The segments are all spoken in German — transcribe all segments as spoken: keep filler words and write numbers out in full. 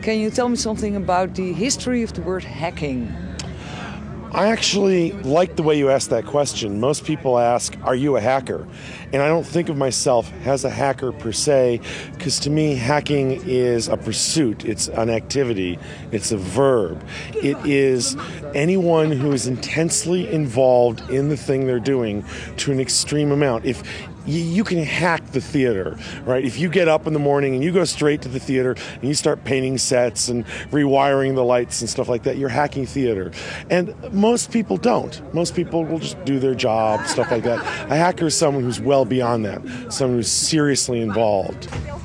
Can you tell me something about the history of the word hacking? I actually like the way you asked that question. Most people ask, are you a hacker? And I don't think of myself as a hacker per se, because to me, hacking is a pursuit. It's an activity. It's a verb. It is anyone who is intensely involved in the thing they're doing to an extreme amount. If you can hack the theater, right? If you get up in the morning and you go straight to the theater and you start painting sets and rewiring the lights and stuff like that, you're hacking theater. And most people don't. Most people will just do their job, stuff like that. A hacker is someone who's well beyond that, someone who's seriously involved.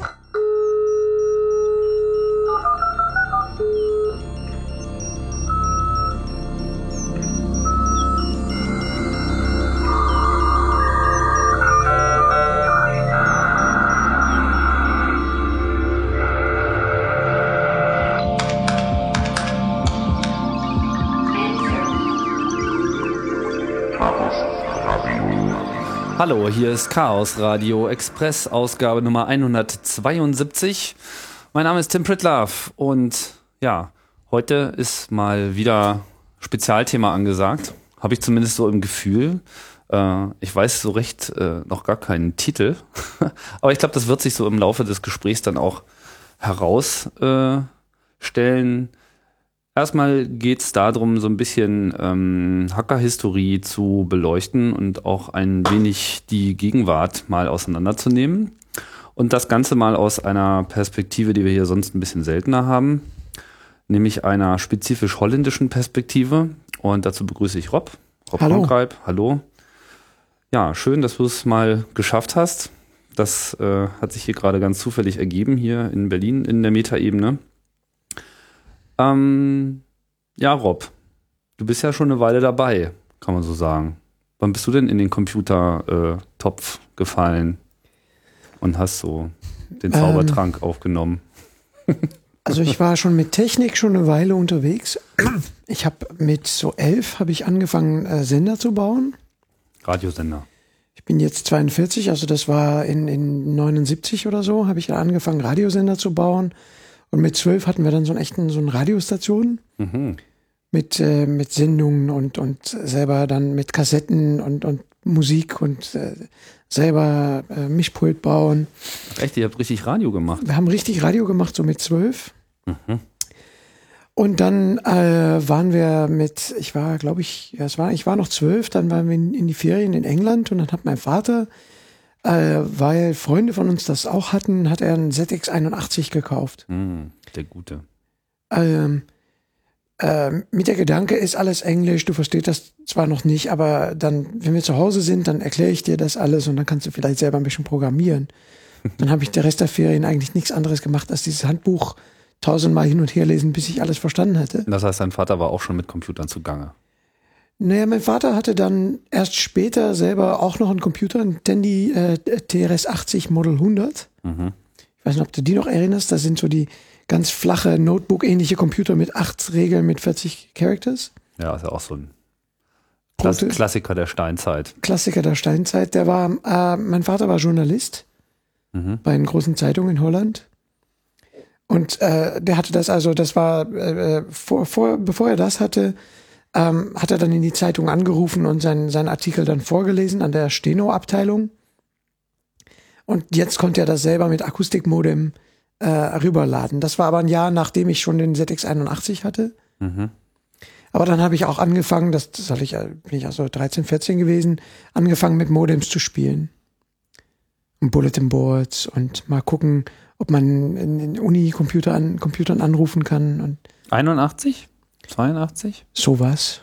Hallo, hier ist Chaos Radio Express, Ausgabe Nummer hundertzweiundsiebzig. Mein Name ist Tim Pritlove und ja, heute ist mal wieder Spezialthema angesagt. Habe ich zumindest so im Gefühl. Äh, ich weiß so recht äh, noch gar keinen Titel, aber ich glaube, das wird sich so im Laufe des Gesprächs dann auch herausstellen. Äh, Erstmal geht es darum, so ein bisschen ähm, Hacker-Historie zu beleuchten und auch ein wenig die Gegenwart mal auseinanderzunehmen. Und das Ganze mal aus einer Perspektive, die wir hier sonst ein bisschen seltener haben, nämlich einer spezifisch holländischen Perspektive. Und dazu begrüße ich Rob. Rob Honkreib, hallo. Ja, schön, dass du es mal geschafft hast. Das äh, hat sich hier gerade ganz zufällig ergeben, hier in Berlin in der Metaebene. Ähm, ja, Rob, du bist ja schon eine Weile dabei, kann man so sagen. Wann bist du denn in den Computertopf äh, gefallen und hast so den Zaubertrank ähm, aufgenommen? Also ich war schon mit Technik schon eine Weile unterwegs. Ich habe mit so elf habe ich angefangen, äh, Sender zu bauen. Radiosender. Ich bin jetzt zweiundvierzig, also das war in, in neunundsiebzig oder so, habe ich angefangen, Radiosender zu bauen. Und mit zwölf hatten wir dann so einen echten, so eine Radiostation mhm. mit, äh, mit Sendungen und, und selber dann mit Kassetten und, und Musik und äh, selber äh, Mischpult bauen. Ach echt, ihr habt richtig Radio gemacht? Wir haben richtig Radio gemacht, so mit zwölf. Mhm. Und dann äh, waren wir mit, ich war, glaube ich, ja, es war, ich war noch zwölf, dann waren wir in, in die Ferien in England und dann hat mein Vater, Äh, weil Freunde von uns das auch hatten, hat er einen Z X einundachtzig gekauft. Mm, der Gute. Ähm, äh, mit der Gedanke ist alles Englisch, du verstehst das zwar noch nicht, aber dann, wenn wir zu Hause sind, dann erkläre ich dir das alles und dann kannst du vielleicht selber ein bisschen programmieren. Dann habe ich der Rest der Ferien eigentlich nichts anderes gemacht, als dieses Handbuch tausendmal hin und her lesen, bis ich alles verstanden hatte. Das heißt, dein Vater war auch schon mit Computern zugange? Naja, mein Vater hatte dann erst später selber auch noch einen Computer, einen Tandy äh, T R S achtzig Model hundert. Mhm. Ich weiß nicht, ob du die noch erinnerst. Das sind so die ganz flache Notebook-ähnliche Computer mit acht Regeln mit vierzig Characters. Ja, ist ja auch so ein Klass- Klassiker der Steinzeit. Klassiker der Steinzeit. Der war, äh, mein Vater war Journalist mhm. bei einer großen Zeitung in Holland. Und äh, der hatte das also, das war, äh, vor, vor, bevor er das hatte, Ähm, hat er dann in die Zeitung angerufen und seinen, seinen Artikel dann vorgelesen an der Steno-Abteilung. Und jetzt konnte er das selber mit Akustikmodem äh, rüberladen. Das war aber ein Jahr, nachdem ich schon den Z X einundachtzig hatte. Mhm. Aber dann habe ich auch angefangen, das, das hatte ich, bin ich also dreizehn, vierzehn gewesen, angefangen mit Modems zu spielen. Und Bulletin Boards und mal gucken, ob man in, in Uni-Computer an, Computern anrufen kann. Und einundachtzig? zweiundachtzig? Sowas.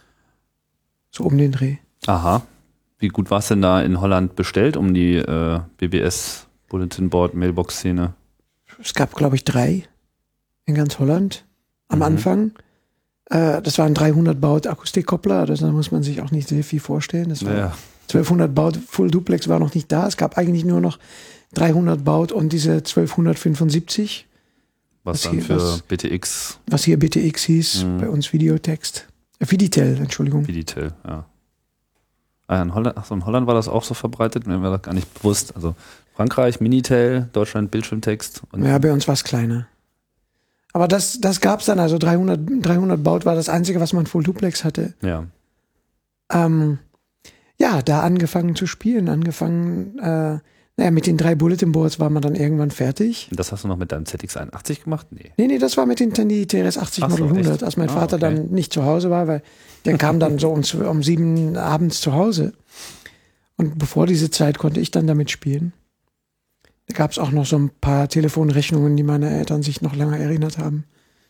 So um den Dreh. Aha. Wie gut war es denn da in Holland bestellt um die äh, B B S Bulletin Board Mailbox Szene? Es gab, glaube ich, drei in ganz Holland am mhm. Anfang. Äh, das waren dreihundert Baud Akustikkoppler. Da muss man sich auch nicht sehr viel vorstellen. Das war ja. zwölfhundert Baud Full Duplex war noch nicht da. Es gab eigentlich nur noch dreihundert Baud und diese zwölfhundertfünfundsiebzig. Was, was dann hier, für was, B T X. Was hier B T X hieß, mhm. bei uns Videotext. Äh, Viditel, Entschuldigung. Viditel, ja. Ah, in Holland, achso, in Holland war das auch so verbreitet, mir war das gar nicht bewusst. Also Frankreich, Minitel, Deutschland, Bildschirmtext. Und ja, bei uns war es kleiner. Aber das, das gab's dann, also dreihundert, dreihundert Baud war das Einzige, was man Full Duplex hatte. Ja. Ähm, ja, da angefangen zu spielen, angefangen, äh, naja, mit den drei Bulletin Boards war man dann irgendwann fertig. Und das hast du noch mit deinem Z X einundachtzig gemacht? Nee. Nee, nee, das war mit den Tandy T R S achtzig Ach so, Model hundert, echt? als mein Ah, Vater okay. dann nicht zu Hause war, weil der kam dann so um, um sieben abends zu Hause. Und bevor diese Zeit konnte ich dann damit spielen. Da gab es auch noch so ein paar Telefonrechnungen, die meine Eltern sich noch lange erinnert haben.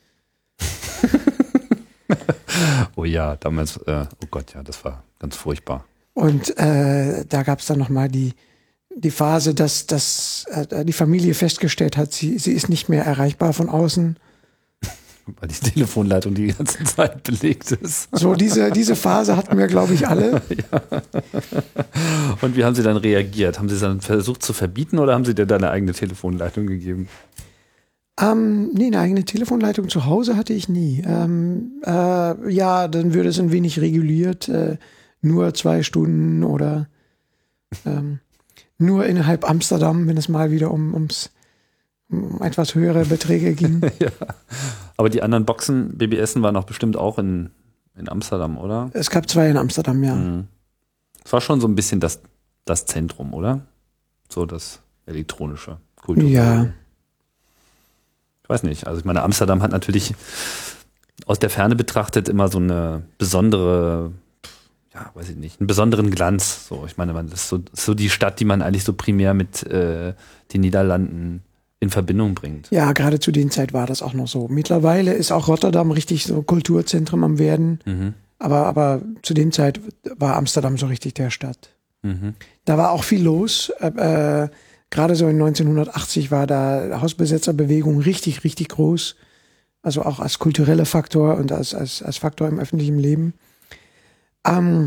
Oh ja, damals, äh, oh Gott, ja, das war ganz furchtbar. Und äh, da gab es dann nochmal die, die Phase, dass, dass äh, die Familie festgestellt hat, sie, sie ist nicht mehr erreichbar von außen. Weil die Telefonleitung die ganze Zeit belegt ist. So, diese, diese Phase hatten wir, glaube ich, alle. Ja. Und wie haben sie dann reagiert? Haben sie es dann versucht zu verbieten oder haben sie dir deine eigene Telefonleitung gegeben? Ähm, nee, eine eigene Telefonleitung zu Hause hatte ich nie. Ähm, äh, ja, dann würde es ein wenig reguliert. Äh, nur zwei Stunden oder ähm, nur innerhalb Amsterdam, wenn es mal wieder um, ums, um etwas höhere Beträge ging. Ja. Aber die anderen Boxen, B B S waren auch bestimmt auch in, in Amsterdam, oder? Es gab zwei in Amsterdam, ja. Mhm. Es war schon so ein bisschen das, das Zentrum, oder? So das elektronische Kultur. Ja. Ich weiß nicht. Also ich meine, Amsterdam hat natürlich aus der Ferne betrachtet immer so eine besondere, ja, weiß ich nicht, einen besonderen Glanz. So, ich meine, das ist so, so die Stadt, die man eigentlich so primär mit äh, den Niederlanden in Verbindung bringt. Ja, gerade zu den Zeit war das auch noch so. Mittlerweile ist auch Rotterdam richtig so Kulturzentrum am werden. Mhm. Aber, aber zu dem Zeit war Amsterdam so richtig der Stadt. Mhm. Da war auch viel los. Äh, äh, gerade so in neunzehnhundertachtzig war da Hausbesetzerbewegung richtig, richtig groß. Also auch als kultureller Faktor und als, als, als Faktor im öffentlichen Leben. Ähm,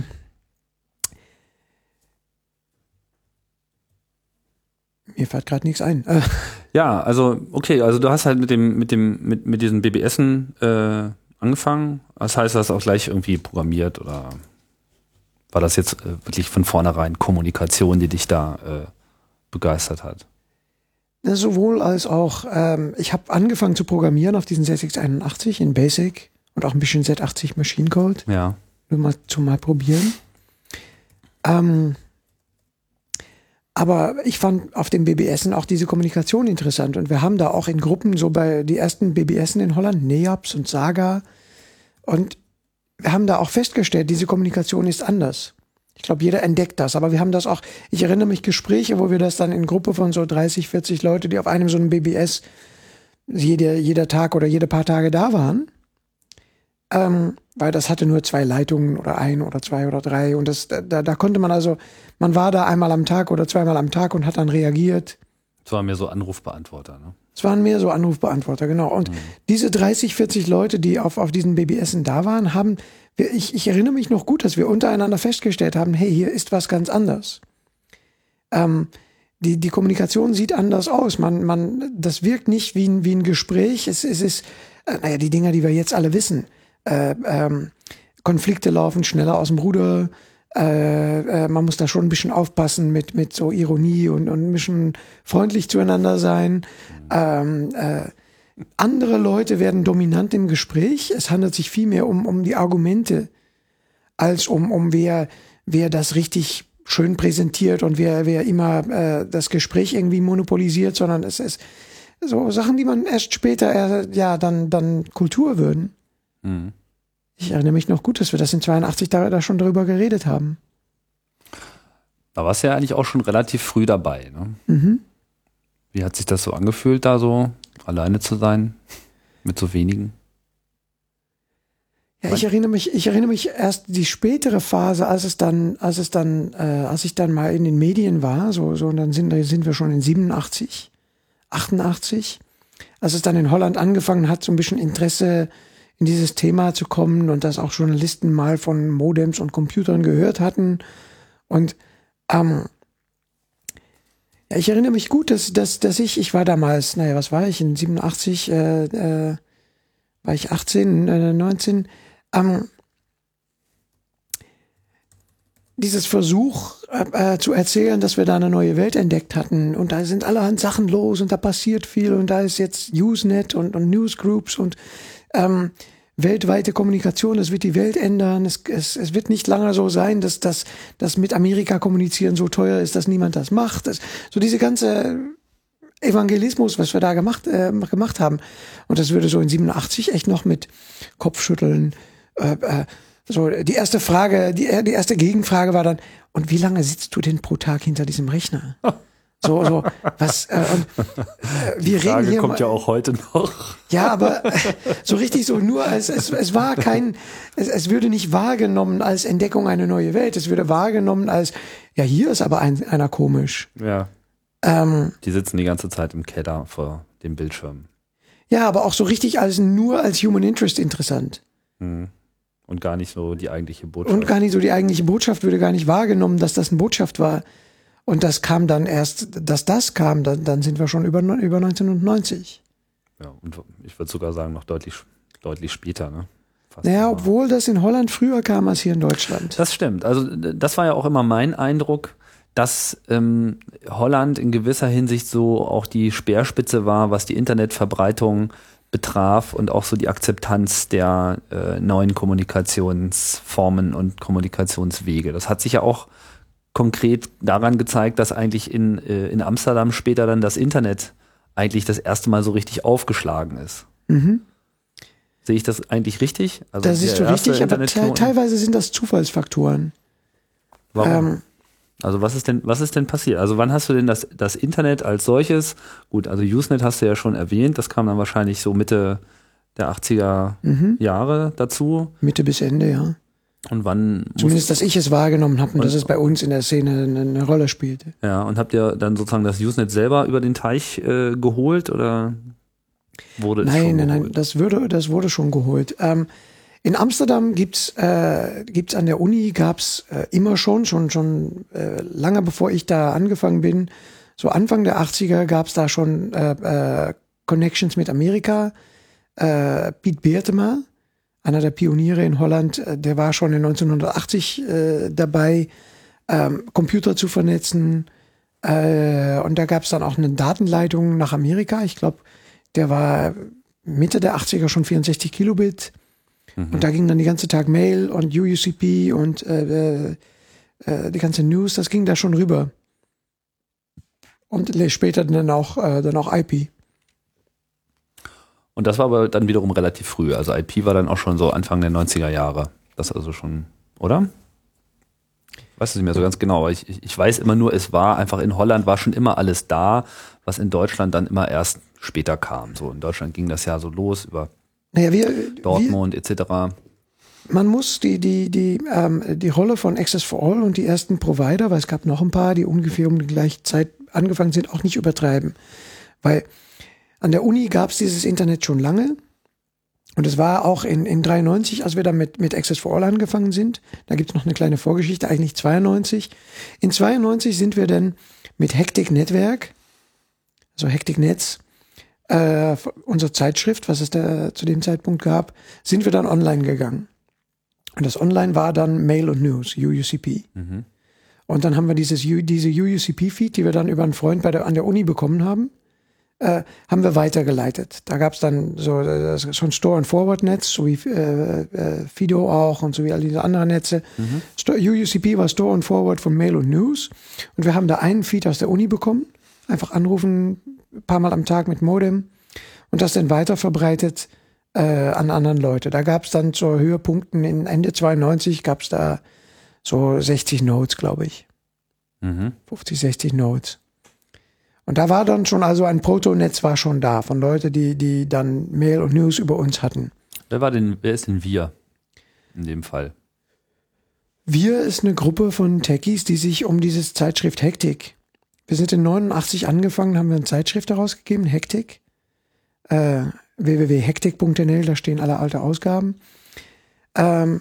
mir fällt gerade nichts ein. Äh, Ja, also okay, also du hast halt mit dem mit dem mit mit diesen B B Sen äh, angefangen. Das heißt, du hast auch gleich irgendwie programmiert oder war das jetzt äh, wirklich von vornherein Kommunikation, die dich da äh, begeistert hat? sowohl als auch, ähm, ich habe angefangen zu programmieren auf diesen Z X einundachtzig in Basic und auch ein bisschen Z achtzig Machine Code. Ja. Nur mal zum mal probieren. Ähm, aber ich fand auf den B B Sen auch diese Kommunikation interessant und wir haben da auch in Gruppen so bei die ersten B B Sen in Holland, Neaps und Saga, und wir haben da auch festgestellt, diese Kommunikation ist anders. Ich glaube, jeder entdeckt das, aber wir haben das auch, ich erinnere mich Gespräche, wo wir das dann in Gruppe von so dreißig, vierzig Leute, die auf einem so einem B B S jeder, jeder Tag oder jede paar Tage da waren, ähm, weil das hatte nur zwei Leitungen oder ein oder zwei oder drei und das, da, da konnte man also, man war da einmal am Tag oder zweimal am Tag und hat dann reagiert. Das waren mehr so Anrufbeantworter, ne? Es waren mehr so Anrufbeantworter, genau. Und mhm. diese dreißig, vierzig Leute, die auf, auf diesen B B Sen da waren, haben, wir, ich, ich erinnere mich noch gut, dass wir untereinander festgestellt haben, hey, hier ist was ganz anders. Ähm, die, die Kommunikation sieht anders aus. Man, man, das wirkt nicht wie ein, wie ein Gespräch. Es, es ist, äh, naja, die Dinger, die wir jetzt alle wissen. Äh, ähm, Konflikte laufen schneller aus dem Ruder. Äh, äh, man muss da schon ein bisschen aufpassen mit, mit so Ironie und, und ein bisschen freundlich zueinander sein. Ähm, äh, andere Leute werden dominant im Gespräch. Es handelt sich viel mehr um, um die Argumente, als um, um wer, wer das richtig schön präsentiert und wer, wer immer äh, das Gespräch irgendwie monopolisiert, sondern es ist so Sachen, die man erst später äh, ja dann, dann Kultur würden. Mhm. Ich erinnere mich noch gut, dass wir das in zweiundachtzig da, da schon drüber geredet haben. Da warst du ja eigentlich auch schon relativ früh dabei, ne? Mhm. Wie hat sich das so angefühlt, da so alleine zu sein? Mit so wenigen? Ja, ich erinnere mich, ich erinnere mich erst die spätere Phase, als es dann, als es dann, äh, als ich dann mal in den Medien war, so, so, und dann sind, sind wir schon in siebenundachtzig, achtundachtzig, als es dann in Holland angefangen hat, so ein bisschen Interesse in dieses Thema zu kommen und dass auch Journalisten mal von Modems und Computern gehört hatten. Und ähm, ja, ich erinnere mich gut, dass, dass, dass ich, ich war damals, naja, was war ich, in siebenundachtzig, äh, äh, war ich achtzehn, äh, neunzehn. Ähm, dieses Versuch äh, zu erzählen, dass wir da eine neue Welt entdeckt hatten und da sind allerhand Sachen los und da passiert viel und da ist jetzt Usenet und, und Newsgroups und ähm, weltweite Kommunikation, das wird die Welt ändern. Es, es, es wird nicht lange so sein, dass das dass mit Amerika kommunizieren so teuer ist, dass niemand das macht. Das, so diese ganze Evangelismus, was wir da gemacht äh, gemacht haben. Und das würde so in siebenundachtzig echt noch mit Kopfschütteln äh, äh, so, die erste Frage, die, die erste Gegenfrage war dann, und wie lange sitzt du denn pro Tag hinter diesem Rechner? So, so, was, äh, und, äh, wir Die Frage reden hier kommt mal, ja auch heute noch. ja, aber äh, so richtig so nur als, es, es war kein, es, es würde nicht wahrgenommen als Entdeckung eine neue Welt, es würde wahrgenommen als, ja, hier ist aber ein, einer komisch. Ja. Ähm, Die sitzen die ganze Zeit im Keller vor dem Bildschirm. ja, aber auch so richtig als, nur als Human Interest interessant. Mhm. Und gar nicht so die eigentliche Botschaft. Und gar nicht so die eigentliche Botschaft würde gar nicht wahrgenommen, dass das eine Botschaft war. Und das kam dann erst, dass das kam, dann, dann sind wir schon über, über neunzehnhundertneunzig. Ja, und ich würde sogar sagen, noch deutlich, deutlich später, ne? Fast Naja, immer. obwohl das in Holland früher kam als hier in Deutschland. Das stimmt. Also das war ja auch immer mein Eindruck, dass ähm, Holland in gewisser Hinsicht so auch die Speerspitze war, was die Internetverbreitung betraf und auch so die Akzeptanz der äh, neuen Kommunikationsformen und Kommunikationswege. Das hat sich ja auch konkret daran gezeigt, dass eigentlich in, äh, in Amsterdam später dann das Internet eigentlich das erste Mal so richtig aufgeschlagen ist. Mhm. Sehe ich das eigentlich richtig? Also Das siehst du der erste richtig, aber te Internetknoten- teilweise sind das Zufallsfaktoren. Warum? Ähm, Also was ist denn, was ist denn passiert? Also wann hast du denn das, das Internet als solches? Gut, also Usenet hast du ja schon erwähnt, das kam dann wahrscheinlich so Mitte der achtziger mhm. Jahre dazu. Mitte bis Ende, ja. Und wann Zumindest, dass ich es wahrgenommen habe und, Und- dass es bei uns in der Szene eine, eine Rolle spielte. ja, und habt ihr dann sozusagen das Usenet selber über den Teich äh, geholt oder wurde es Nein, schon nein, nein, geholt? das würde, das wurde schon geholt. Ähm, in Amsterdam gibt's, äh, gibt's an der Uni gab's äh, immer schon, schon, schon äh, lange bevor ich da angefangen bin, so Anfang der achtziger gab's da schon äh, äh, Connections mit Amerika. Äh, Piet Beertema, einer der Pioniere in Holland, äh, der war schon in neunzehnhundertachtzig äh, dabei, ähm, Computer zu vernetzen. Äh, und da gab's dann auch eine Datenleitung nach Amerika. Ich glaube, der war Mitte der achtziger schon vierundsechzig Kilobit. Mhm. Und da ging dann die ganze Tag Mail und U U C P und äh, äh, die ganze News, das ging da schon rüber. Und später dann auch, äh, dann auch I P. Und das war aber dann wiederum relativ früh. Also I P war dann auch schon so Anfang der neunziger Jahre. Das also schon, oder? Weiß es nicht mehr so ganz genau, aber ich, ich weiß immer nur, es war einfach in Holland war schon immer alles da, was in Deutschland dann immer erst später kam. So in Deutschland ging das ja so los über Naja, wir, Dortmund et cetera. Wir, man muss die, die, die, ähm, die Rolle von Access for All und die ersten Provider, weil es gab noch ein paar, die ungefähr um die gleiche Zeit angefangen sind, auch nicht übertreiben. Weil an der Uni gab es dieses Internet schon lange. Und es war auch in, in dreiundneunzig, als wir da mit, mit Access for All angefangen sind. Da gibt es noch eine kleine Vorgeschichte, eigentlich zweiundneunzig. In zweiundneunzig sind wir dann mit Hektik Netzwerk, also Hektik Netz, äh, unsere Zeitschrift, was es da zu dem Zeitpunkt gab, sind wir dann online gegangen. Und das Online war dann Mail und News, U U C P. Mhm. Und dann haben wir dieses, diese U U C P-Feed, die wir dann über einen Freund bei der, an der Uni bekommen haben, Äh, haben wir weitergeleitet. Da gab es dann so äh, schon Store-and-Forward-Netz, so wie äh, äh, Fido auch und so wie all diese anderen Netze. Mhm. U U C P war Store-and-Forward von Mail und News. Und wir haben da einen Feed aus der Uni bekommen. Einfach anrufen, ein paar Mal am Tag mit Modem. Und das dann weiter verbreitet äh, an anderen Leute. Da gab es dann zu Höhepunkten in Ende zweiundneunzig gab es da so sechzig Nodes, glaube ich. Mhm. fünfzig, sechzig Nodes. Und da war dann schon, also ein Protonetz war schon da, von Leuten, die, die dann Mail und News über uns hatten. Wer war denn, wer ist denn wir in dem Fall? Wir ist eine Gruppe von Techies, die sich um dieses Zeitschrift Hektik. Wir sind in neunundachtzig angefangen, haben wir eine Zeitschrift herausgegeben, Hektik. Äh, w w w punkt hektik punkt n l, da stehen alle alte Ausgaben. Ähm,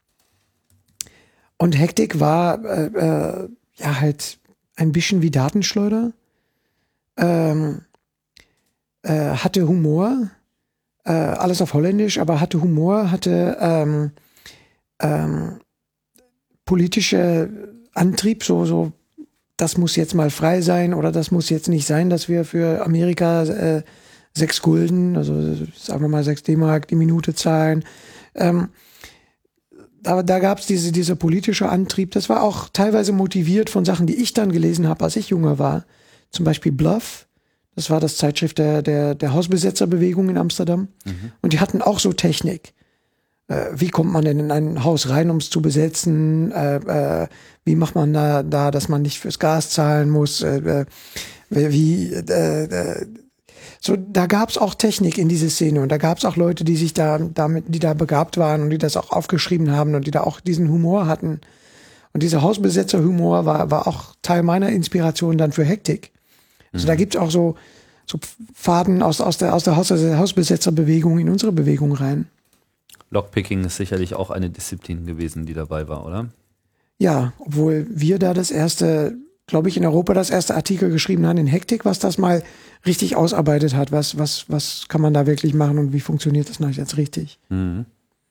und Hektik war äh, äh, ja halt ein bisschen wie Datenschleuder. Ähm, äh, hatte Humor, äh, alles auf Holländisch, aber hatte Humor, hatte ähm, ähm, politische Antrieb, so, so, das muss jetzt mal frei sein oder das muss jetzt nicht sein, dass wir für Amerika äh, sechs Gulden, also sagen wir mal sechs D-Mark die Minute zahlen. Ähm, da da gab es diese, dieser politische Antrieb. Das war auch teilweise motiviert von Sachen, die ich dann gelesen habe, als ich jünger war. Zum Beispiel Bluff. Das war das Zeitschrift der, der, der Hausbesetzerbewegung in Amsterdam. Mhm. Und die hatten auch so Technik. Äh, wie kommt man denn in ein Haus rein, um es zu besetzen? Äh, äh, wie macht man da, da, dass man nicht fürs Gas zahlen muss? Äh, äh, wie, äh, äh, so, da gab es auch Technik in diese Szene und da gab es auch Leute, die sich da damit, die da begabt waren und die das auch aufgeschrieben haben und die da auch diesen Humor hatten. Und dieser Hausbesetzer-Humor war, war auch Teil meiner Inspiration dann für Hektik. Also mhm. da gibt es auch so, so Faden aus, aus der, aus der Haus, Hausbesetzerbewegung in unsere Bewegung rein. Lockpicking ist sicherlich auch eine Disziplin gewesen, die dabei war, oder? Ja, obwohl wir da das erste, glaube ich, in Europa das erste Artikel geschrieben haben in Hektik, was das mal richtig ausarbeitet hat. Was, was, was kann man da wirklich machen und wie funktioniert das noch jetzt richtig? Mhm.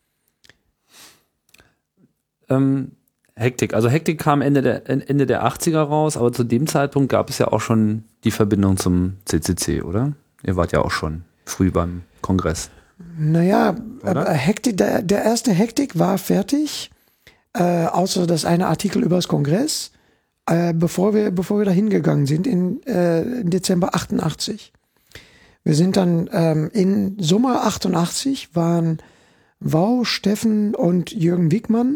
Ähm, Hektik. Also Hektik kam Ende der, Ende der achtziger raus, aber zu dem Zeitpunkt gab es ja auch schon die Verbindung zum C C C, oder? Ihr wart ja auch schon früh beim Kongress. Naja, Hektik, der, der erste Hektik war fertig, äh, außer das eine Artikel über das Kongress, äh, bevor wir, bevor wir da hingegangen sind in, äh, in Dezember achtundachtzig. Wir sind dann ähm, in Sommer achtundachtzig waren Wau, Steffen und Jürgen Wigmann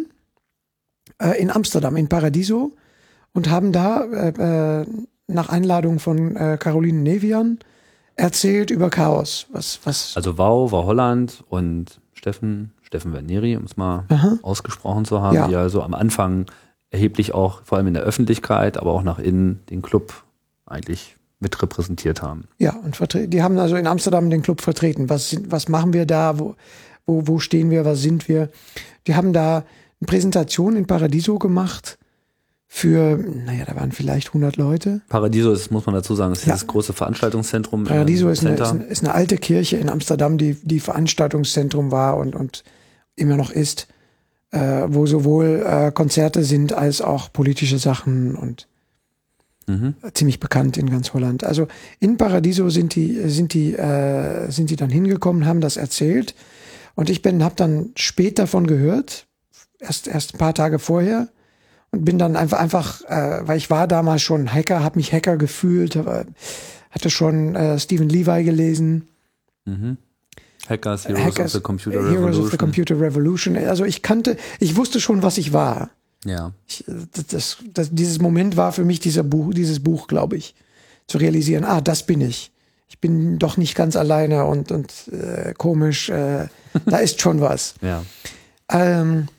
äh, in Amsterdam, in Paradiso und haben da äh, nach Einladung von äh, Caroline Nevian erzählt über Chaos. Was, was also Wau war Holland und Steffen, Steffen Verneri, um es mal Aha. ausgesprochen zu haben, Ja. die also am Anfang erheblich auch, vor allem in der Öffentlichkeit, aber auch nach innen den Club eigentlich mit repräsentiert haben. Ja, und vertre- die haben also in Amsterdam den Club vertreten. Was, sind, was machen wir da? Wo, wo, wo stehen wir? Was sind wir? Die haben da eine Präsentation in Paradiso gemacht für, naja, da waren vielleicht hundert Leute. Paradiso ist, muss man dazu sagen, ist Ja. dieses große Veranstaltungszentrum. Paradiso im ist eine, ist, Center. eine, ist eine alte Kirche in Amsterdam, die, die Veranstaltungszentrum war und, und immer noch ist, äh, wo sowohl äh, Konzerte sind als auch politische Sachen und Mhm. ziemlich bekannt in ganz Holland. Also in Paradiso sind die, sind die, äh, sind die dann hingekommen, haben das erzählt und ich bin, habe dann spät davon gehört, erst erst ein paar Tage vorher und bin dann einfach einfach, äh, weil ich war damals schon Hacker, habe mich Hacker gefühlt, aber hatte schon äh, Stephen Levi gelesen. Mhm. Hackers, Heroes Hackers, of the Computer Heroes Revolution. of the Computer Revolution. Also ich kannte, ich wusste schon, was ich war. Ja. Ich, das, das, das, dieses Moment war für mich dieser Buch, dieses Buch, glaube ich, zu realisieren, ah, das bin ich. Ich bin doch nicht ganz alleine und, und äh, komisch. Äh, da ist schon was. Ja. Ähm,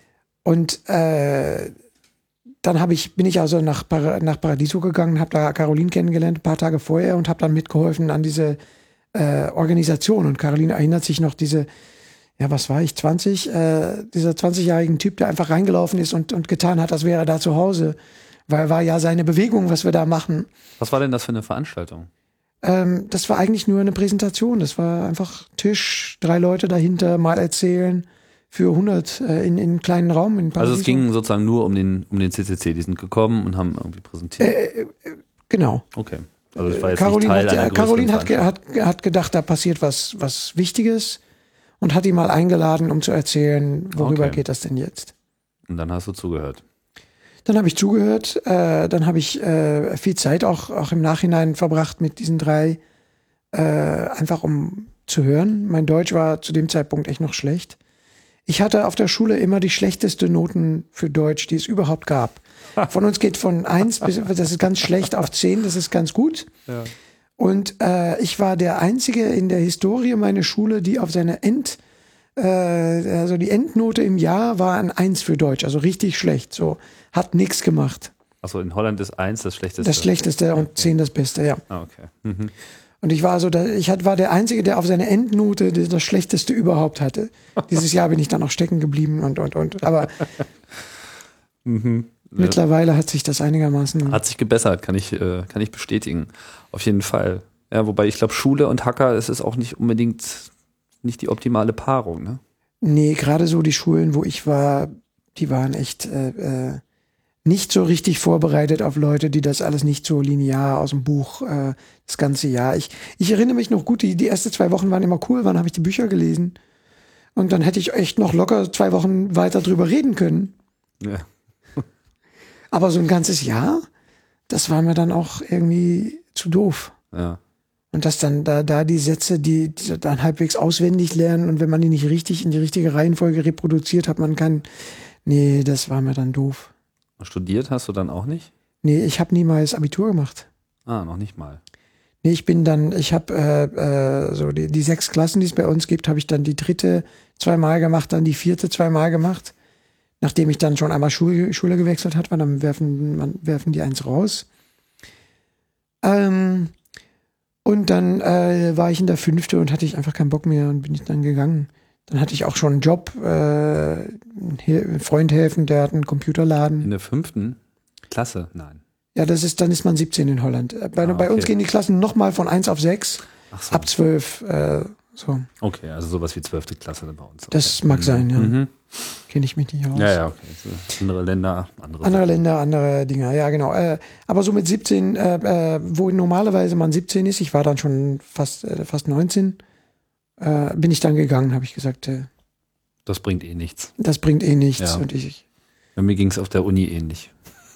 und äh, dann hab ich, bin ich also nach, Par- nach Paradiso gegangen, habe da Caroline kennengelernt, ein paar Tage vorher und habe dann mitgeholfen an diese äh, Organisation. Und Caroline erinnert sich noch diese, ja, was war ich, zwanzig, äh, dieser zwanzigjährigen Typ, der einfach reingelaufen ist und, und getan hat, als wäre er da zu Hause. Weil war ja seine Bewegung, was wir da machen. Was war denn das für eine Veranstaltung? Ähm, das war eigentlich nur eine Präsentation. Das war einfach Tisch, drei Leute dahinter, mal erzählen für hundert äh, in, in einem kleinen Raum in Paradiso. Also es ging sozusagen nur um den, um den C C C. Die sind gekommen und haben irgendwie präsentiert. Äh, äh, genau. Okay. Also das war jetzt Caroline, nicht Teil hat, einer ja, größeren Caroline hat, ge- Veranstaltung. hat, hat gedacht, da passiert was, was Wichtiges und hat ihn mal eingeladen, um zu erzählen, worüber Okay. geht das denn jetzt. Und dann hast du zugehört. Dann habe ich zugehört, äh, dann habe ich äh, viel Zeit auch, auch im Nachhinein verbracht mit diesen drei, äh, einfach um zu hören. Mein Deutsch war zu dem Zeitpunkt echt noch schlecht. Ich hatte auf der Schule immer die schlechteste Noten für Deutsch, die es überhaupt gab. Von uns geht von eins bis, das ist ganz schlecht, auf zehn, das ist ganz gut. Ja. Und äh, ich war der Einzige in der Historie meiner Schule, die auf seine End, äh, also die Endnote im Jahr war ein eins für Deutsch, also richtig schlecht. So, hat nichts gemacht. Achso, in Holland ist eins das Schlechteste. Das Schlechteste und zehn das Beste, ja. Ah, okay. Mhm. Und ich war also, da, ich hat, war der Einzige, der auf seine Endnote das, das Schlechteste überhaupt hatte. Dieses Jahr bin ich dann auch stecken geblieben und, und, und. Aber Mhm. mittlerweile hat sich das einigermaßen. Hat sich gebessert, kann ich, äh, kann ich bestätigen. Auf jeden Fall. Ja, wobei ich glaube, Schule und Hacker, es ist auch nicht unbedingt nicht die optimale Paarung, ne? Nee, gerade so die Schulen, wo ich war, die waren echt äh, äh, nicht so richtig vorbereitet auf Leute, die das alles nicht so linear aus dem Buch äh, das ganze Jahr. Ich, ich erinnere mich noch gut, die, die ersten zwei Wochen waren immer cool, wann habe ich die Bücher gelesen? Und dann hätte ich echt noch locker zwei Wochen weiter drüber reden können. Ja. Aber so ein ganzes Jahr, das war mir dann auch irgendwie zu doof. Ja. Und dass dann da, da die Sätze, die, die dann halbwegs auswendig lernen und wenn man die nicht richtig in die richtige Reihenfolge reproduziert, hat man kein, nee, das war mir dann doof. Studiert hast du dann auch nicht? Nee, ich habe niemals Abitur gemacht. Ah, noch nicht mal. Nee, ich bin dann, ich habe äh, äh, so die, die sechs Klassen, die es bei uns gibt, habe ich dann die dritte zweimal gemacht, dann die vierte zweimal gemacht. Nachdem ich dann schon einmal Schule, Schule gewechselt hat, weil dann werfen, man, werfen die eins raus. Ähm, und dann äh, war ich in der fünfte und hatte ich einfach keinen Bock mehr und bin ich dann gegangen. Dann hatte ich auch schon einen Job, äh, ein Freund helfen, der hat einen Computerladen. In der fünften Klasse? Nein. Ja, das ist, dann ist man siebzehn in Holland. Bei, Ah, bei okay. uns gehen die Klassen nochmal von eins auf sechs, Ach so. ab zwölf, äh, so. Okay, also sowas wie zwölfte Klasse bei uns. Okay. Das mag sein, ja. Mhm. Kenne ich mich nicht aus. Ja, ja, okay. So, andere Länder, andere Andere Sachen. Länder, andere Dinge, ja genau. Äh, aber so mit siebzehn, äh, äh, wo normalerweise man siebzehn ist, ich war dann schon fast, äh, fast neunzehn, äh, bin ich dann gegangen, habe ich gesagt, äh, Das bringt eh nichts. das bringt eh nichts. Ja. Und ich, Bei mir ging es auf der Uni ähnlich.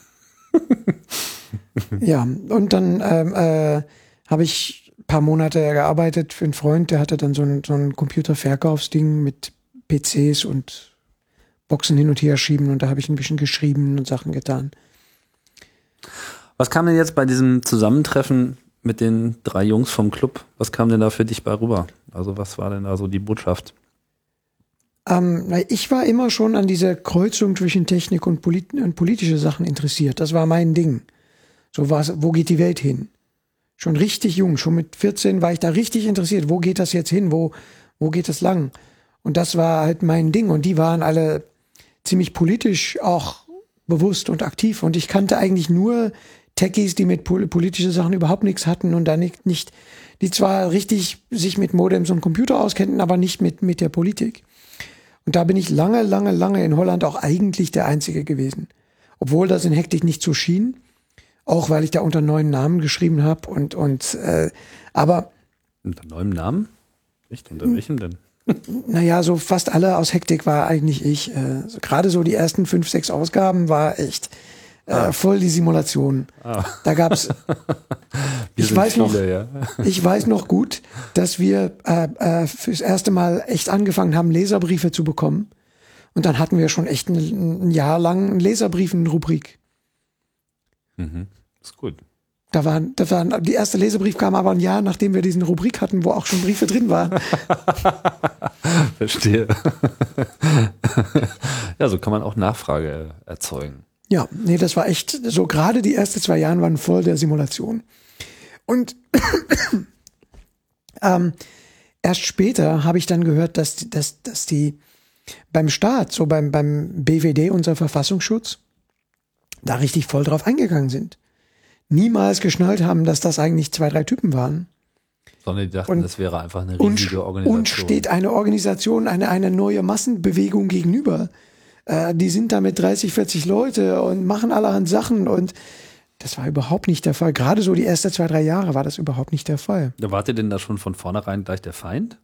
ja, und dann ähm, äh, habe ich ein paar Monate gearbeitet für einen Freund, der hatte dann so ein, so ein Computerverkaufsding mit P Cs und Boxen hin und her schieben und da habe ich ein bisschen geschrieben und Sachen getan. Was kam denn jetzt bei diesem Zusammentreffen mit den drei Jungs vom Club? Was kam denn da für dich bei rüber? Also was war denn da so die Botschaft? Ähm, na, ich war immer schon an dieser Kreuzung zwischen Technik und, polit und politische Sachen interessiert. Das war mein Ding. So was, wo geht die Welt hin? Schon richtig jung, schon mit vierzehn war ich da richtig interessiert. Wo geht das jetzt hin? Wo, wo geht das lang? Und das war halt mein Ding. Und die waren alle ziemlich politisch auch bewusst und aktiv. Und ich kannte eigentlich nur Techies, die mit pol politischen Sachen überhaupt nichts hatten und da nicht, nicht, die zwar richtig sich mit Modems und Computer auskennten, aber nicht mit, mit der Politik. Und da bin ich lange, lange, lange in Holland auch eigentlich der Einzige gewesen. Obwohl das in Hektik nicht so schien. Auch weil ich da unter neuen Namen geschrieben habe und, und, äh, aber. Unter neuem Namen? Echt? Unter welchem denn? Naja, so fast alle aus Hektik war eigentlich ich. Äh, so, gerade so die ersten fünf, sechs Ausgaben war echt äh, ah. voll die Simulation. Ah. Da gab's. ich weiß viele, noch, ja. ich weiß noch gut, dass wir äh, äh, fürs erste Mal echt angefangen haben, Leserbriefe zu bekommen. Und dann hatten wir schon echt ein, ein Jahr lang eine Leserbriefen-Rubrik. Mhm. Ist gut. Da waren, da waren, die erste Leserbrief kam aber ein Jahr, nachdem wir diesen Rubrik hatten, wo auch schon Briefe drin waren. Verstehe. Ja, so kann man auch Nachfrage erzeugen. Ja, nee, das war echt, so gerade die ersten zwei Jahre waren voll der Simulation. Und ähm, erst später habe ich dann gehört, dass, dass, dass die beim Staat, so beim, beim B W D, unser Verfassungsschutz, da richtig voll drauf eingegangen sind. Niemals geschnallt haben, dass das eigentlich zwei, drei Typen waren. Sondern die dachten, und, das wäre einfach eine riesige und, Organisation. Und steht eine Organisation, eine, eine neue Massenbewegung gegenüber. Äh, die sind da mit dreißig, vierzig Leute und machen allerhand Sachen und das war überhaupt nicht der Fall. Gerade so die ersten zwei, drei Jahre war das überhaupt nicht der Fall. Da wart ihr denn da schon von vornherein gleich der Feind?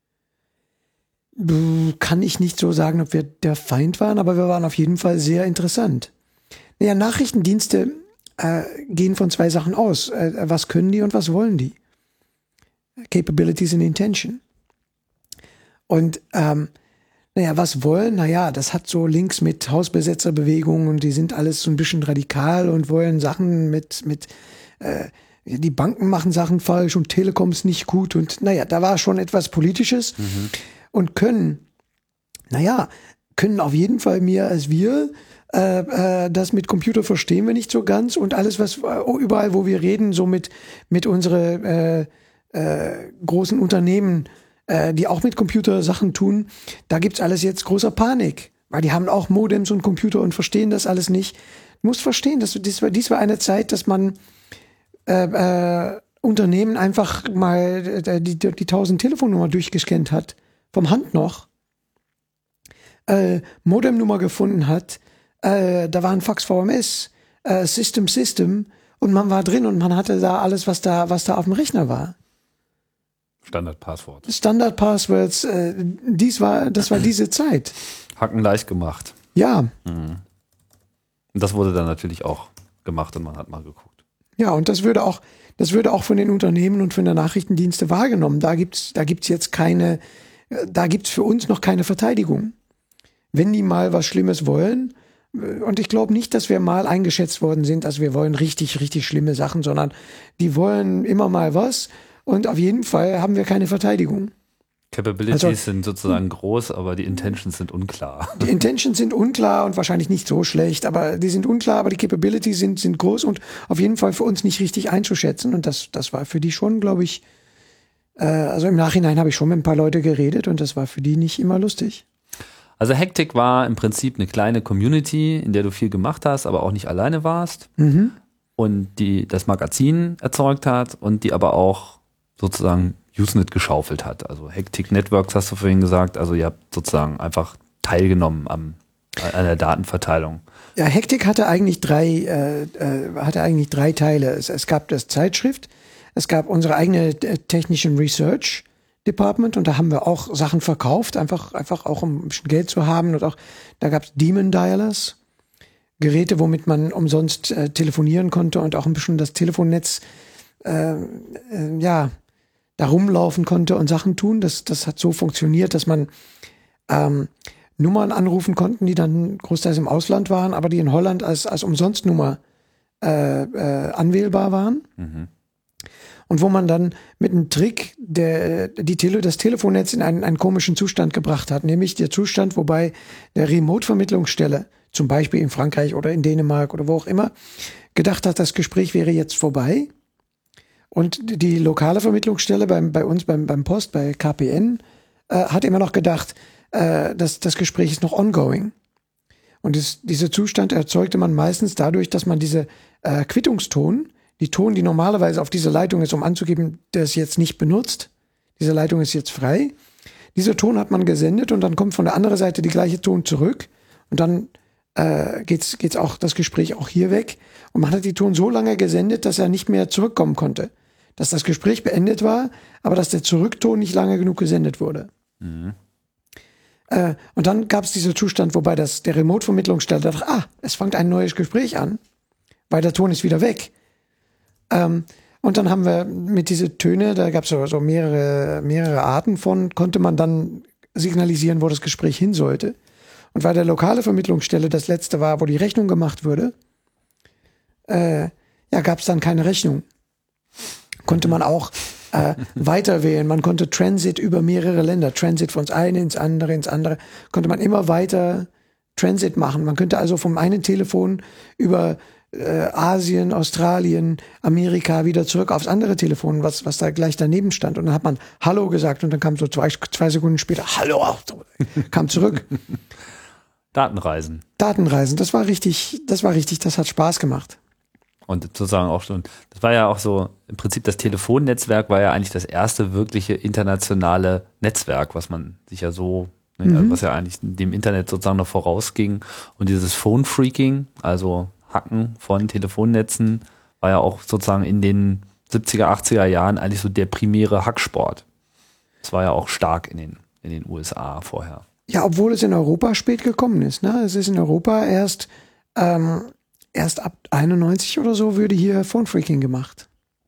Kann ich nicht so sagen, ob wir der Feind waren, aber wir waren auf jeden Fall sehr interessant. Naja, Nachrichtendienste äh, gehen von zwei Sachen aus. Äh, was können die und was wollen die? Capabilities and Intention. Und ähm, naja, was wollen? Naja, das hat so Links mit Hausbesetzerbewegungen und die sind alles so ein bisschen radikal und wollen Sachen mit, mit äh, die Banken machen Sachen falsch und Telekom ist nicht gut und naja, da war schon etwas Politisches mhm. und können, naja, können auf jeden Fall mehr als wir äh, äh, das mit Computer verstehen wir nicht so ganz und alles, was oh, überall, wo wir reden, so mit, mit unsere äh, äh, großen Unternehmen, äh, die auch mit Computer Sachen tun, da gibt's alles jetzt großer Panik, weil die haben auch Modems und Computer und verstehen das alles nicht. Du musst verstehen, dass dies war, dies war eine Zeit, dass man äh, äh, Unternehmen einfach mal äh, die, die, die tausend Telefonnummer durchgescannt hat, vom Hand noch. äh, Modemnummer gefunden hat, äh, da war ein Fax V M S, äh, System System und man war drin und man hatte da alles, was da, was da auf dem Rechner war. Standardpasswort. Standardpasswords, äh, dies war, das war diese Zeit. Hacken leicht gemacht. Ja. Mhm. Und das wurde dann natürlich auch gemacht und man hat mal geguckt. Ja, und das würde auch, das würde auch von den Unternehmen und von der Nachrichtendienste wahrgenommen. Da gibt's, da gibt's jetzt keine, da gibt's für uns noch keine Verteidigung. Wenn die mal was Schlimmes wollen, und ich glaube nicht, dass wir mal eingeschätzt worden sind, dass wir wollen richtig, richtig schlimme Sachen, sondern die wollen immer mal was und auf jeden Fall haben wir keine Verteidigung. Capabilities also, sind sozusagen groß, aber die Intentions sind unklar. Die Intentions sind unklar und wahrscheinlich nicht so schlecht, aber die sind unklar, aber die Capabilities sind, sind groß und auf jeden Fall für uns nicht richtig einzuschätzen und das, das war für die schon, glaube ich, äh, also im Nachhinein habe ich schon mit ein paar Leute geredet und das war für die nicht immer lustig. Also Hektik war im Prinzip eine kleine Community, in der du viel gemacht hast, aber auch nicht alleine warst Mhm. und die das Magazin erzeugt hat und die aber auch sozusagen Usenet geschaufelt hat. Also Hektik Networks hast du vorhin gesagt, also ihr habt sozusagen einfach teilgenommen am, an der Datenverteilung. Ja, Hektik hatte eigentlich drei, äh, äh, hatte eigentlich drei Teile. Es, es gab das Zeitschrift, es gab unsere eigene äh, technischen Research Department und da haben wir auch Sachen verkauft, einfach, einfach auch um ein bisschen Geld zu haben und auch, da gab es Demon Dialers, Geräte, womit man umsonst äh, telefonieren konnte und auch ein bisschen das Telefonnetz, äh, äh, ja, da rumlaufen konnte und Sachen tun. Das, das hat so funktioniert, dass man ähm, Nummern anrufen konnten, die dann großteils im Ausland waren, aber die in Holland als, als Umsonstnummer äh, äh, anwählbar waren. Mhm. Und wo man dann mit einem Trick der, die Tele, das Telefonnetz in einen, einen komischen Zustand gebracht hat, nämlich der Zustand, wobei der Remote-Vermittlungsstelle, zum Beispiel in Frankreich oder in Dänemark oder wo auch immer, gedacht hat, das Gespräch wäre jetzt vorbei. Und die lokale Vermittlungsstelle beim, bei uns, beim, beim Post, bei K P N, äh, hat immer noch gedacht, äh, dass das Gespräch ist noch ongoing. Und das, dieser Zustand erzeugte man meistens dadurch, dass man diese äh, Quittungston, die Ton, die normalerweise auf dieser Leitung ist, um anzugeben, der ist jetzt nicht benutzt, diese Leitung ist jetzt frei. Dieser Ton hat man gesendet und dann kommt von der anderen Seite die gleiche Ton zurück und dann äh, geht's, geht's auch das Gespräch auch hier weg. Und man hat die Ton so lange gesendet, dass er nicht mehr zurückkommen konnte. Dass das Gespräch beendet war, aber dass der Zurückton nicht lange genug gesendet wurde. Mhm. Äh, und dann gab es diesen Zustand, wobei das, der Remote-Vermittlungsstelle dachte, ah, es fängt ein neues Gespräch an, weil der Ton ist wieder weg. Ähm, und dann haben wir mit diese Töne, da gab es so, so mehrere, mehrere Arten von, konnte man dann signalisieren, wo das Gespräch hin sollte. Und weil der lokale Vermittlungsstelle das letzte war, wo die Rechnung gemacht wurde, äh, ja, gab es dann keine Rechnung. Konnte man auch äh, weiter wählen. Man konnte Transit über mehrere Länder, Transit von das eine ins andere, ins andere, konnte man immer weiter Transit machen. Man könnte also vom einen Telefon über äh, Asien, Australien, Amerika wieder zurück aufs andere Telefon, was, was da gleich daneben stand. Und dann hat man Hallo gesagt und dann kam so zwei, zwei Sekunden später Hallo, kam zurück. Datenreisen. Datenreisen, das war richtig, das war richtig, das hat Spaß gemacht. Und sozusagen auch schon, das war ja auch so, im Prinzip das Telefonnetzwerk war ja eigentlich das erste wirkliche internationale Netzwerk, was man sich ja so, ne, Mhm. was ja eigentlich dem Internet sozusagen noch vorausging. Und dieses Phone-Freaking, also Hacken von Telefonnetzen, war ja auch sozusagen in den siebziger, achtziger Jahren eigentlich so der primäre Hacksport. Das war ja auch stark in den, in den U S A vorher. Ja, obwohl es in Europa spät gekommen ist. Ne? Es ist in Europa erst, ähm, erst ab einundneunzig oder so würde hier Phone-Freaking gemacht.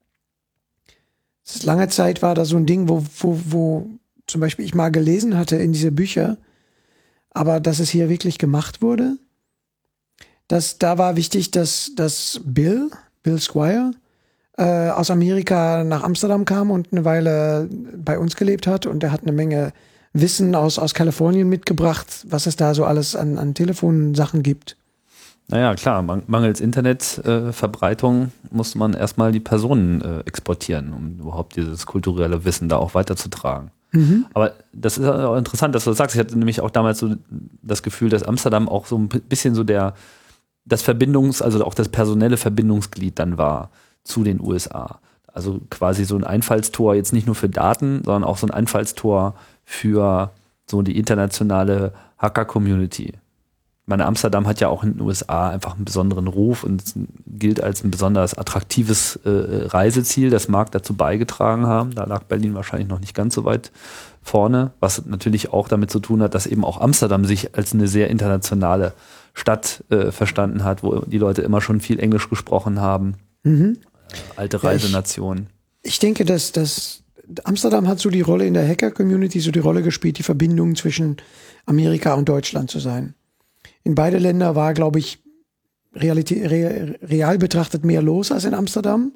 Das ist lange Zeit war da so ein Ding, wo, wo, wo zum Beispiel ich mal gelesen hatte in diese Bücher, aber dass es hier wirklich gemacht wurde, dass da war wichtig, dass, dass Bill, Bill Squire, äh, aus Amerika nach Amsterdam kam und eine Weile bei uns gelebt hat und er hat eine Menge Wissen aus, aus Kalifornien mitgebracht, was es da so alles an, an Telefonsachen gibt. Naja, klar, man, mangels Internetverbreitung äh, musste man erstmal die Personen äh, exportieren, um überhaupt dieses kulturelle Wissen da auch weiterzutragen. Mhm. Aber das ist auch interessant, dass du das sagst. Ich hatte nämlich auch damals so das Gefühl, dass Amsterdam auch so ein bisschen so der, das Verbindungs-, also auch das personelle Verbindungsglied dann war zu den U S A. Also quasi so ein Einfallstor jetzt nicht nur für Daten, sondern auch so ein Einfallstor für so die internationale Hacker-Community. Ich meine, Amsterdam hat ja auch in den U S A einfach einen besonderen Ruf und gilt als ein besonders attraktives äh, Reiseziel. Das mag dazu beigetragen haben. Da lag Berlin wahrscheinlich noch nicht ganz so weit vorne, was natürlich auch damit zu tun hat, dass eben auch Amsterdam sich als eine sehr internationale Stadt äh, verstanden hat, wo die Leute immer schon viel Englisch gesprochen haben. Mhm. Äh, alte Reisenation. Ja, ich, ich denke, dass, dass Amsterdam hat so die Rolle in der Hacker-Community, so die Rolle gespielt, die Verbindung zwischen Amerika und Deutschland zu sein. In beide Länder war, glaube ich, Realität, real, real betrachtet mehr los als in Amsterdam.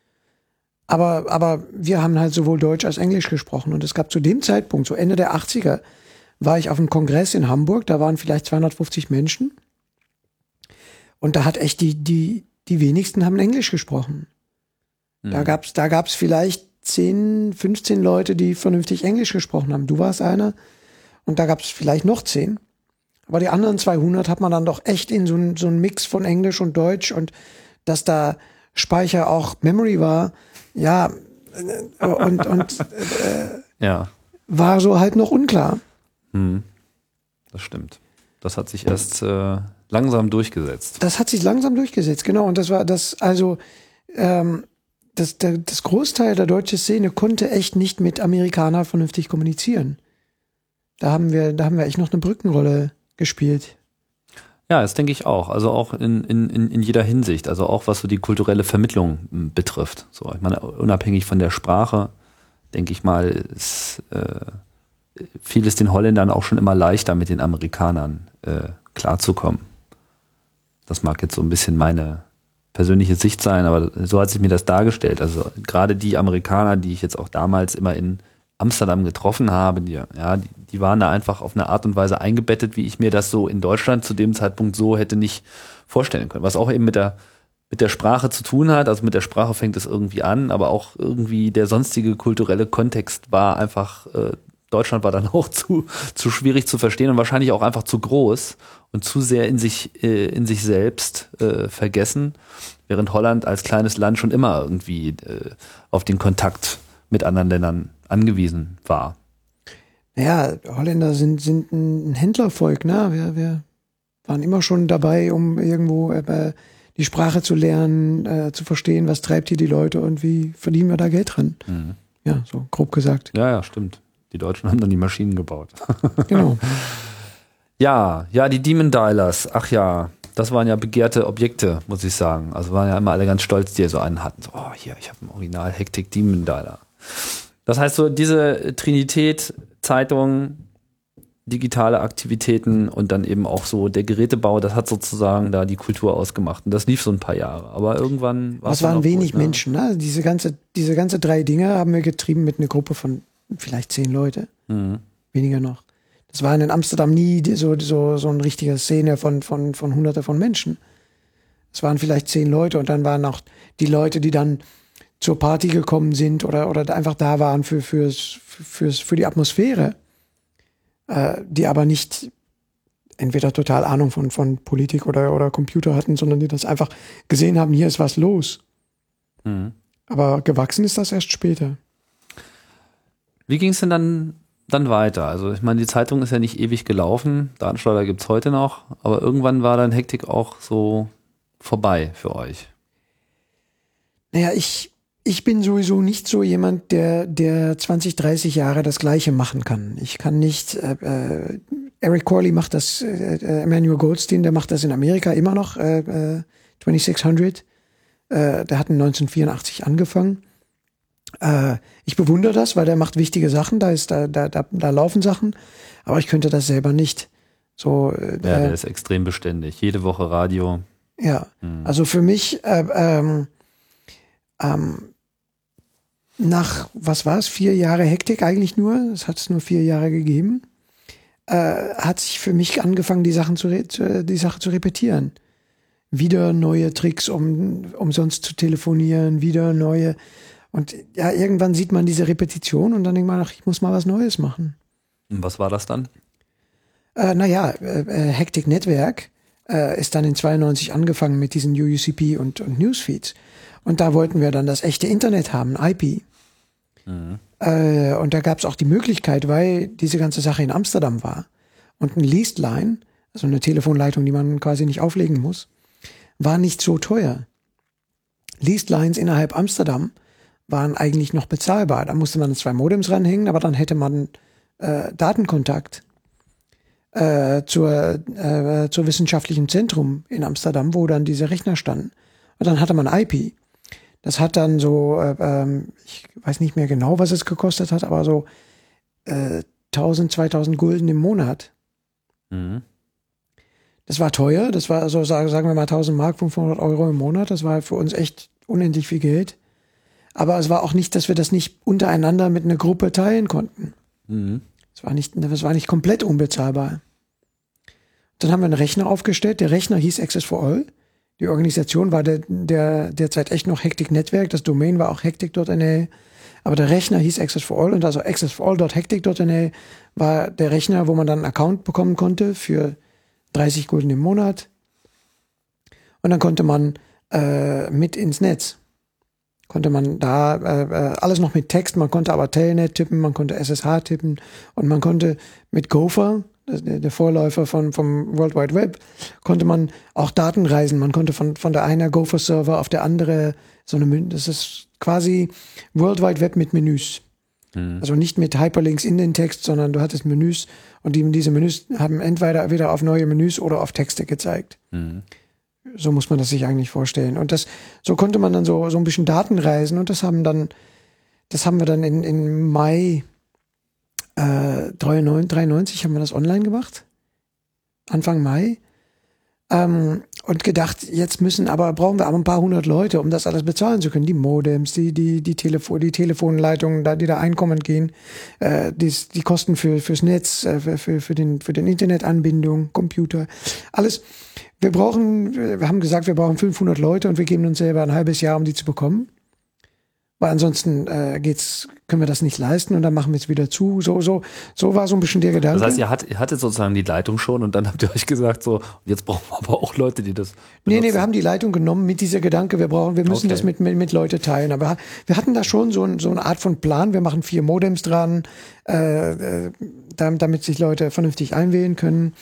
Aber, aber wir haben halt sowohl Deutsch als Englisch gesprochen. Und es gab zu dem Zeitpunkt, so Ende der achtziger, war ich auf einem Kongress in Hamburg. Da waren vielleicht zweihundertfünfzig Menschen. Und da hat echt die, die, die wenigsten haben Englisch gesprochen. Mhm. Da gab's, da gab's vielleicht zehn, fünfzehn Leute, die vernünftig Englisch gesprochen haben. Du warst einer. Und da gab's vielleicht noch zehn. Aber die anderen zweihundert hat man dann doch echt in so einen so einen Mix von Englisch und Deutsch und dass da Speicher auch Memory war, ja, und, und äh, ja. war so halt noch unklar. Hm. Das stimmt. Das hat sich erst äh, langsam durchgesetzt. Das hat sich langsam durchgesetzt, genau. Und das war das, also ähm, das, der, das Großteil der deutschen Szene konnte echt nicht mit Amerikanern vernünftig kommunizieren. Da haben wir, da haben wir echt noch eine Brückenrolle gespielt. Ja, das denke ich auch. Also auch in, in, in jeder Hinsicht. Also auch was so die kulturelle Vermittlung betrifft. So, ich meine, unabhängig von der Sprache, denke ich mal, ist äh, vieles den Holländern auch schon immer leichter, mit den Amerikanern äh, klarzukommen. Das mag jetzt so ein bisschen meine persönliche Sicht sein, aber so hat sich mir das dargestellt. Also gerade die Amerikaner, die ich jetzt auch damals immer in Amsterdam getroffen habe, die, ja, die, die waren da einfach auf eine Art und Weise eingebettet, wie ich mir das so in Deutschland zu dem Zeitpunkt so hätte nicht vorstellen können. Was auch eben mit der, mit der Sprache zu tun hat, also mit der Sprache fängt es irgendwie an, aber auch irgendwie der sonstige kulturelle Kontext war einfach, äh, Deutschland war dann auch zu, zu schwierig zu verstehen und wahrscheinlich auch einfach zu groß und zu sehr in sich, äh, in sich selbst äh, vergessen, während Holland als kleines Land schon immer irgendwie äh, auf den Kontakt mit anderen Ländern angewiesen war. Ja, Holländer sind, sind ein Händlervolk, ne? Wir, wir waren immer schon dabei, um irgendwo äh, die Sprache zu lernen, äh, zu verstehen, was treibt hier die Leute und wie verdienen wir da Geld dran. Mhm. Ja, so grob gesagt. Ja, ja, stimmt. Die Deutschen haben dann die Maschinen gebaut. Genau. Ja, ja, die Demon Dialers. Ach ja, das waren ja begehrte Objekte, muss ich sagen. Also waren ja immer alle ganz stolz, die so einen hatten. So, oh, hier, ich habe einen Original Hektik Demon Dialer. Das heißt so, diese Trinität, Zeitung, digitale Aktivitäten und dann eben auch so der Gerätebau, das hat sozusagen da die Kultur ausgemacht. Und das lief so ein paar Jahre. Aber irgendwann war es. Das waren wenig gut, ne? Menschen, ne? Diese ganze, diese ganze drei Dinge haben wir getrieben mit einer Gruppe von vielleicht zehn Leute. Mhm. Weniger noch. Das war in Amsterdam nie so, so, so eine richtige Szene von, von, von Hunderte von Menschen. Es waren vielleicht zehn Leute und dann waren auch die Leute, die dann zur Party gekommen sind oder, oder einfach da waren für, fürs, fürs, für die Atmosphäre, äh, die aber nicht entweder total Ahnung von, von Politik oder, oder Computer hatten, sondern die das einfach gesehen haben, hier ist was los. Mhm. Aber gewachsen ist das erst später. Wie ging es denn dann, dann weiter? Also ich meine, die Zeitung ist ja nicht ewig gelaufen, Datenschleuder gibt es heute noch, aber irgendwann war dann Hektik auch so vorbei für euch. Naja, ich Ich bin sowieso nicht so jemand, der, der zwanzig, dreißig Jahre das Gleiche machen kann. Ich kann nicht, äh, äh, Eric Corley macht das, äh, Emmanuel Goldstein, der macht das in Amerika immer noch, äh, äh, twenty-six hundred. Äh, der hat in neunzehnhundertvierundachtzig angefangen. Äh, ich bewundere das, weil der macht wichtige Sachen, da ist, da, da, da, da laufen Sachen, aber ich könnte das selber nicht. So, äh, ja, der äh, ist extrem beständig. Jede Woche Radio. Ja, hm. Also für mich, äh, ähm, ähm, nach, was war es, vier Jahre Hektik eigentlich nur, es hat es nur vier Jahre gegeben, äh, hat sich für mich angefangen, die Sachen zu, re- zu, die Sache zu repetieren. Wieder neue Tricks, um umsonst zu telefonieren, wieder neue, und ja, irgendwann sieht man diese Repetition und dann denkt man, ach, ich muss mal was Neues machen. Und was war das dann? Äh, naja, äh, äh, Hektik Netzwerk äh, ist dann in zweiundneunzig angefangen mit diesen U U C P und, und Newsfeeds. Und da wollten wir dann das echte Internet haben, I P. Mhm. Äh, und da gab es auch die Möglichkeit, weil diese ganze Sache in Amsterdam war und ein Leased-Line, also eine Telefonleitung, die man quasi nicht auflegen muss, war nicht so teuer. Leased-Lines innerhalb Amsterdam waren eigentlich noch bezahlbar. Da musste man zwei Modems ranhängen, aber dann hätte man äh, Datenkontakt äh, zur, äh, zur wissenschaftlichen Zentrum in Amsterdam, wo dann diese Rechner standen. Und dann hatte man I P. Das hat dann so, äh, ähm, ich weiß nicht mehr genau, was es gekostet hat, aber so äh, tausend, zweitausend Gulden im Monat. Mhm. Das war teuer, das war so, sagen wir mal tausend Mark, fünfhundert Euro im Monat. Das war für uns echt unendlich viel Geld. Aber es war auch nicht, dass wir das nicht untereinander mit einer Gruppe teilen konnten. Mhm. Es war nicht, das war nicht komplett unbezahlbar. Dann haben wir einen Rechner aufgestellt. Der Rechner hieß Access for All. Die Organisation war der, der derzeit echt noch Hectic Network. Das Domain war auch hectic Punkt N L. Aber der Rechner hieß Access for All. Und also access for all Punkt hectic Punkt N L war der Rechner, wo man dann einen Account bekommen konnte für dreißig Gulden im Monat. Und dann konnte man äh, mit ins Netz. Konnte man da äh, alles noch mit Text, man konnte aber Telnet tippen, man konnte S S H tippen und man konnte mit Gopher, der, der Vorläufer von, vom World Wide Web, konnte man auch Daten reisen. Man konnte von, von der einen Gopher-Server auf der andere so eine, das ist quasi World Wide Web mit Menüs. Mhm. Also nicht mit Hyperlinks in den Text, sondern du hattest Menüs und die, diese Menüs haben entweder wieder auf neue Menüs oder auf Texte gezeigt. Mhm. So muss man das sich eigentlich vorstellen. Und das, so konnte man dann so, so ein bisschen Daten reisen und das haben dann, das haben wir dann in, in Mai äh, dreiundneunzig haben wir das online gemacht. Anfang Mai. Ähm, und gedacht, jetzt müssen aber, brauchen wir aber ein paar hundert Leute, um das alles bezahlen zu können. Die Modems, die, die, die, Telefon, die Telefonleitungen, da, die da einkommen gehen, äh, die, die Kosten für, fürs Netz, äh, für, für den, für den Internetanbindung, Computer, alles. Wir brauchen, wir haben gesagt, wir brauchen fünfhundert Leute und wir geben uns selber ein halbes Jahr, um die zu bekommen. Weil ansonsten äh, geht's, können wir das nicht leisten und dann machen wir es wieder zu. So, so, so war so ein bisschen der Gedanke. Das heißt, ihr, hat, ihr hattet sozusagen die Leitung schon und dann habt ihr euch gesagt, so, jetzt brauchen wir aber auch Leute, die das benutzen. Nee, nee, wir haben die Leitung genommen mit dieser Gedanke, wir brauchen, wir müssen okay. das mit, mit, mit Leute teilen. Aber wir hatten da schon so, ein, so eine Art von Plan. Wir machen vier Modems dran, äh, äh, damit sich Leute vernünftig einwählen können.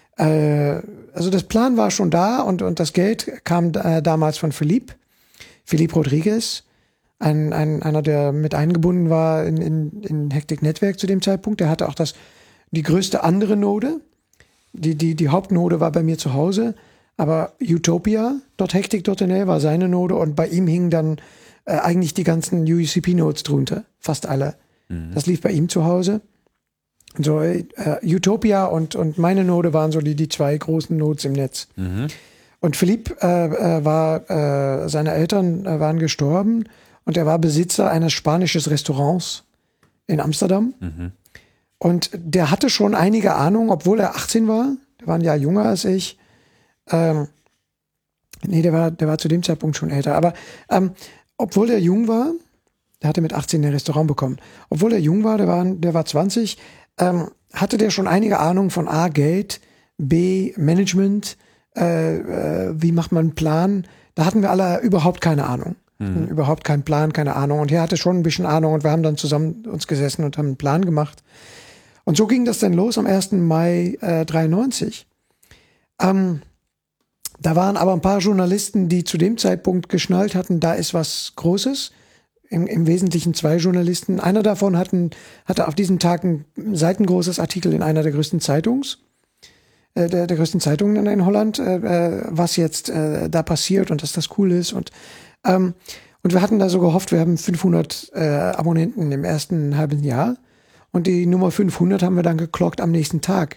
Äh, also das Plan war schon da und, und das Geld kam äh, damals von Philippe, Philippe Rodriguez. Ein, ein, einer, der mit eingebunden war in, in, in Hectic Network zu dem Zeitpunkt. Der hatte auch das, die größte andere Node. Die, die, die Hauptnode war bei mir zu Hause. Aber Utopia, .hectic Punkt N L war seine Node und bei ihm hingen dann äh, eigentlich die ganzen U E C P-Nodes drunter. Fast alle. Mhm. Das lief bei ihm zu Hause. Und so, äh, Utopia und, und meine Node waren so die, die zwei großen Nodes im Netz. Mhm. Und Philippe äh, war, äh, seine Eltern äh, waren gestorben. Und er war Besitzer eines spanischen Restaurants in Amsterdam. Mhm. Und der hatte schon einige Ahnung, obwohl er achtzehn war. Der war ein Jahr jünger als ich. Ähm, nee, der war, der war zu dem Zeitpunkt schon älter. Aber ähm, obwohl er jung war, der hatte mit achtzehn ein Restaurant bekommen. Obwohl er jung war, der war, der war zwanzig, ähm, hatte der schon einige Ahnung von A, Geld, B, Management, äh, äh, wie macht man einen Plan. Da hatten wir alle überhaupt keine Ahnung. Mhm. Überhaupt keinen Plan, keine Ahnung. Und er hatte schon ein bisschen Ahnung und wir haben dann zusammen uns gesessen und haben einen Plan gemacht. Und so ging das dann los am ersten Mai äh, dreiundneunzig. Ähm, da waren aber ein paar Journalisten, die zu dem Zeitpunkt geschnallt hatten, da ist was Großes. Im, im Wesentlichen zwei Journalisten. Einer davon hatten, hatte auf diesem Tag ein seitengroßes Artikel in einer der größten Zeitungs. Der, der größten Zeitungen in Holland, äh, was jetzt äh, da passiert und dass das cool ist. Und, ähm, und wir hatten da so gehofft, wir haben fünfhundert äh, Abonnenten im ersten halben Jahr. Und die Nummer fünfhundert haben wir dann geklockt am nächsten Tag.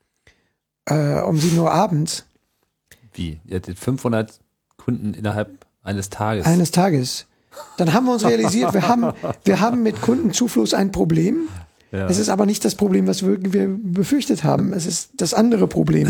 Äh, um sieben Uhr abends. Wie? Ihr hattet fünfhundert Kunden innerhalb eines Tages? Eines Tages. Dann haben wir uns realisiert, wir haben, wir haben mit Kundenzufluss ein Problem. Ja. Es ist aber nicht das Problem, was wir, wir befürchtet haben. Es ist das andere Problem.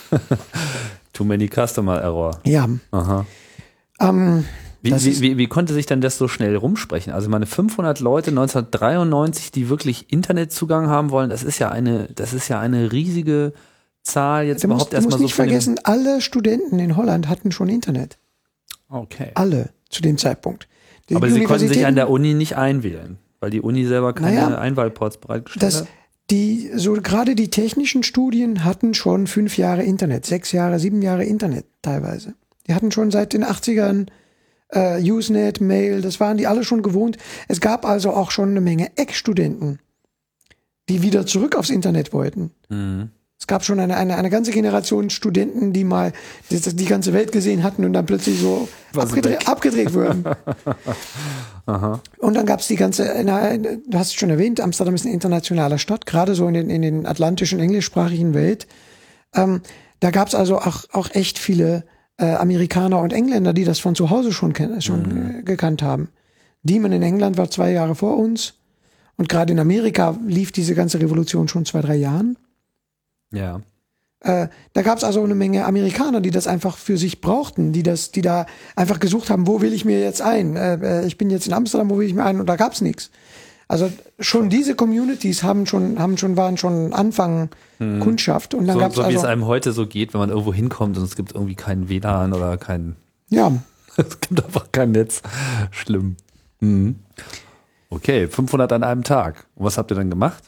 Too many customer error. Ja. Aha. Ähm, wie, wie, wie, wie konnte sich denn das so schnell rumsprechen? Also meine fünfhundert Leute neunzehnhundertdreiundneunzig, die wirklich Internetzugang haben wollen, das ist ja eine, das ist ja eine riesige Zahl jetzt du überhaupt musst, erstmal so. Du musst nicht vergessen, alle Studenten in Holland hatten schon Internet. Okay. Alle zu dem Zeitpunkt. Die aber sie konnten sich an der Uni nicht einwählen. Weil die Uni selber keine Naja, Einwahlports bereitgestellt Das, hat? die, so gerade die technischen Studien hatten schon fünf Jahre Internet, sechs Jahre, sieben Jahre Internet teilweise. Die hatten schon seit den achtzigern äh, Usenet, Mail, das waren die alle schon gewohnt. Es gab also auch schon eine Menge Ex-Studenten, die wieder zurück aufs Internet wollten. Mhm. Es gab schon eine, eine, eine ganze Generation Studenten, die mal die, die ganze Welt gesehen hatten und dann plötzlich so abgedreht, abgedreht wurden. Aha. Und dann gab es die ganze, na, du hast es schon erwähnt, Amsterdam ist eine internationale Stadt, gerade so in den, in den atlantischen, englischsprachigen Welt. Ähm, da gab es also auch, auch echt viele äh, Amerikaner und Engländer, die das von zu Hause schon, ken- schon Mhm. äh, gekannt haben. Demon in England war zwei Jahre vor uns und gerade in Amerika lief diese ganze Revolution schon zwei, drei Jahren. Ja. Äh, da gab es also eine Menge Amerikaner, die das einfach für sich brauchten, die das, die da einfach gesucht haben, wo will ich mir jetzt ein? Äh, ich bin jetzt in Amsterdam, wo will ich mir ein? Und da gab es nichts. Also schon diese Communities haben schon, haben schon, waren schon Anfang hm. Kundschaft. Und dann So, gab's so wie also, es einem heute so geht, wenn man irgendwo hinkommt und es gibt irgendwie keinen W L A N oder kein, ja, es gibt einfach kein Netz. Schlimm. Mhm. Okay, fünfhundert an einem Tag. Und was habt ihr dann gemacht?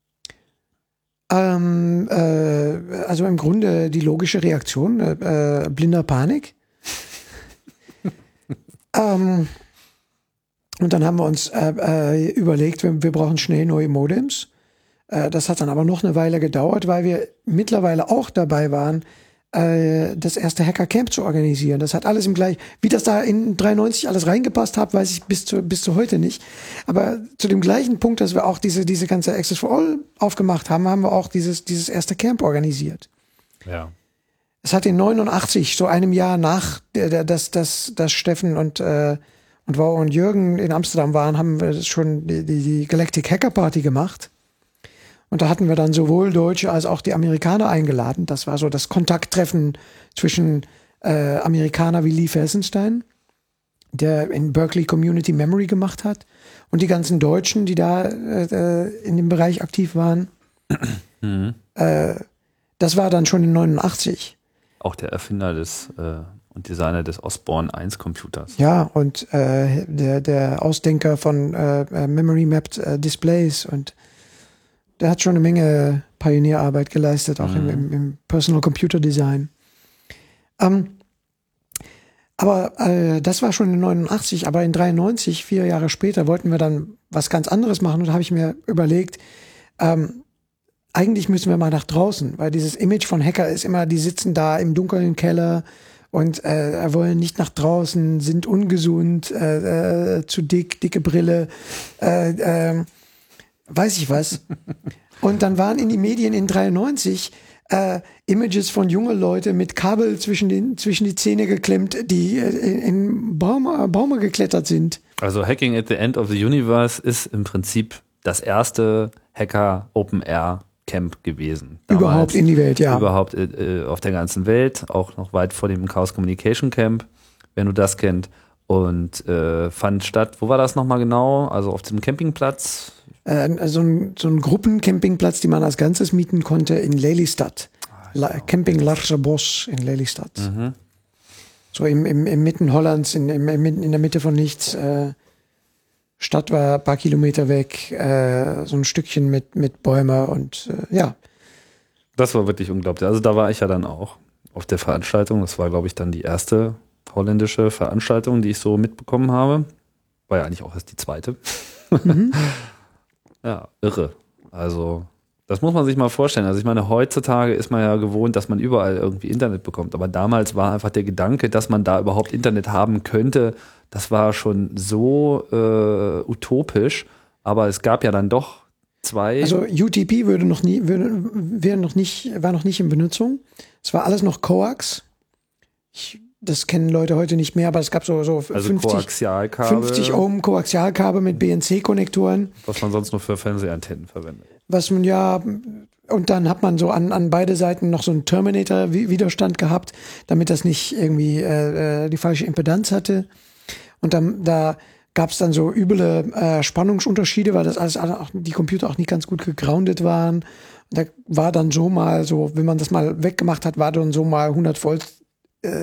ähm, äh, also im Grunde die logische Reaktion, äh, äh, blinder Panik. ähm, Und dann haben wir uns äh, äh, überlegt, wir, wir brauchen schnell neue Modems. Äh, das hat dann aber noch eine Weile gedauert, weil wir mittlerweile auch dabei waren, äh, das erste Hacker-Camp zu organisieren. Das hat alles im gleich, wie das da in dreiundneunzig alles reingepasst hat, weiß ich bis zu, bis zu heute nicht. Aber zu dem gleichen Punkt, dass wir auch diese, diese ganze Access for All aufgemacht haben, haben wir auch dieses, dieses erste Camp organisiert. Ja. Es hat in neunundachtzig, so einem Jahr nach, der, der, dass, dass, dass Steffen und äh, und Wow und Jürgen in Amsterdam waren, haben wir schon die, die, die Galactic Hacker Party gemacht. Und da hatten wir dann sowohl Deutsche als auch die Amerikaner eingeladen. Das war so das Kontakttreffen zwischen äh, Amerikaner wie Lee Felsenstein, der in Berkeley Community Memory gemacht hat, und die ganzen Deutschen, die da äh, in dem Bereich aktiv waren. Mhm. Äh, das war dann schon in neunundachtzig. Auch der Erfinder des äh, und Designer des Osborne eins Computers. Ja, und äh, der, der Ausdenker von äh, Memory Mapped äh, Displays, und der hat schon eine Menge Pionierarbeit geleistet, auch mhm. im, im, im Personal Computer Design. Ähm, aber äh, das war schon in neunundachtzig, aber in dreiundneunzig, vier Jahre später, wollten wir dann was ganz anderes machen, und da habe ich mir überlegt, ähm, eigentlich müssen wir mal nach draußen, weil dieses Image von Hacker ist immer, die sitzen da im dunklen Keller und äh, wollen nicht nach draußen, sind ungesund, äh, äh, zu dick, dicke Brille, äh, äh, weiß ich was. Und dann waren in die Medien in dreiundneunzig äh, Images von jungen Leuten mit Kabel zwischen, den, zwischen die Zähne geklemmt, die äh, in Baume, Baume geklettert sind. Also Hacking at the End of the Universe ist im Prinzip das erste Hacker Open Air Camp gewesen. Damals überhaupt in die Welt, ja. Überhaupt äh, auf der ganzen Welt, auch noch weit vor dem Chaos Communication Camp, wenn du das kennt. Und äh, fand statt, wo war das nochmal genau? Also auf dem Campingplatz? Äh, so ein, so ein Gruppencampingplatz, die man als Ganzes mieten konnte in Lelystad. La- Camping Larse Bos in Lelystad. Mhm. So im, im, im Mitten Hollands, in, im, in der Mitte von nichts. Äh, Stadt war ein paar Kilometer weg, äh, so ein Stückchen mit, mit Bäumen und äh, ja. Das war wirklich unglaublich. Also da war ich ja dann auch auf der Veranstaltung. Das war, glaube ich, dann die erste holländische Veranstaltung, die ich so mitbekommen habe. War ja eigentlich auch erst die zweite. Mhm. Ja, irre. Also das muss man sich mal vorstellen. Also ich meine, heutzutage ist man ja gewohnt, dass man überall irgendwie Internet bekommt. Aber damals war einfach der Gedanke, dass man da überhaupt Internet haben könnte, das war schon so äh, utopisch. Aber es gab ja dann doch zwei. Also U T P würde noch nie, würde, wäre noch nicht, war noch nicht in Benutzung. Es war alles noch Coax. Ich, das kennen Leute heute nicht mehr, aber es gab so, so also fünfzig, Koaxialkabel, fünfzig Ohm Koaxialkabel mit B N C-Konnektoren. Was man sonst nur für Fernsehantennen verwendet. Was man ja, und dann hat man so an, an beide Seiten noch so einen Terminator-Widerstand gehabt, damit das nicht irgendwie äh, die falsche Impedanz hatte. Und dann, da gab es dann so üble äh, Spannungsunterschiede, weil das alles, auch, die Computer auch nicht ganz gut gegroundet waren. Und da war dann so mal so, wenn man das mal weggemacht hat, war dann so mal hundert Volt äh,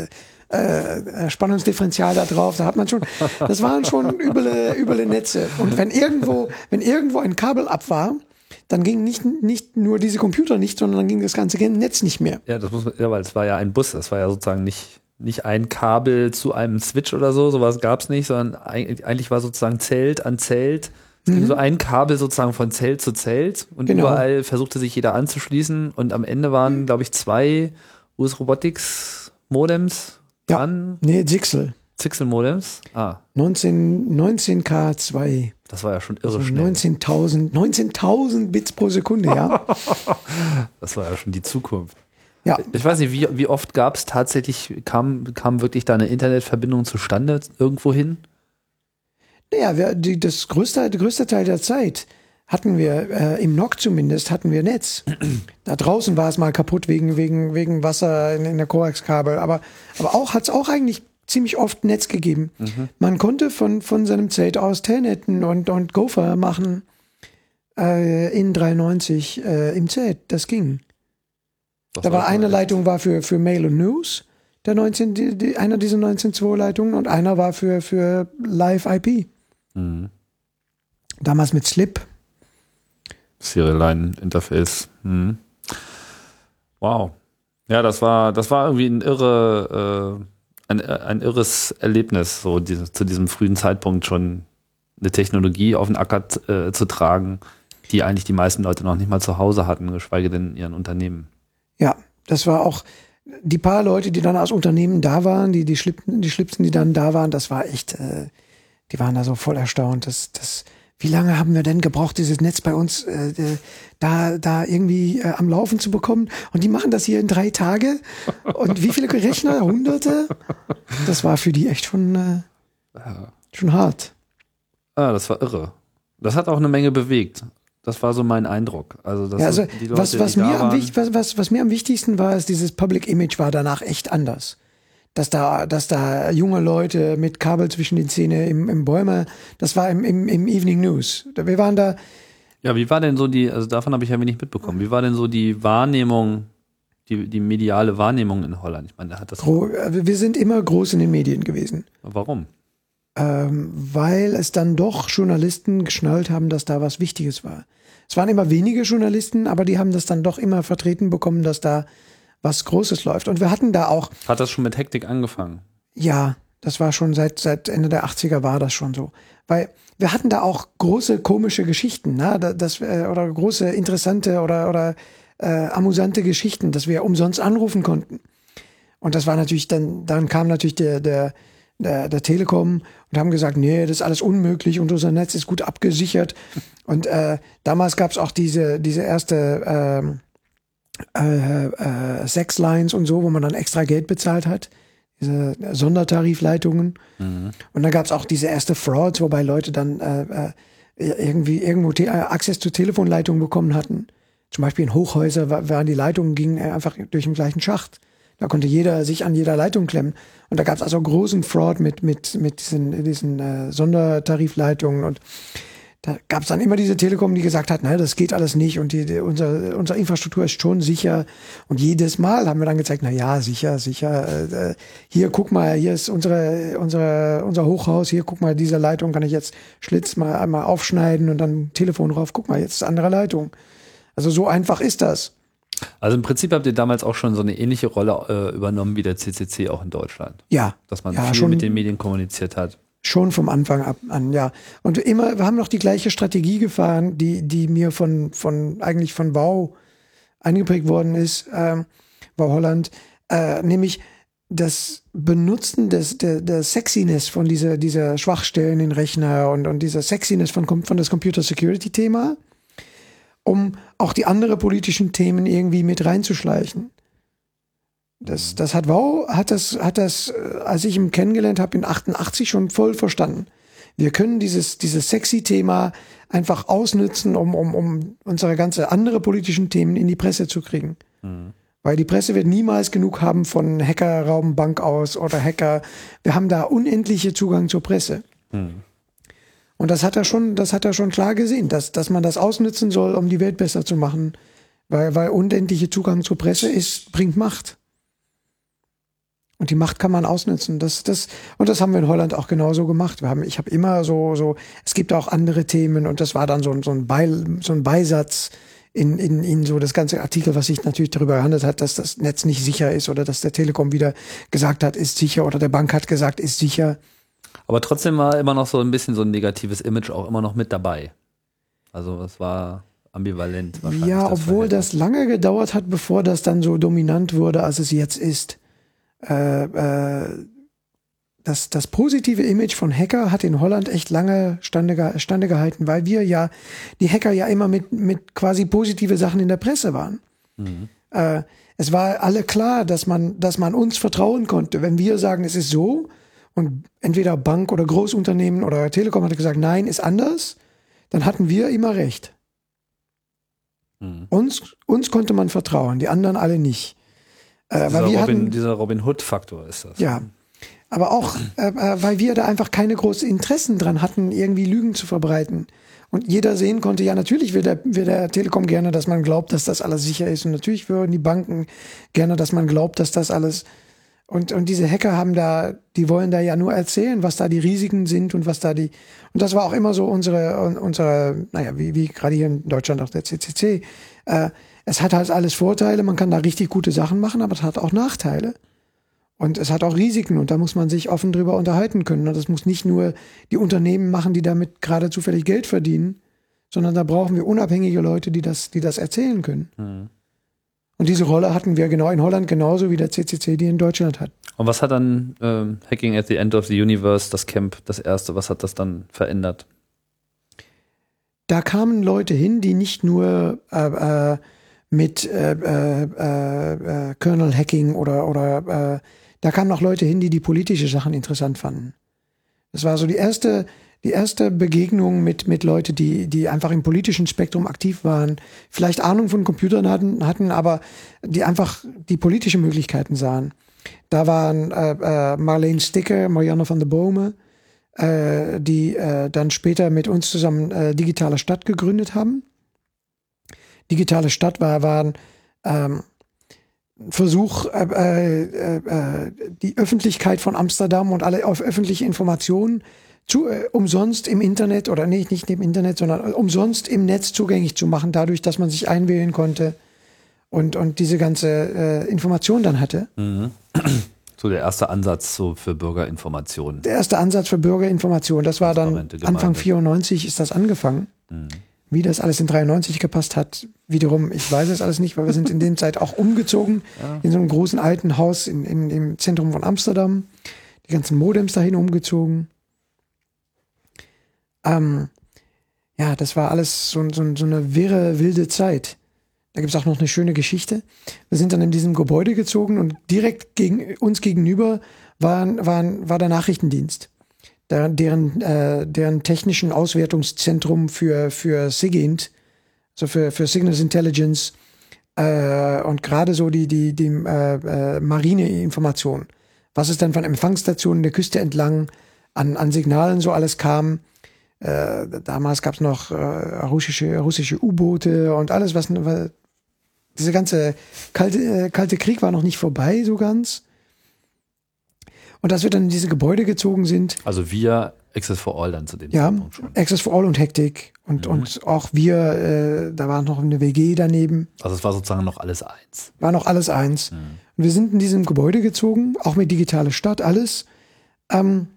äh, Spannungsdifferential da drauf. Da hat man schon, das waren schon üble, üble Netze. Und wenn irgendwo, wenn irgendwo ein Kabel ab war, dann ging nicht, nicht nur diese Computer nicht, sondern dann ging das ganze Netz nicht mehr. Ja, das muss man, ja, weil es war ja ein Bus, das war ja sozusagen nicht, nicht ein Kabel zu einem Switch oder so, sowas gab es nicht, sondern eigentlich war sozusagen Zelt an Zelt. Es ging mhm. so ein Kabel sozusagen von Zelt zu Zelt und genau. überall versuchte sich jeder anzuschließen und am Ende waren, glaube ich, zwei U S Robotics Modems dran. Ja, nee, Zixel. Zixel Modems? Ah. neunzehn K zwei. Das war ja schon irre also schnell. neunzehntausend, neunzehntausend Bits pro Sekunde, ja. Das war ja schon die Zukunft. Ja. Ich weiß nicht, wie, wie oft gab es tatsächlich, kam, kam wirklich da eine Internetverbindung zustande irgendwo hin? Naja, wir, die, das größte, der größte Teil der Zeit hatten wir, äh, im N O C zumindest, hatten wir Netz. Da draußen war es mal kaputt wegen, wegen, wegen Wasser in, in der Koaxkabel. Aber, aber auch hat es auch eigentlich ziemlich oft Netz gegeben. Mhm. Man konnte von, von seinem Zelt aus Telnetten und, und Gopher machen äh, in dreiundneunzig äh, im Zelt. Das ging. Das da war eine echt. Leitung war für, für Mail und News, der neunzehn, die, die, einer dieser neunzehn Punkt zwei Leitungen und einer war für, für Live I P. Mhm. Damals mit Slip. Serial Line Interface. Mhm. Wow. Ja, das war, das war irgendwie ein irre, äh, ein, ein irres Erlebnis, so diese, zu diesem frühen Zeitpunkt schon eine Technologie auf den Acker äh, zu tragen, die eigentlich die meisten Leute noch nicht mal zu Hause hatten, geschweige denn in ihren Unternehmen. Ja, das war auch die paar Leute, die dann als Unternehmen da waren, die, die Schlipsen, die Schlipsen, die dann da waren, das war echt, äh, die waren da so voll erstaunt, dass, dass wie lange haben wir denn gebraucht, dieses Netz bei uns äh, da da irgendwie äh, am Laufen zu bekommen? Und die machen das hier in drei Tage. Und wie viele Rechner? Hunderte? Das war für die echt schon, äh, ja. schon hart. Ah, das war irre. Das hat auch eine Menge bewegt. Das war so mein Eindruck. Also, das ja, also die Leute, was, was, die mir da am, waren, was, was, was mir am wichtigsten war, ist, dieses Public Image war danach echt anders. Dass da, dass da junge Leute mit Kabel zwischen den Zähnen im, im Bäume, das war im, im, im Evening News. Wir waren da. Ja, wie war denn so die, also davon habe ich ja wenig mitbekommen, wie war denn so die Wahrnehmung, die, die mediale Wahrnehmung in Holland? Ich meine, der hat das. Gro- wir sind immer groß in den Medien gewesen. Warum? Ähm, weil es dann doch Journalisten geschnallt haben, dass da was Wichtiges war. Es waren immer wenige Journalisten, aber die haben das dann doch immer vertreten bekommen, dass da was Großes läuft. Und wir hatten da auch... Hat das schon mit Hektik angefangen? Ja, das war schon seit, seit Ende der achtziger war das schon so. Weil wir hatten da auch große komische Geschichten, ne? das, oder große interessante oder, oder äh, amüsante Geschichten, dass wir umsonst anrufen konnten. Und das war natürlich dann, dann kam natürlich der, der, der, der Telekom und haben gesagt, nee, das ist alles unmöglich und unser Netz ist gut abgesichert. Und äh, damals gab es auch diese, diese erste... Ähm, Äh, äh, Sex-Lines und so, wo man dann extra Geld bezahlt hat, diese Sondertarifleitungen. Mhm. Und dann gab es auch diese erste Frauds, wobei Leute dann äh, äh, irgendwie irgendwo te- Access zu Telefonleitungen bekommen hatten. Zum Beispiel in Hochhäuser waren die Leitungen gingen einfach durch den gleichen Schacht. Da konnte jeder sich an jeder Leitung klemmen. Und da gab es also großen Fraud mit mit mit diesen diesen äh, Sondertarifleitungen und da gab es dann immer diese Telekom, die gesagt hat, naja, das geht alles nicht und die, die, unser, unsere Infrastruktur ist schon sicher. Und jedes Mal haben wir dann gezeigt, na ja, sicher, sicher. Äh, hier, guck mal, hier ist unsere, unsere, unser Hochhaus. Hier, guck mal, diese Leitung kann ich jetzt Schlitz mal einmal aufschneiden und dann Telefon drauf. Guck mal, jetzt ist andere Leitung. Also so einfach ist das. Also im Prinzip habt ihr damals auch schon so eine ähnliche Rolle äh, übernommen wie der C C C auch in Deutschland. Ja. Dass man ja, viel schon. mit den Medien kommuniziert hat. Schon vom Anfang ab an, ja. Und immer, wir haben noch die gleiche Strategie gefahren, die, die mir von, von, eigentlich von Wow eingeprägt worden ist, ähm, Wow Holland, äh, nämlich das Benutzen des, der, der Sexiness von dieser, dieser Schwachstellen in Rechner und, und dieser Sexiness von, von das Computer Security Thema, um auch die anderen politischen Themen irgendwie mit reinzuschleichen. Das, das hat Wow, hat das, hat das, als ich ihn kennengelernt habe, in achtundachtzig schon voll verstanden. Wir können dieses, dieses sexy Thema einfach ausnutzen, um, um, um unsere ganze andere politischen Themen in die Presse zu kriegen. Mhm. Weil die Presse wird niemals genug haben von Hacker rauben Bank aus oder Hacker. Wir haben da unendliche Zugang zur Presse. Mhm. Und das hat er schon, das hat er schon klar gesehen, dass, dass man das ausnutzen soll, um die Welt besser zu machen. Weil, weil unendliche Zugang zur Presse ist, bringt Macht. Und die Macht kann man ausnutzen. Das, das, und das haben wir in Holland auch genauso gemacht. Wir haben, ich habe immer so, so, es gibt auch andere Themen und das war dann so, so, ein, Beil, so ein Beisatz in, in, in so das ganze Artikel, was sich natürlich darüber gehandelt hat, dass das Netz nicht sicher ist oder dass der Telekom wieder gesagt hat, ist sicher oder der Bank hat gesagt, ist sicher. Aber trotzdem war immer noch so ein bisschen so ein negatives Image auch immer noch mit dabei. Also es war ambivalent wahrscheinlich. Ja, das obwohl das lange gedauert hat, bevor das dann so dominant wurde, als es jetzt ist. Äh, äh, das, das positive Image von Hacker hat in Holland echt lange Stande, Stande gehalten, weil wir ja, die Hacker ja immer mit, mit quasi positive Sachen in der Presse waren. Mhm. Äh, es war alle klar, dass man, dass man uns vertrauen konnte. Wenn wir sagen, es ist so, und entweder Bank oder Großunternehmen oder Telekom hat gesagt, nein, ist anders, dann hatten wir immer recht. Mhm. Uns, uns konnte man vertrauen, die anderen alle nicht. Äh, dieser, weil wir Robin, hatten, dieser Robin Hood-Faktor ist das. Ja, aber auch, äh, weil wir da einfach keine großen Interessen dran hatten, irgendwie Lügen zu verbreiten. Und jeder sehen konnte, ja, natürlich will der, will der Telekom gerne, dass man glaubt, dass das alles sicher ist. Und natürlich würden die Banken gerne, dass man glaubt, dass das alles... Und, und diese Hacker haben da, die wollen da ja nur erzählen, was da die Risiken sind und was da die... Und das war auch immer so unsere, unsere naja, wie, wie gerade hier in Deutschland auch der C C C. Äh, es hat halt alles Vorteile, man kann da richtig gute Sachen machen, aber es hat auch Nachteile. Und es hat auch Risiken und da muss man sich offen drüber unterhalten können. Und das muss nicht nur die Unternehmen machen, die damit gerade zufällig Geld verdienen, sondern da brauchen wir unabhängige Leute, die das, die das erzählen können. Mhm. Und diese Rolle hatten wir genau in Holland genauso wie der C C C die in Deutschland hat. Und was hat dann ähm, Hacking at the End of the Universe, das Camp, das erste, was hat das dann verändert? Da kamen Leute hin, die nicht nur äh, äh, mit äh, äh, äh, Kernel-Hacking oder, oder äh, da kamen auch Leute hin, die die politische Sachen interessant fanden. Das war so die erste, die erste Begegnung mit, mit Leuten, die, die einfach im politischen Spektrum aktiv waren, vielleicht Ahnung von Computern hatten, hatten, aber die einfach die politischen Möglichkeiten sahen. Da waren äh, äh, Marleen Sticker, Marianne van der Bome, äh, die äh, dann später mit uns zusammen äh, Digitale Stadt gegründet haben. Digitale Stadt war, war ein ähm, Versuch, äh, äh, äh, die Öffentlichkeit von Amsterdam und alle auf öffentliche Informationen zu, äh, umsonst im Internet oder nicht, nicht im Internet, sondern umsonst im Netz zugänglich zu machen, dadurch, dass man sich einwählen konnte und, und diese ganze äh, Information dann hatte. Mhm. So der erste Ansatz so für Bürgerinformation. Der erste Ansatz für Bürgerinformation, das war dann Anfang vierundneunzig ist das angefangen. Mhm. Wie das alles in dreiundneunzig gepasst hat, wiederum, ich weiß es alles nicht, weil wir sind in dem Zeit auch umgezogen, ja. In so einem großen alten Haus in, in, im Zentrum von Amsterdam. Die ganzen Modems dahin umgezogen. Ähm, ja, das war alles so, so, so eine wirre, wilde Zeit. Da gibt es auch noch eine schöne Geschichte. Wir sind dann in diesem Gebäude gezogen und direkt gegen uns gegenüber waren, waren, war der Nachrichtendienst. Deren, äh, deren technischen Auswertungszentrum für, für SIGINT, also für, für Signals Intelligence äh, und gerade so die, die, die äh, äh, Marineinformation. Was es dann von Empfangsstationen der Küste entlang an, an Signalen so alles kam. Äh, damals gab es noch äh, russische, russische U-Boote und alles, was, was dieser ganze kalte, äh, kalte Krieg war noch nicht vorbei so ganz. Und dass wir dann in diese Gebäude gezogen sind. Also wir, Access for All dann zu dem ja, Zeitpunkt schon. Access for All und Hektik. Und, mhm. und auch wir, äh, da war noch eine W G daneben. Also es war sozusagen noch alles eins. War noch alles eins. Mhm. Und wir sind in diesem Gebäude gezogen, auch mit Digitale Stadt, alles. Ähm,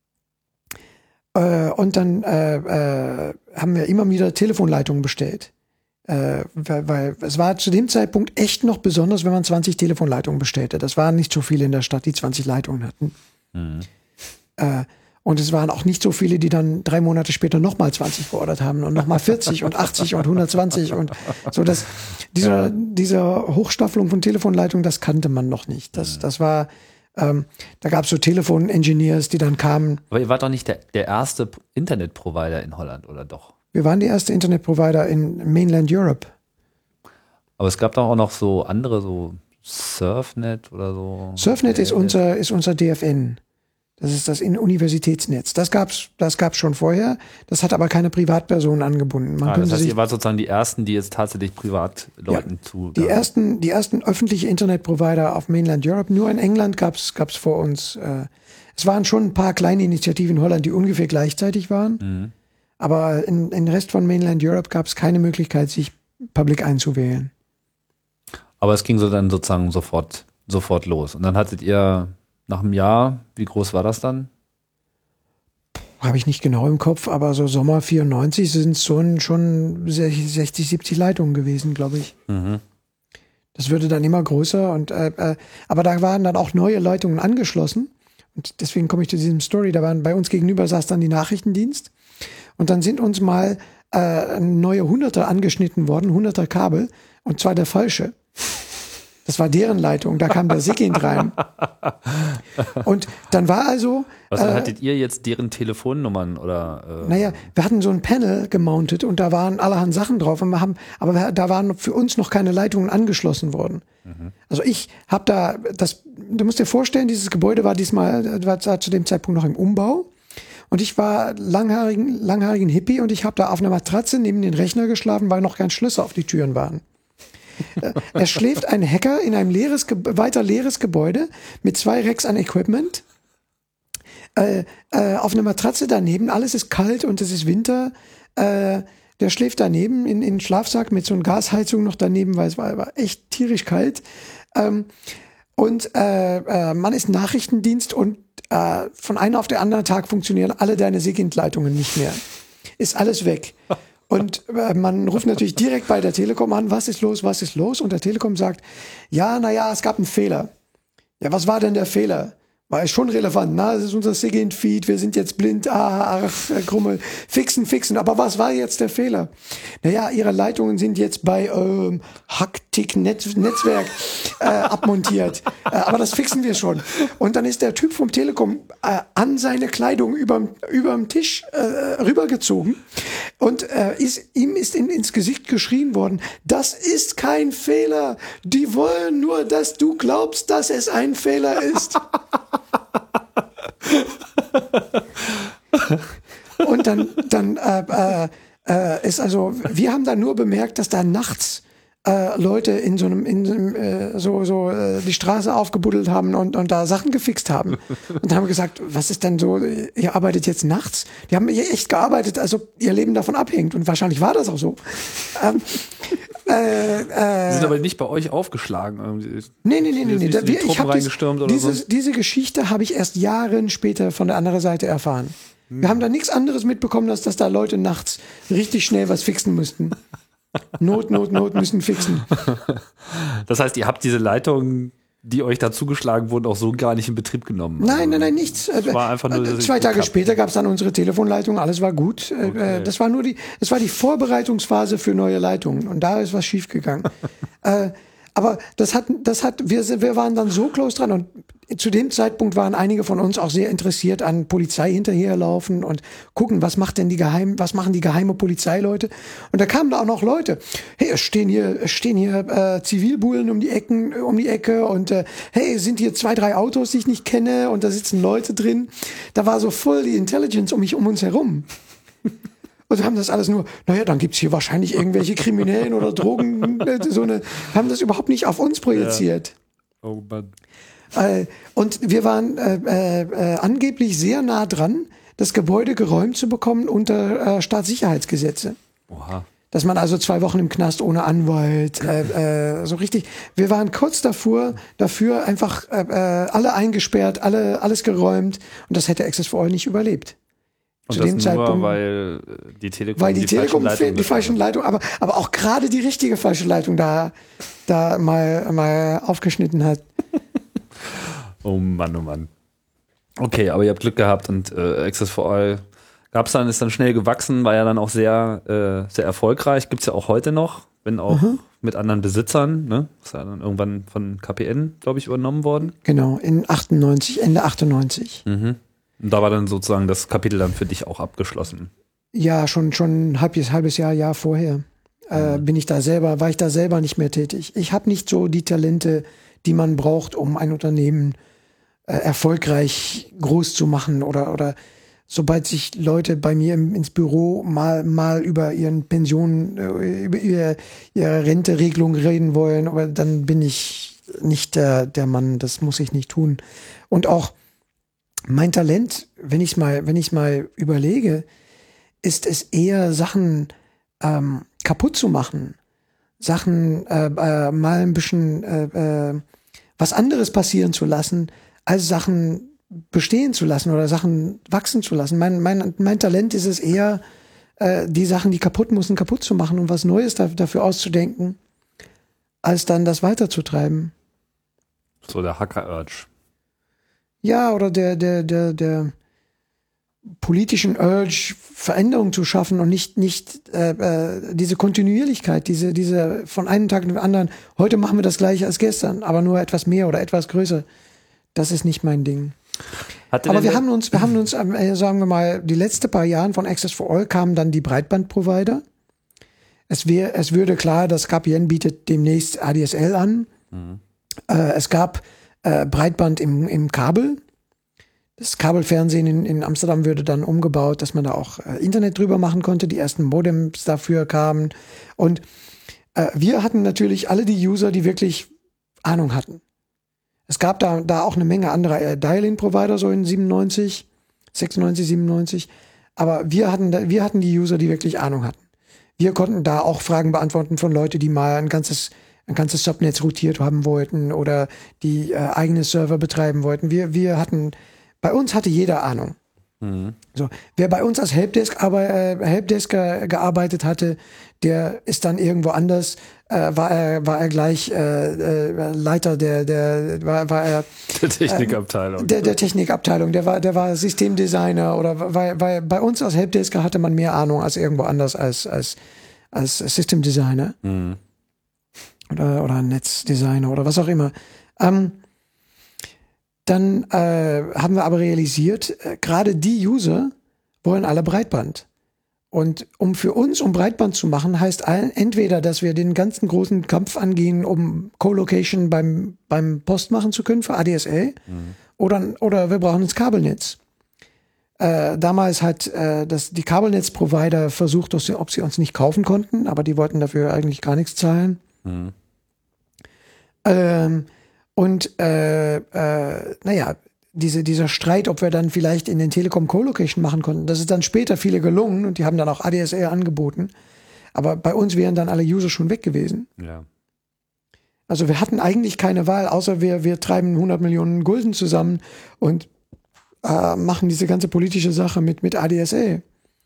äh, und dann äh, äh, haben wir immer wieder Telefonleitungen bestellt. Äh, weil, weil es war zu dem Zeitpunkt echt noch besonders, wenn man zwanzig Telefonleitungen bestellte. Das waren nicht so viele in der Stadt, die zwanzig Leitungen hatten. Mhm. Äh, und es waren auch nicht so viele, die dann drei Monate später nochmal zwanzig geordert haben und nochmal vierzig und achtzig und hundertzwanzig und so. Das, diese, ja. diese Hochstaffelung von Telefonleitungen, das kannte man noch nicht. Das, das war, ähm, da gab es so Telefon-Engineers, die dann kamen. Aber ihr wart doch nicht der, der erste Internetprovider in Holland, oder doch? Wir waren die erste Internetprovider in Mainland Europe. Aber es gab doch auch noch so andere, so Surfnet oder so. Surfnet ist unser, ist unser D F N. Das ist das Universitätsnetz. Das gab's, das gab's schon vorher. Das hat aber keine Privatpersonen angebunden. Man ah, könnte das heißt, sich, ihr wart sozusagen die ersten, die jetzt tatsächlich Privatleuten ja, zu. Die ersten, die ersten öffentliche Internetprovider auf Mainland Europe. Nur in England gab's, gab's vor uns. Äh, es waren schon ein paar kleine Initiativen in Holland, die ungefähr gleichzeitig waren. Mhm. Aber in, in Rest von Mainland Europe gab's keine Möglichkeit, sich public einzuwählen. Aber es ging so dann sozusagen sofort, sofort los. Und dann hattet ihr nach einem Jahr, wie groß war das dann? Habe ich nicht genau im Kopf, aber so Sommer vierundneunzig sind es schon, schon sechzig, siebzig Leitungen gewesen, glaube ich. Mhm. Das würde dann immer größer. Und äh, äh, aber da waren dann auch neue Leitungen angeschlossen. Und deswegen komme ich zu diesem Story. Da waren bei uns gegenüber saß dann die Nachrichtendienst. Und dann sind uns mal äh, neue Hunderter angeschnitten worden, Hunderter Kabel. Und zwar der falsche. Das war deren Leitung, da kam der Sigint rein. Und dann war also... Was, dann äh, hattet ihr jetzt deren Telefonnummern oder... Äh Naja, wir hatten so ein Panel gemountet und da waren allerhand Sachen drauf. Und wir haben, aber wir, da waren für uns noch keine Leitungen angeschlossen worden. Mhm. Also ich habe da... das. Du musst dir vorstellen, dieses Gebäude war diesmal war zu dem Zeitpunkt noch im Umbau. Und ich war langhaarigen, langhaarigen Hippie und ich habe da auf einer Matratze neben den Rechner geschlafen, weil noch kein Schlüssel auf die Türen waren. Es schläft ein Hacker in einem leeres, weiter leeres Gebäude mit zwei Racks an Equipment, äh, äh, auf einer Matratze daneben, alles ist kalt und es ist Winter, äh, der schläft daneben in, in Schlafsack mit so einer Gasheizung noch daneben, weil es war, war echt tierisch kalt. Ähm, und äh, äh, man ist Nachrichtendienst und äh, von einem auf den anderen Tag funktionieren alle deine Sigint-Leitungen nicht mehr. Ist alles weg. Und äh, man ruft natürlich direkt bei der Telekom an, was ist los, was ist los? Und der Telekom sagt, ja, naja, es gab einen Fehler. Ja, was war denn der Fehler? War es schon relevant, na, das ist unser Sigint-Feed, wir sind jetzt blind, ah, ach, Grummel, fixen, fixen. Aber was war jetzt der Fehler? Naja, ihre Leitungen sind jetzt bei ähm, Hacktick-Netzwerk äh, abmontiert. Äh, aber das fixen wir schon. Und dann ist der Typ vom Telekom äh, an seine Kleidung überm, überm Tisch äh, rübergezogen und äh, ist, ihm ist in, ins Gesicht geschrien worden, das ist kein Fehler. Die wollen nur, dass du glaubst, dass es ein Fehler ist. Und dann, dann äh, äh, ist also, wir haben dann nur bemerkt, dass da nachts äh, Leute in so einem, in so, einem, äh, so, so äh, die Straße aufgebuddelt haben und, und da Sachen gefixt haben. Und dann haben wir gesagt, was ist denn so, ihr arbeitet jetzt nachts? Die haben echt gearbeitet, als ob ihr Leben davon abhängt. Und wahrscheinlich war das auch so. Ähm, Äh, äh, Sie sind aber nicht bei euch aufgeschlagen. Irgendwie. Nee, nee, nee, nee. nee. Die Ich hab dies, oder diese, so? diese Geschichte habe ich erst Jahre später von der anderen Seite erfahren. Hm. Wir haben da nichts anderes mitbekommen, als dass da Leute nachts richtig schnell was fixen müssten. Not, Not, Not müssen fixen. Das heißt, ihr habt diese Leitung, die euch da zugeschlagen wurden, auch so gar nicht in Betrieb genommen? Nein, also, nein, nein, nichts. Es war einfach nur, dass Zwei Tage gehabt. später gab es dann unsere Telefonleitung, alles war gut. Okay. Das war nur die, das war die Vorbereitungsphase für neue Leitungen und da ist was schiefgegangen. äh, aber das hat, das hat, wir, wir waren dann so close dran und zu dem Zeitpunkt waren einige von uns auch sehr interessiert an Polizei hinterherlaufen und gucken, was macht denn die geheim, was machen die geheime Polizeileute? Und da kamen da auch noch Leute. Hey, es stehen hier, es stehen hier äh, Zivilbullen um die Ecken, um die Ecke und äh, hey, sind hier zwei, drei Autos, die ich nicht kenne und da sitzen Leute drin. Da war so voll die Intelligence um mich, um uns herum. Und wir haben das alles nur, naja, dann gibt's hier wahrscheinlich irgendwelche Kriminellen oder Drogen, so eine, haben das überhaupt nicht auf uns projiziert. Ja. Oh Mann. Äh, und wir waren äh, äh, angeblich sehr nah dran, das Gebäude geräumt zu bekommen unter äh, Staatssicherheitsgesetze. Oha. Dass man also zwei Wochen im Knast ohne Anwalt, äh, äh, so richtig. Wir waren kurz davor, dafür einfach äh, äh, alle eingesperrt, alle alles geräumt und das hätte Access for All nicht überlebt. Und Zu das dem nur, Zeitpunkt, weil die Telekom weil die, die Telekom falschen Leitungen die falschen Leitungen, aber aber auch gerade die richtige falsche Leitung da da mal mal aufgeschnitten hat. Oh Mann, oh Mann. Okay, aber ihr habt Glück gehabt und äh, Access for All gab's dann, ist dann schnell gewachsen, war ja dann auch sehr, äh, sehr erfolgreich. Gibt's ja auch heute noch, wenn auch mhm. mit anderen Besitzern. Ne? Ist ja dann irgendwann von K P N, glaube ich, übernommen worden. Genau, in achtundneunzig, Ende achtundneunzig. Mhm. Und da war dann sozusagen das Kapitel dann für dich auch abgeschlossen. Ja, schon schon ein halbes, halbes Jahr, Jahr vorher äh, mhm. bin ich da selber, war ich da selber nicht mehr tätig. Ich habe nicht so die Talente, die man braucht, um ein Unternehmen äh, erfolgreich groß zu machen oder oder sobald sich Leute bei mir im, ins Büro mal mal über ihren Pensionen, äh, über ihre, ihre Renteregelung reden wollen, aber dann bin ich nicht der der Mann, das muss ich nicht tun. Und auch mein Talent, wenn ich mal wenn ich mal überlege, ist es eher Sachen ähm, kaputt zu machen, Sachen äh, äh, mal ein bisschen äh, äh, was anderes passieren zu lassen, als Sachen bestehen zu lassen oder Sachen wachsen zu lassen. Mein, mein, mein Talent ist es eher, äh, die Sachen, die kaputt müssen, kaputt zu machen und was Neues da, dafür auszudenken, als dann das weiterzutreiben. So der Hacker-Urge. Ja, oder der, der, der, der politischen Urge, Veränderung zu schaffen und nicht, nicht äh, äh, diese Kontinuierlichkeit, diese, diese von einem Tag zum anderen, heute machen wir das gleiche als gestern, aber nur etwas mehr oder etwas größer. Das ist nicht mein Ding. Hatte Aber denn wir haben uns, wir haben uns, äh, sagen wir mal, die letzten paar Jahren von Access for All kamen dann die Breitbandprovider. Es wäre, es würde klar, das K P N bietet demnächst A D S L an. Mhm. Äh, es gab äh, Breitband im, im Kabel. Das Kabelfernsehen in, in Amsterdam würde dann umgebaut, dass man da auch äh, Internet drüber machen konnte. Die ersten Modems dafür kamen. Und äh, wir hatten natürlich alle die User, die wirklich Ahnung hatten. Es gab da, da auch eine Menge anderer äh, Dial-In-Provider, so in siebenundneunzig, sechsundneunzig, siebenundneunzig. Aber wir hatten, da, wir hatten die User, die wirklich Ahnung hatten. Wir konnten da auch Fragen beantworten von Leuten, die mal ein ganzes, ein ganzes Subnetz routiert haben wollten oder die äh, eigene Server betreiben wollten. Wir, wir hatten, bei uns hatte jeder Ahnung. Mhm. So, wer bei uns als Helpdesk, aber äh, Helpdesker gearbeitet hatte, der ist dann irgendwo anders, äh, war er, war er gleich äh, äh, Leiter der, der, war, war er der Technikabteilung. Äh, der, der Technikabteilung, der war, der war Systemdesigner oder weil, weil bei uns als Helpdesker hatte man mehr Ahnung als irgendwo anders als als als Systemdesigner mhm. oder oder Netzdesigner oder was auch immer. Ähm, Dann äh, haben wir aber realisiert, äh, gerade die User wollen alle Breitband. Und um für uns, um Breitband zu machen, heißt ein, entweder, dass wir den ganzen großen Kampf angehen, um Co-Location beim, beim Post machen zu können für A D S L, mhm. oder, oder wir brauchen das Kabelnetz. Äh, damals hat äh, das, die Kabelnetzprovider versucht, dass sie, ob sie uns nicht kaufen konnten, aber die wollten dafür eigentlich gar nichts zahlen. Mhm. Ähm, Und äh, äh, naja, diese, dieser Streit, ob wir dann vielleicht in den Telekom Co-Location machen konnten, das ist dann später viele gelungen und die haben dann auch A D S L angeboten. Aber bei uns wären dann alle User schon weg gewesen. Ja. Also wir hatten eigentlich keine Wahl, außer wir, wir treiben hundert Millionen Gulden zusammen und äh, machen diese ganze politische Sache mit, mit A D S L.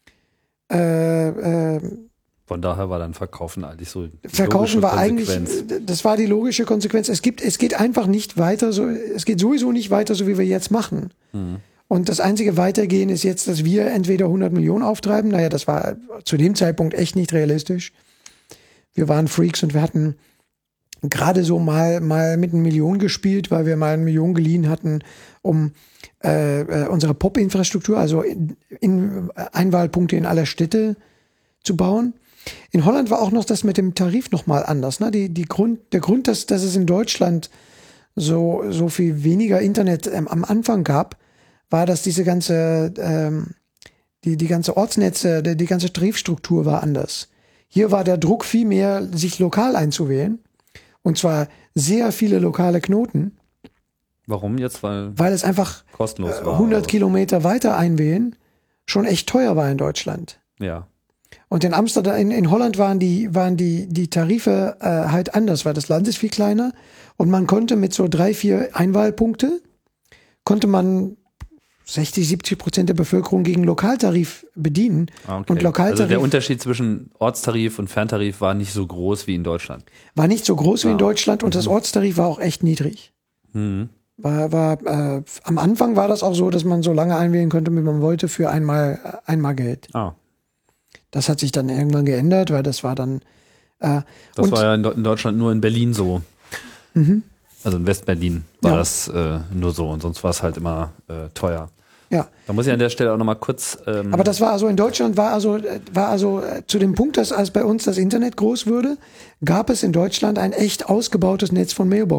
Äh, äh, Von daher war dann Verkaufen eigentlich so die Verkaufen war eigentlich, Konsequenz. das war die logische Konsequenz. Es gibt, es geht einfach nicht weiter, so, es geht sowieso nicht weiter, so wie wir jetzt machen. Mhm. Und das einzige Weitergehen ist jetzt, dass wir entweder hundert Millionen auftreiben. Naja, das war zu dem Zeitpunkt echt nicht realistisch. Wir waren Freaks und wir hatten gerade so mal, mal mit einer Million gespielt, weil wir mal eine Million geliehen hatten, um äh, unsere P O P-Infrastruktur, also in, in Einwahlpunkte in aller Städte zu bauen. In Holland war auch noch das mit dem Tarif nochmal anders. Ne? Die, die Grund, der Grund, dass, dass es in Deutschland so, so viel weniger Internet ähm, am Anfang gab, war, dass diese ganze, ähm, die, die ganze Ortsnetze, die, die ganze Tarifstruktur war anders. Hier war der Druck viel mehr, sich lokal einzuwählen. Und zwar sehr viele lokale Knoten. Warum jetzt? Weil, Weil es einfach kostenlos war, hundert oder? Kilometer weiter einwählen schon echt teuer war in Deutschland. Ja. Und in Amsterdam, in, in Holland waren die, waren die, die Tarife äh, halt anders, weil das Land ist viel kleiner und man konnte mit so drei, vier Einwahlpunkte, konnte man sechzig, siebzig Prozent der Bevölkerung gegen Lokaltarif bedienen. Okay. Und Lokaltarif also der Unterschied zwischen Ortstarif und Ferntarif war nicht so groß wie in Deutschland. war nicht so groß wie Ah. in Deutschland und Mhm. das Ortstarif war auch echt niedrig. Mhm. War, war, äh, am Anfang war das auch so, dass man so lange einwählen konnte, wie man wollte, für einmal, einmal Geld. Ah. Das hat sich dann irgendwann geändert, weil das war dann äh, Das und, war ja in, in Deutschland nur in Berlin so. Mhm. Also in Westberlin war Ja. das äh, nur so und sonst war es halt immer äh, teuer. ja. Da muss ich an der Stelle auch nochmal kurz. Ähm, Aber das war also in Deutschland war also äh, war also äh, zu dem Punkt, dass als bei uns das Internet groß wurde, gab es in Deutschland ein echt ausgebautes Netz von Mailboxen.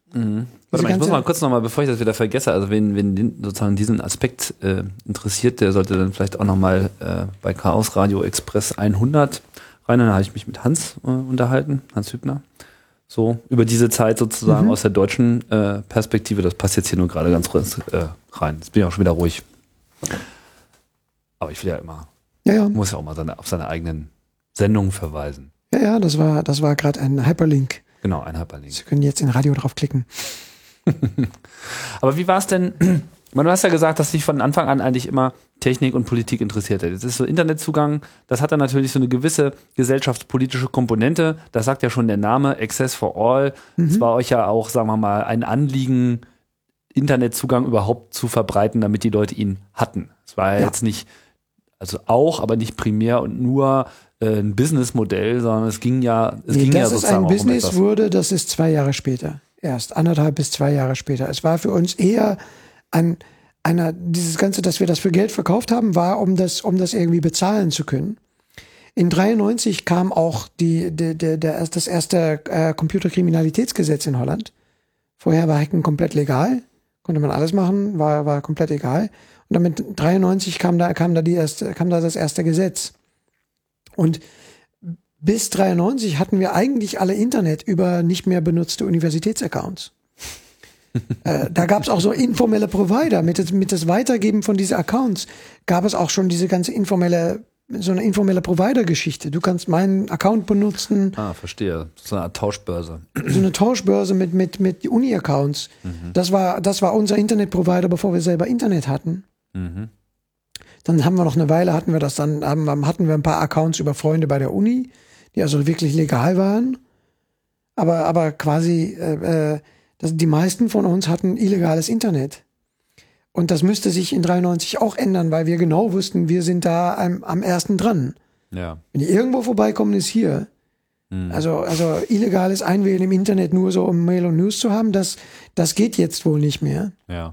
Mhm. Warte mal, ich muss mal kurz nochmal, bevor ich das wieder vergesse, also wen, wen den, sozusagen diesen Aspekt äh, interessiert, der sollte dann vielleicht auch nochmal äh, bei Chaos Radio Express hundert rein. Dann habe ich mich mit Hans äh, unterhalten, Hans Hübner. So, über diese Zeit sozusagen mhm. aus der deutschen äh, Perspektive. Das passt jetzt hier nur gerade ganz kurz äh, rein. Jetzt bin ich auch schon wieder ruhig. Aber ich will ja immer, ja, ja. muss ja auch mal seine, auf seine eigenen Sendungen verweisen. Ja, ja, das war, das war gerade ein Hyperlink. Genau, ein Hyperlink. Sie können jetzt in Radio draufklicken. Aber wie war es denn? Du hast ja gesagt, dass dich von Anfang an eigentlich immer Technik und Politik interessiert hat. Jetzt ist so Internetzugang, das hat dann natürlich so eine gewisse gesellschaftspolitische Komponente. Das sagt ja schon der Name, Access for All. Es mhm. war euch ja auch, sagen wir mal, ein Anliegen, Internetzugang überhaupt zu verbreiten, damit die Leute ihn hatten. Es war ja, ja. jetzt nicht, also auch, aber nicht primär und nur äh, ein Businessmodell, sondern es ging ja, es nee, ging dass ja sozusagen es ein Business um wurde, das ist zwei Jahre später. Erst anderthalb bis zwei Jahre später. Es war für uns eher ein, einer, dieses Ganze, dass wir das für Geld verkauft haben, war, um das, um das irgendwie bezahlen zu können. In dreiundneunzig kam auch die, die, die, der, das erste äh, Computerkriminalitätsgesetz in Holland. Vorher war Hacken komplett legal, konnte man alles machen, war, war komplett egal. Und dann mit dreiundneunzig kam da, kam da die erste, kam da das erste Gesetz. Und bis dreiundneunzig hatten wir eigentlich alle Internet über nicht mehr benutzte Universitätsaccounts. äh, da gab es auch so informelle Provider. Mit das, mit das Weitergeben von diesen Accounts gab es auch schon diese ganze informelle, so eine informelle Provider-Geschichte. Du kannst meinen Account benutzen. Ah, verstehe. So eine Art Tauschbörse. So eine Tauschbörse mit, mit, mit Uni-Accounts. Mhm. Das war, das war unser Internetprovider, bevor wir selber Internet hatten. Mhm. Dann haben wir noch eine Weile, hatten wir das dann, haben, hatten wir ein paar Accounts über Freunde bei der Uni, die also wirklich legal waren. Aber, aber quasi, äh, äh, das, die meisten von uns hatten illegales Internet. Und das müsste sich in dreiundneunzig auch ändern, weil wir genau wussten, wir sind da am, am ersten dran. Ja. Wenn die irgendwo vorbeikommen, ist hier. Hm. Also, also illegales Einwählen im Internet nur so, um Mail und News zu haben, das, das geht jetzt wohl nicht mehr. Ja.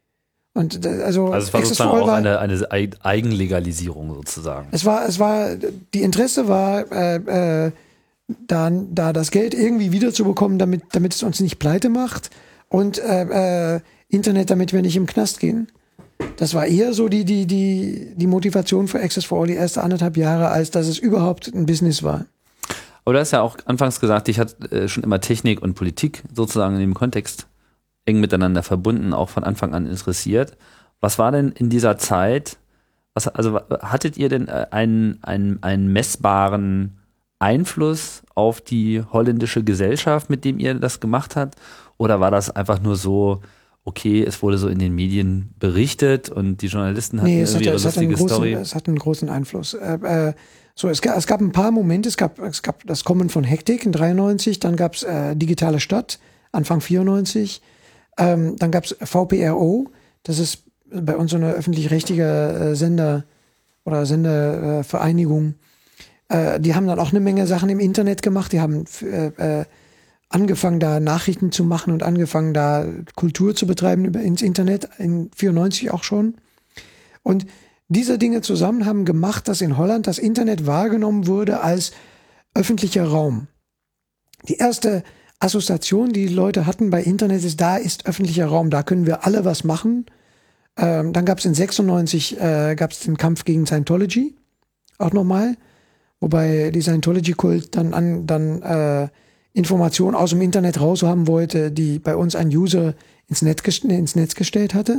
Und also, also es war sozusagen auch eine, eine Eigenlegalisierung sozusagen. Es war, es war, die Interesse war, äh, äh, da, da das Geld irgendwie wiederzubekommen, damit, damit es uns nicht pleite macht und äh, äh, Internet, damit wir nicht im Knast gehen. Das war eher so die, die, die, die Motivation für Access for All die ersten anderthalb Jahre, als dass es überhaupt ein Business war. Aber du hast ja auch anfangs gesagt, dich hat äh, schon immer Technik und Politik sozusagen in dem Kontext eng miteinander verbunden, auch von Anfang an interessiert. Was war denn in dieser Zeit, was, also hattet ihr denn einen, einen, einen messbaren Einfluss auf die holländische Gesellschaft, mit dem ihr das gemacht habt? Oder war das einfach nur so, okay, es wurde so in den Medien berichtet und die Journalisten hatten nee, es irgendwie hat, ihre es lustige hat einen Story? Großen, es hat einen großen Einfluss. Äh, äh, so, es, es gab ein paar Momente, es gab, es gab das Kommen von Hektik in dreiundneunzig, dann gab es äh, Digitale Stadt, Anfang vierundneunzig. Ähm, dann gab es V P R O, das ist bei uns so eine öffentlich-rechtliche äh, Sender- oder Sendervereinigung. Äh, die haben dann auch eine Menge Sachen im Internet gemacht. Die haben äh, äh, angefangen, da Nachrichten zu machen und angefangen, da Kultur zu betreiben über ins Internet, in vierundneunzig auch schon. Und diese Dinge zusammen haben gemacht, dass in Holland das Internet wahrgenommen wurde als öffentlicher Raum. Die erste Assoziation, die, die Leute hatten bei Internet, ist, da ist öffentlicher Raum, da können wir alle was machen. Ähm, dann gab es in sechsundneunzig äh, gab es den Kampf gegen Scientology, auch nochmal, wobei die Scientology-Kult dann, an, dann äh, Informationen aus dem Internet raushaben wollte, die bei uns ein User ins Netz, gest- ins Netz gestellt hatte.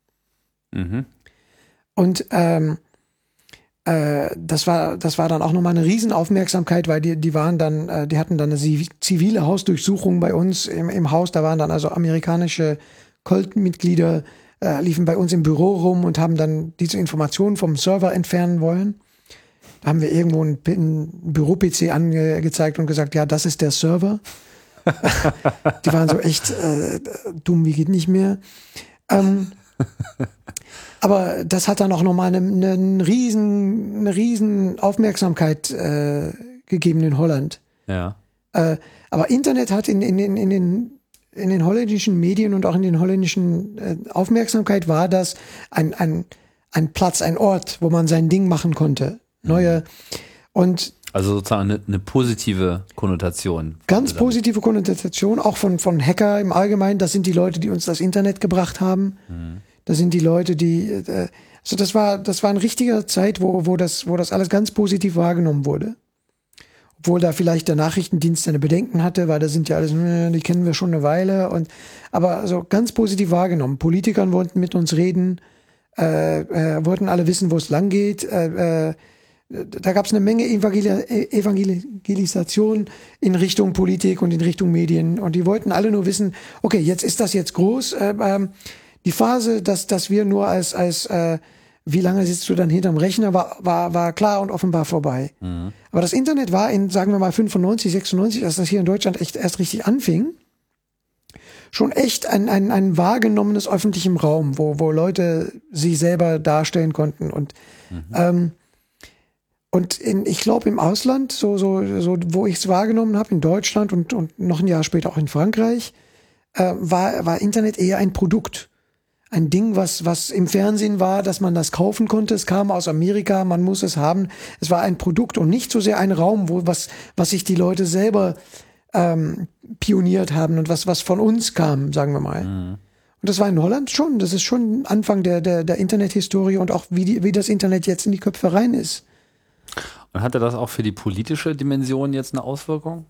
Mhm. Und ähm, Das war, das war dann auch nochmal eine Riesenaufmerksamkeit, weil die, die waren dann, äh, die hatten dann eine zivile Hausdurchsuchung bei uns im, im Haus. Da waren dann also amerikanische Kult-Mitglieder, äh, liefen bei uns im Büro rum und haben dann diese Informationen vom Server entfernen wollen. Da haben wir irgendwo einen, einen Büro-P C angezeigt und gesagt, ja, das ist der Server. Die waren so echt äh, dumm, wie geht nicht mehr. Ähm, Aber das hat dann auch nochmal eine, eine, eine, riesen, eine riesen Aufmerksamkeit äh, gegeben in Holland. Ja. Äh, aber Internet hat in, in, in, in, den, in den holländischen Medien und auch in den holländischen äh, Aufmerksamkeit war das ein, ein, ein Platz, ein Ort, wo man sein Ding machen konnte. Neue. Und Also sozusagen eine, eine positive Konnotation. Ganz positive Konnotation, auch von, von Hacker im Allgemeinen. Das sind die Leute, die uns das Internet gebracht haben. Mhm. Das sind die Leute, die, äh, also das war, das war eine richtige Zeit, wo, wo das, wo das alles ganz positiv wahrgenommen wurde. Obwohl da vielleicht der Nachrichtendienst seine Bedenken hatte, weil da sind ja alles, die kennen wir schon eine Weile. Und, aber also ganz positiv wahrgenommen. Politikern wollten mit uns reden, äh, äh, wollten alle wissen, wo es lang geht. Äh, äh, da gab es eine Menge Evangel- Evangelisation in Richtung Politik und in Richtung Medien. Und die wollten alle nur wissen, okay, jetzt ist das jetzt groß. Äh, äh, die Phase, dass, dass wir nur als, als äh, wie lange sitzt du dann hinterm Rechner, war, war, war klar und offenbar vorbei. Mhm. Aber das Internet war in, sagen wir mal, fünfundneunzig, sechsundneunzig, als das hier in Deutschland echt erst richtig anfing, schon echt ein, ein, ein wahrgenommenes öffentlichem Raum, wo, wo Leute sich selber darstellen konnten. Und, mhm. ähm, und in, ich glaube im Ausland, so, so, so wo ich es wahrgenommen habe, in Deutschland und, und noch ein Jahr später auch in Frankreich, äh, war, war Internet eher ein Produkt. Ein Ding, was, was im Fernsehen war, dass man das kaufen konnte. Es kam aus Amerika, man muss es haben. Es war ein Produkt und nicht so sehr ein Raum, wo was, was sich die Leute selber ähm, pioniert haben und was, was von uns kam, sagen wir mal. Mhm. Und das war in Holland schon. Das ist schon Anfang der, der, der Internethistorie und auch wie, die, wie das Internet jetzt in die Köpfe rein ist. Und hatte das auch für die politische Dimension jetzt eine Auswirkung?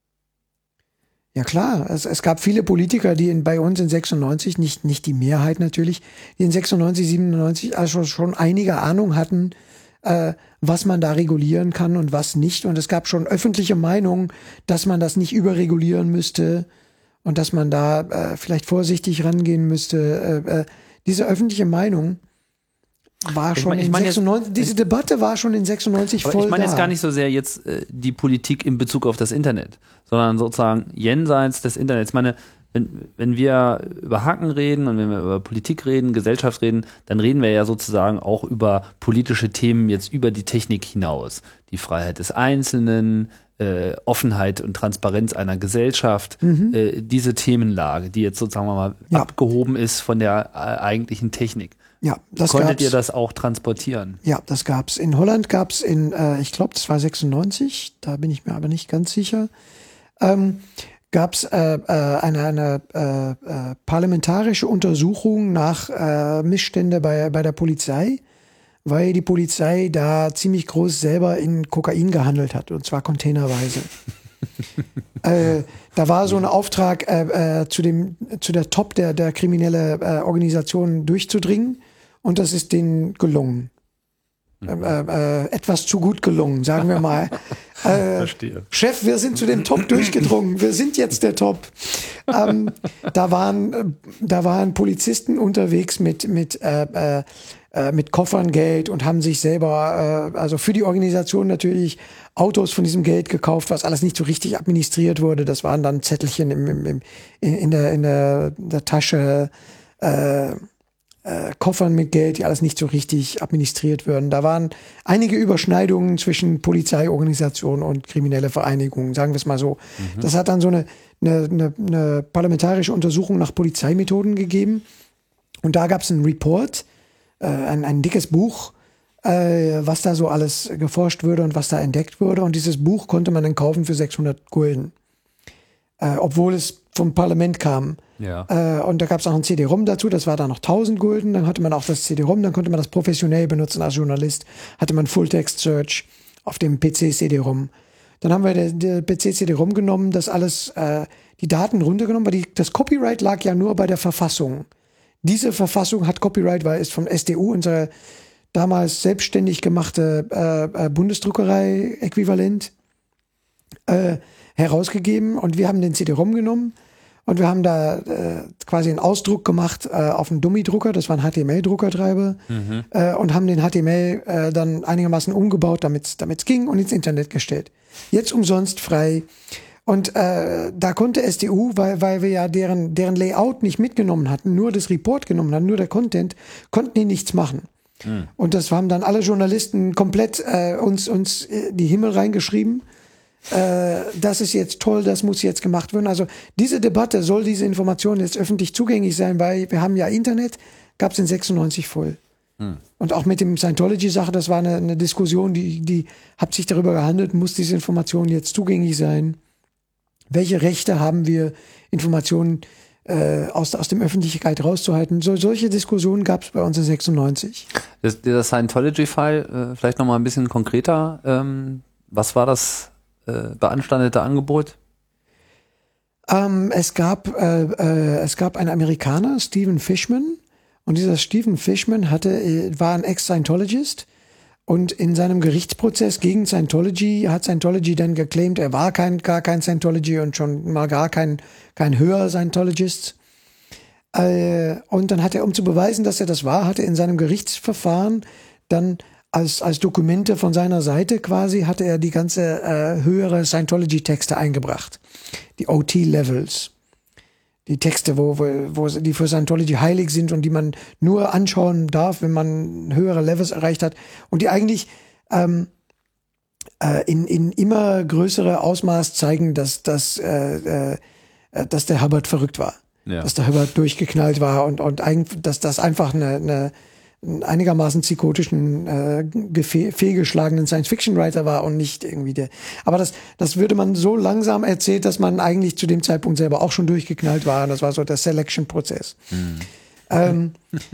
Ja klar, es, es gab viele Politiker, die in, bei uns in sechsundneunzig, nicht, nicht die Mehrheit natürlich, die in sechsundneunzig, siebenundneunzig also schon einige Ahnung hatten, äh, was man da regulieren kann und was nicht. Und es gab schon öffentliche Meinungen, dass man das nicht überregulieren müsste und dass man da äh, vielleicht vorsichtig rangehen müsste. Äh, äh, diese öffentliche Meinung war schon ich mein, ich mein in sechsundneunzig, jetzt, diese Debatte war schon in sechsundneunzig voll da. Ich meine jetzt gar nicht so sehr jetzt äh, die Politik in Bezug auf das Internet, sondern sozusagen jenseits des Internets. Ich meine, wenn, wenn wir über Hacken reden und wenn wir über Politik reden, Gesellschaft reden, dann reden wir ja sozusagen auch über politische Themen jetzt über die Technik hinaus. Die Freiheit des Einzelnen, äh, Offenheit und Transparenz einer Gesellschaft, mhm. äh, diese Themenlage, die jetzt sozusagen mal ja. abgehoben ist von der äh, eigentlichen Technik. Ja, das Konntet gab's. ihr das auch transportieren? Ja, das gab's. In Holland gab's in, äh, ich glaube, das war sechsundneunzig, da bin ich mir aber nicht ganz sicher, ähm, gab's äh, äh, eine, eine äh, äh, parlamentarische Untersuchung nach äh, Missstände bei, bei der Polizei, weil die Polizei da ziemlich groß selber in Kokain gehandelt hat, und zwar containerweise. äh, da war so ein Auftrag, äh, äh, zu dem zu der Top der, der kriminelle äh, Organisationen durchzudringen. Und das ist denen gelungen. Mhm. Äh, äh, etwas zu gut gelungen, sagen wir mal. Äh, Verstehe. Chef, wir sind zu dem Top durchgedrungen. Wir sind jetzt der Top. Ähm, da waren, da waren Polizisten unterwegs mit, mit, äh, äh, mit Koffern Geld und haben sich selber, äh, also für die Organisation natürlich Autos von diesem Geld gekauft, was alles nicht so richtig administriert wurde. Das waren dann Zettelchen im, im, im, in der, in der, der Tasche, äh, Äh, Koffern mit Geld, die alles nicht so richtig administriert würden. Da waren einige Überschneidungen zwischen Polizeiorganisationen und kriminelle Vereinigungen, sagen wir es mal so. Mhm. Das hat dann so eine, eine, eine, eine parlamentarische Untersuchung nach Polizeimethoden gegeben. Und da gab es einen Report, äh, ein, ein dickes Buch, äh, was da so alles geforscht würde und was da entdeckt wurde. Und dieses Buch konnte man dann kaufen für sechshundert Gulden. Äh, obwohl es vom Parlament kam. Ja. Äh, und da gab es auch ein C D-ROM dazu, das war dann noch tausend Gulden, dann hatte man auch das C D-ROM, dann konnte man das professionell benutzen als Journalist, hatte man Full-Text-Search auf dem P C-C D-ROM. Dann haben wir den P C-C D-ROM genommen, das alles, äh, die Daten runtergenommen, weil die, das Copyright lag ja nur bei der Verfassung. Diese Verfassung hat Copyright, weil es vom S D U, unsere damals selbstständig gemachte äh, äh, Bundesdruckerei-Äquivalent, äh, herausgegeben, und wir haben den C D-ROM genommen und wir haben da äh, quasi einen Ausdruck gemacht äh, auf einen Dummy-Drucker, das war ein H T M L-Druckertreiber, mhm. äh, und haben den H T M L äh, dann einigermaßen umgebaut, damit es ging, und ins Internet gestellt. Jetzt umsonst frei. Und äh, da konnte S D U, weil, weil wir ja deren, deren Layout nicht mitgenommen hatten, nur das Report genommen hatten, nur der Content, konnten die nichts machen. Mhm. Und das haben dann alle Journalisten komplett äh, uns, uns die Himmel reingeschrieben. Äh, das ist jetzt toll, das muss jetzt gemacht werden. Also diese Debatte, soll diese Information jetzt öffentlich zugänglich sein, weil wir haben ja Internet, gab es in sechsundneunzig voll. Hm. Und auch mit dem Scientology-Sache, das war eine, eine Diskussion, die, die hat sich darüber gehandelt, muss diese Information jetzt zugänglich sein? Welche Rechte haben wir, Informationen äh, aus, aus dem Öffentlichkeit rauszuhalten? So, solche Diskussionen gab es bei uns in sechsundneunzig. Das, der Scientology-Fall, äh, vielleicht nochmal ein bisschen konkreter. Ähm, was war das äh, beanstandete Angebot? Ähm, es gab, äh, äh, es gab einen Amerikaner, Stephen Fishman, und dieser Stephen Fishman hatte, war ein Ex-Scientologist, und in seinem Gerichtsprozess gegen Scientology hat Scientology dann geclaimt, er war kein, gar kein Scientology und schon mal gar kein, kein höherer Scientologist. Äh, und dann hat er, um zu beweisen, dass er das war, hat er in seinem Gerichtsverfahren dann als, als Dokumente von seiner Seite quasi, hatte er die ganze äh, höhere Scientology-Texte eingebracht. Die O T-Levels. Die Texte, wo, wo, wo die für Scientology heilig sind und die man nur anschauen darf, wenn man höhere Levels erreicht hat. Und die eigentlich ähm, äh, in, in immer größere Ausmaß zeigen, dass, dass, äh, äh, dass der Hubbard verrückt war. Ja. Dass der Hubbard durchgeknallt war und, und eigentlich, dass das einfach eine, eine einigermaßen psychotischen, äh, fehlgeschlagenen Science-Fiction-Writer war und nicht irgendwie der. Aber das, das würde man so langsam erzählt, dass man eigentlich zu dem Zeitpunkt selber auch schon durchgeknallt war. Und das war so der Selection-Prozess. Mhm. Ähm,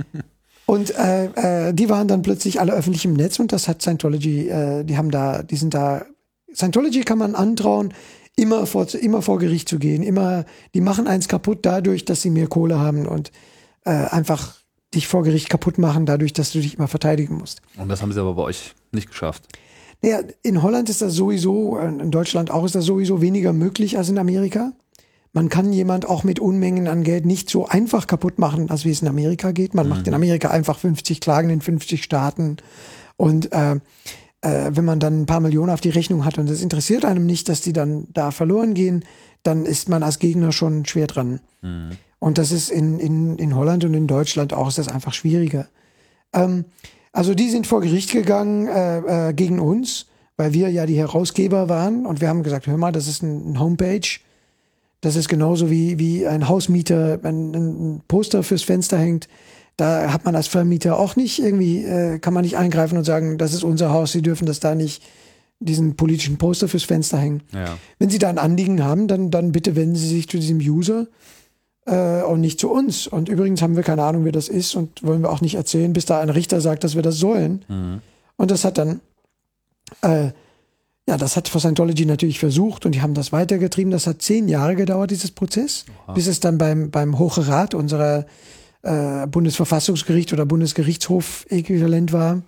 und äh, äh, die waren dann plötzlich alle öffentlich im Netz und das hat Scientology, äh, die haben da, die sind da. Scientology kann man antrauen, immer vor, immer vor Gericht zu gehen. Immer, die machen eins kaputt dadurch, dass sie mehr Kohle haben und äh, einfach dich vor Gericht kaputt machen, dadurch, dass du dich immer verteidigen musst. Und das haben sie aber bei euch nicht geschafft. Naja, in Holland ist das sowieso, in Deutschland auch, ist das sowieso weniger möglich als in Amerika. Man kann jemand auch mit Unmengen an Geld nicht so einfach kaputt machen, als wie es in Amerika geht. Man mhm. macht in Amerika einfach fünfzig Klagen in fünfzig Staaten. Und äh, äh, wenn man dann ein paar Millionen auf die Rechnung hat und es interessiert einem nicht, dass die dann da verloren gehen, dann ist man als Gegner schon schwer dran. Mhm. Und das ist in, in, in Holland und in Deutschland auch, ist das einfach schwieriger. Ähm, also die sind vor Gericht gegangen äh, äh, gegen uns, weil wir ja die Herausgeber waren und wir haben gesagt, hör mal, das ist ein, ein Homepage, das ist genauso wie, wie ein Hausmieter ein, ein Poster fürs Fenster hängt. Da hat man als Vermieter auch nicht irgendwie, äh, kann man nicht eingreifen und sagen, das ist unser Haus, Sie dürfen das da nicht, diesen politischen Poster fürs Fenster hängen. Ja. Wenn Sie da ein Anliegen haben, dann, dann bitte wenden Sie sich zu diesem User äh, und nicht zu uns. Und übrigens haben wir keine Ahnung, wer das ist und wollen wir auch nicht erzählen, bis da ein Richter sagt, dass wir das sollen. Mhm. Und das hat dann, äh, ja, das hat Scientology natürlich versucht und die haben das weitergetrieben. Das hat zehn Jahre gedauert, dieses Prozess, Oha. bis es dann beim, beim Hohen Rat, unserer äh, Bundesverfassungsgericht oder Bundesgerichtshof-Äquivalent war.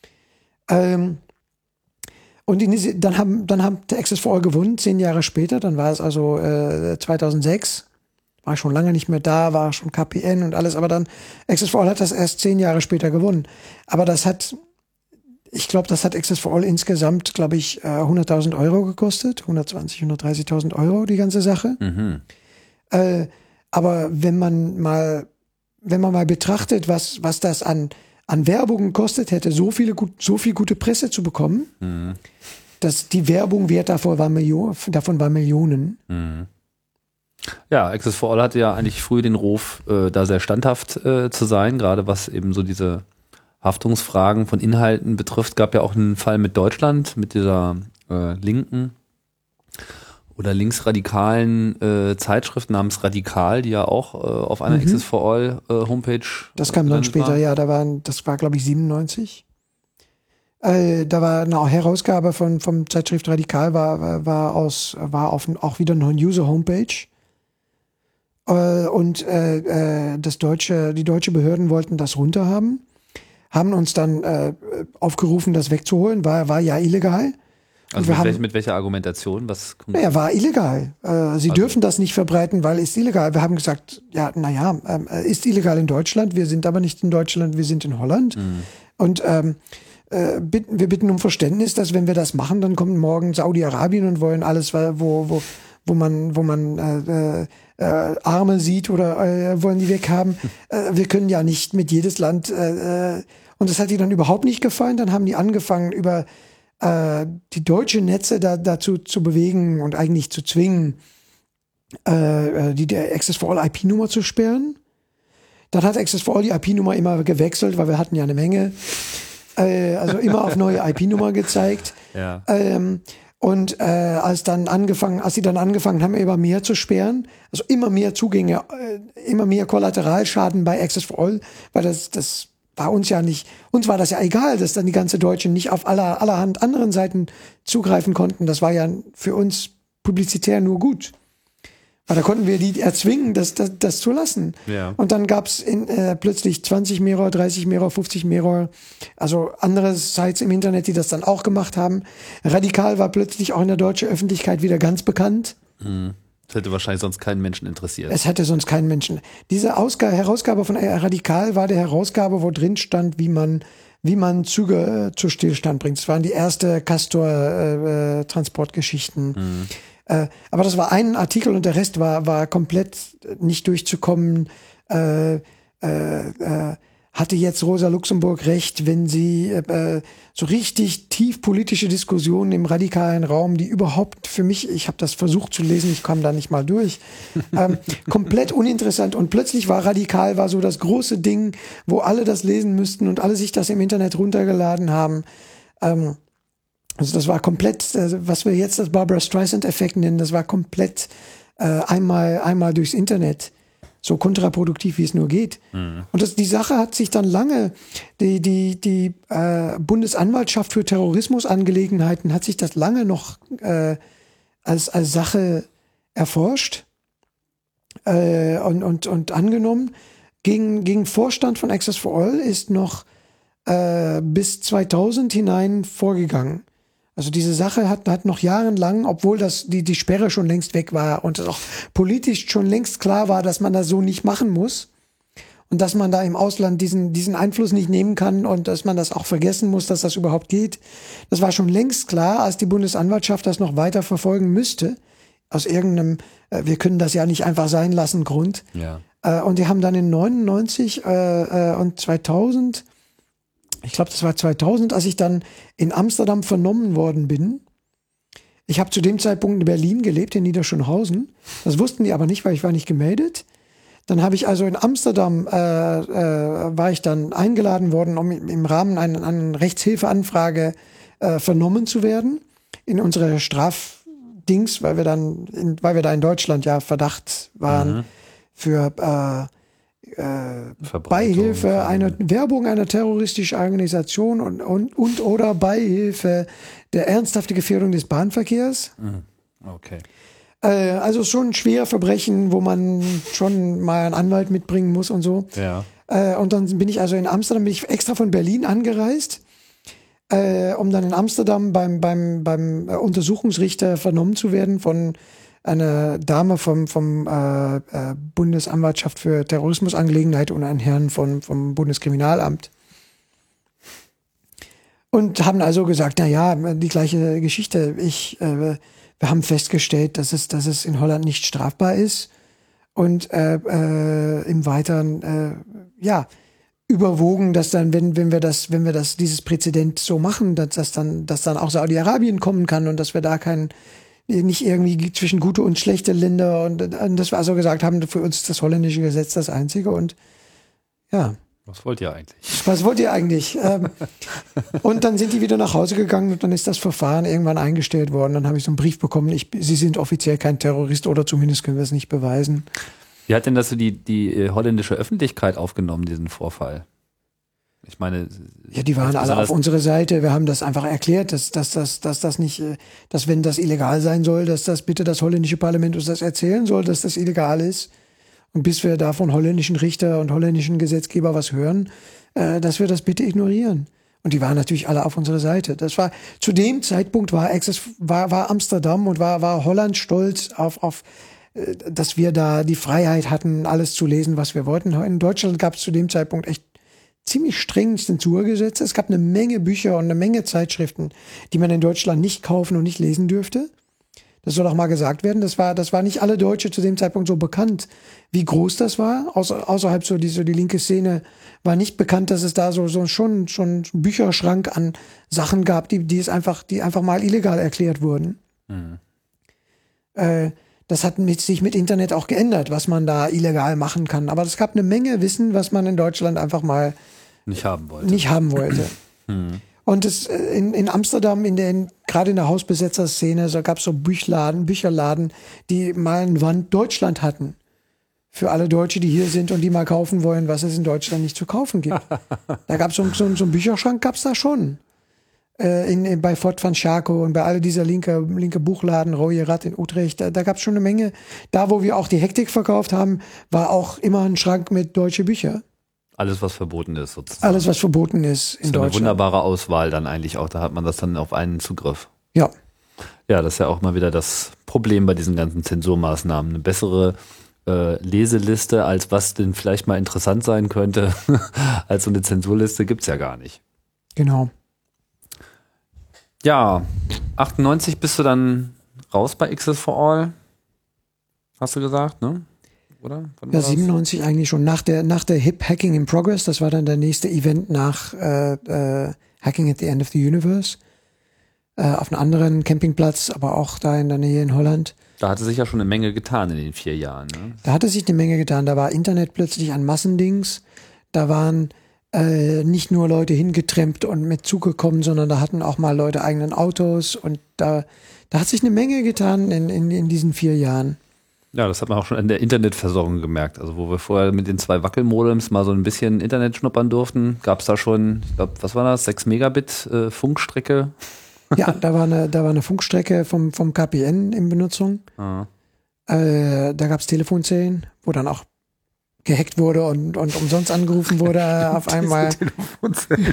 Ähm, und in, dann haben, dann haben der Access for All gewonnen, zehn Jahre später. Dann war es also äh, zweitausendsechs. War schon lange nicht mehr da, war schon K P N und alles. Aber dann, Access for All hat das erst zehn Jahre später gewonnen. Aber das hat, ich glaube, das hat Access for All insgesamt, glaube ich, hunderttausend Euro gekostet. hundertzwanzig, hundertdreißigtausend Euro, die ganze Sache. Mhm. Äh, aber wenn man mal, wenn man mal betrachtet, was, was das an, an Werbung gekostet hätte, so viele, so viel gute Presse zu bekommen, mhm. dass die Werbung wert davon war, Millionen, davon war Millionen. Mhm. Ja, Access for All hatte ja eigentlich früh den Ruf, äh, da sehr standhaft äh, zu sein, gerade was eben so diese Haftungsfragen von Inhalten betrifft. Gab ja auch einen Fall mit Deutschland, mit dieser äh, linken oder linksradikalen äh, Zeitschrift namens Radikal, die ja auch äh, auf einer mhm. Access for All äh, Homepage. Das kam dann später, war. ja, da waren, das war glaube ich siebenundneunzig. Äh, da war eine Herausgabe von vom Zeitschrift Radikal war war aus war auf auch wieder eine User Homepage. Äh, und äh, das deutsche die deutsche Behörden wollten das runterhaben. Haben uns dann äh, aufgerufen, das wegzuholen, war, war ja illegal. Also mit, haben, welch, mit welcher Argumentation? Was naja, war illegal. Äh, sie also. dürfen das nicht verbreiten, weil es illegal. Wir haben gesagt, ja, naja, äh, ist illegal in Deutschland, wir sind aber nicht in Deutschland, wir sind in Holland. Mhm. Und ähm, äh, bitten, wir bitten um Verständnis, dass wenn wir das machen, dann kommt morgen Saudi-Arabien und wollen alles, wo, wo, wo man, wo man äh, äh, Arme sieht oder äh, wollen die weghaben. äh, wir können ja nicht mit jedes Land äh, und das hat ihnen dann überhaupt nicht gefallen. Dann haben die angefangen, über äh, die deutsche Netze da, dazu zu bewegen und eigentlich zu zwingen, äh, die der Access for All I P-Nummer zu sperren. Dann hat Access for All die I P-Nummer immer gewechselt, weil wir hatten ja eine Menge. Äh, also immer auf neue I P-Nummer gezeigt. Ja. Ähm, und äh, als dann angefangen, als sie dann angefangen haben, immer mehr zu sperren, also immer mehr Zugänge, äh, immer mehr Kollateralschaden bei Access for All, weil das, das war uns ja nicht, uns war das ja egal, dass dann die ganze Deutschen nicht auf aller, allerhand anderen Seiten zugreifen konnten. Das war ja für uns publizitär nur gut. Weil da konnten wir die erzwingen, das, das, das zu lassen. Ja. Und dann gab es äh, plötzlich zwanzig Mirror, dreißig Mirror, fünfzig Mirror, also andere Sites im Internet, die das dann auch gemacht haben. Radikal war plötzlich auch in der deutschen Öffentlichkeit wieder ganz bekannt. Mhm. Das hätte wahrscheinlich sonst keinen Menschen interessiert. Es hätte sonst keinen Menschen. Diese Ausgabe, Herausgabe von Radikal war der Herausgabe, wo drin stand, wie man wie man Züge äh, zu Stillstand bringt. Das waren die erste Castor-Transportgeschichten. Äh, mhm. Äh, aber das war ein Artikel und der Rest war, war komplett nicht durchzukommen. Äh, äh, äh, hatte jetzt Rosa Luxemburg recht, wenn sie äh, so richtig tief politische Diskussionen im radikalen Raum, die überhaupt für mich, ich habe das versucht zu lesen, ich kam da nicht mal durch, ähm, komplett uninteressant. Und plötzlich war Radikal, war so das große Ding, wo alle das lesen müssten und alle sich das im Internet runtergeladen haben. Ähm, Also das war komplett, also was wir jetzt das Barbara Streisand-Effekt nennen, das war komplett äh, einmal einmal durchs Internet, so kontraproduktiv wie es nur geht. Mhm. Und das, die Sache hat sich dann lange, die die die äh, Bundesanwaltschaft für Terrorismusangelegenheiten hat sich das lange noch äh, als als Sache erforscht äh, und und und angenommen. Gegen gegen Vorstand von Access for All ist noch äh, bis zweitausend hinein vorgegangen. Also diese Sache hat, hat noch jahrelang, obwohl das die, die Sperre schon längst weg war und es auch politisch schon längst klar war, dass man das so nicht machen muss und dass man da im Ausland diesen, diesen Einfluss nicht nehmen kann und dass man das auch vergessen muss, dass das überhaupt geht. Das war schon längst klar, als die Bundesanwaltschaft das noch weiter verfolgen müsste, aus irgendeinem, äh, wir können das ja nicht einfach sein lassen, Grund. Ja. Äh, und die haben dann in neunundneunzig äh, äh, und zweitausend, ich glaube, das war zweitausend, als ich dann in Amsterdam vernommen worden bin. Ich habe zu dem Zeitpunkt in Berlin gelebt, in Niederschönhausen. Das wussten die aber nicht, weil ich war nicht gemeldet. Dann habe ich also in Amsterdam, äh, äh, war ich dann eingeladen worden, um im Rahmen einer, einer Rechtshilfeanfrage äh, vernommen zu werden. In unsere Strafdings, weil wir dann, in, weil wir da in Deutschland ja Verdacht waren mhm. für äh, Äh, Beihilfe einer Werbung einer terroristischen Organisation und, und, und oder Beihilfe der ernsthaften Gefährdung des Bahnverkehrs. Okay. Äh, also schon schwer Verbrechen, wo man schon mal einen Anwalt mitbringen muss und so. Ja. Äh, und dann bin ich also in Amsterdam, bin ich extra von Berlin angereist, äh, um dann in Amsterdam beim, beim, beim Untersuchungsrichter vernommen zu werden von eine Dame vom, vom äh, äh, Bundesanwaltschaft für Terrorismusangelegenheiten und einen Herrn von, vom Bundeskriminalamt. Und haben also gesagt, na ja, die gleiche Geschichte. Ich, äh, wir haben festgestellt, dass es, dass es in Holland nicht strafbar ist und äh, äh, im Weiteren, äh, ja, überwogen, dass dann, wenn, wenn wir das, wenn wir das, dieses Präzedent so machen, dass das dann, dass dann auch Saudi-Arabien kommen kann und dass wir da keinen nicht irgendwie zwischen gute und schlechte Länder und, und dass wir also gesagt haben, für uns ist das holländische Gesetz das einzige und ja. Was wollt ihr eigentlich? Was wollt ihr eigentlich? ähm, und dann sind die wieder nach Hause gegangen und dann ist das Verfahren irgendwann eingestellt worden. Dann habe ich so einen Brief bekommen, ich, sie sind offiziell kein Terrorist oder zumindest können wir es nicht beweisen. Wie hat denn das so die, die holländische Öffentlichkeit aufgenommen, diesen Vorfall? Ich meine, ja, die waren alle auf unserer Seite. Wir haben das einfach erklärt, dass, dass, dass, dass das nicht, dass wenn das illegal sein soll, dass das bitte das holländische Parlament uns das erzählen soll, dass das illegal ist. Und bis wir da von holländischen Richter und holländischen Gesetzgeber was hören, äh, dass wir das bitte ignorieren. Und die waren natürlich alle auf unserer Seite. Das war, zu dem Zeitpunkt war Access, war, war Amsterdam und war, war Holland stolz auf, auf, äh, dass wir da die Freiheit hatten, alles zu lesen, was wir wollten. In Deutschland gab es zu dem Zeitpunkt echt ziemlich streng Zensurgesetze. Es gab eine Menge Bücher und eine Menge Zeitschriften, die man in Deutschland nicht kaufen und nicht lesen dürfte. Das soll auch mal gesagt werden. Das war, das war nicht alle Deutsche zu dem Zeitpunkt so bekannt, wie groß das war. Außer, außerhalb so die, so die linke Szene war nicht bekannt, dass es da so, so schon, schon einen Bücherschrank an Sachen gab, die, die es einfach, die einfach mal illegal erklärt wurden. Mhm. Äh, das hat mit, sich mit Internet auch geändert, was man da illegal machen kann. Aber es gab eine Menge Wissen, was man in Deutschland einfach mal nicht haben wollte. Nicht haben wollte. hm. Und es, in, in Amsterdam, in der, gerade in der Hausbesetzerszene, so gab es so Büchladen, Bücherladen, die mal eine Wand Deutschland hatten. Für alle Deutsche, die hier sind und die mal kaufen wollen, was es in Deutschland nicht zu kaufen gibt. Da gab es so, so, so einen Bücherschrank, gab es da schon. Äh, in, in, bei Fort van Schaco und bei all dieser linke, linke Buchladen, Rode Rad in Utrecht, da, da gab es schon eine Menge. Da, wo wir auch die Hektik verkauft haben, war auch immer ein Schrank mit deutsche Bücher. Alles, was verboten ist, sozusagen. Alles, was verboten ist in das ist Deutschland. Eine wunderbare Auswahl dann eigentlich auch. Da hat man das dann auf einen Zugriff. Ja. Ja, das ist ja auch mal wieder das Problem bei diesen ganzen Zensurmaßnahmen. Eine bessere äh, Leseliste, als was denn vielleicht mal interessant sein könnte, als so eine Zensurliste gibt's ja gar nicht. Genau. Ja, achtundneunzig bist du dann raus bei Access for All. Hast du gesagt, ne? Oder? Wann Ja, war das? siebenundneunzig eigentlich schon. Nach der, nach der Hip Hacking in Progress, das war dann der nächste Event nach äh, äh, Hacking at the End of the Universe. Äh, auf einem anderen Campingplatz, aber auch da in der Nähe in Holland. Da hatte sich ja schon eine Menge getan in den vier Jahren. Ne? Da hatte sich eine Menge getan. Da war Internet plötzlich ein Massendings. Da waren äh, nicht nur Leute hingetrempt und mit zugekommen, sondern da hatten auch mal Leute eigenen Autos. Und da, da hat sich eine Menge getan in, in, in diesen vier Jahren. Ja, das hat man auch schon an der Internetversorgung gemerkt. Also wo wir vorher mit den zwei Wackelmodems mal so ein bisschen Internet schnuppern durften, gab es da schon, ich glaube, was war das, sechs Megabit äh, Funkstrecke? Ja, da war eine, da war eine Funkstrecke vom, vom K P N in Benutzung. Ah. Äh, da gab es Telefonzellen, wo dann auch gehackt wurde und, und umsonst angerufen wurde äh, auf einmal. Telefonzellen.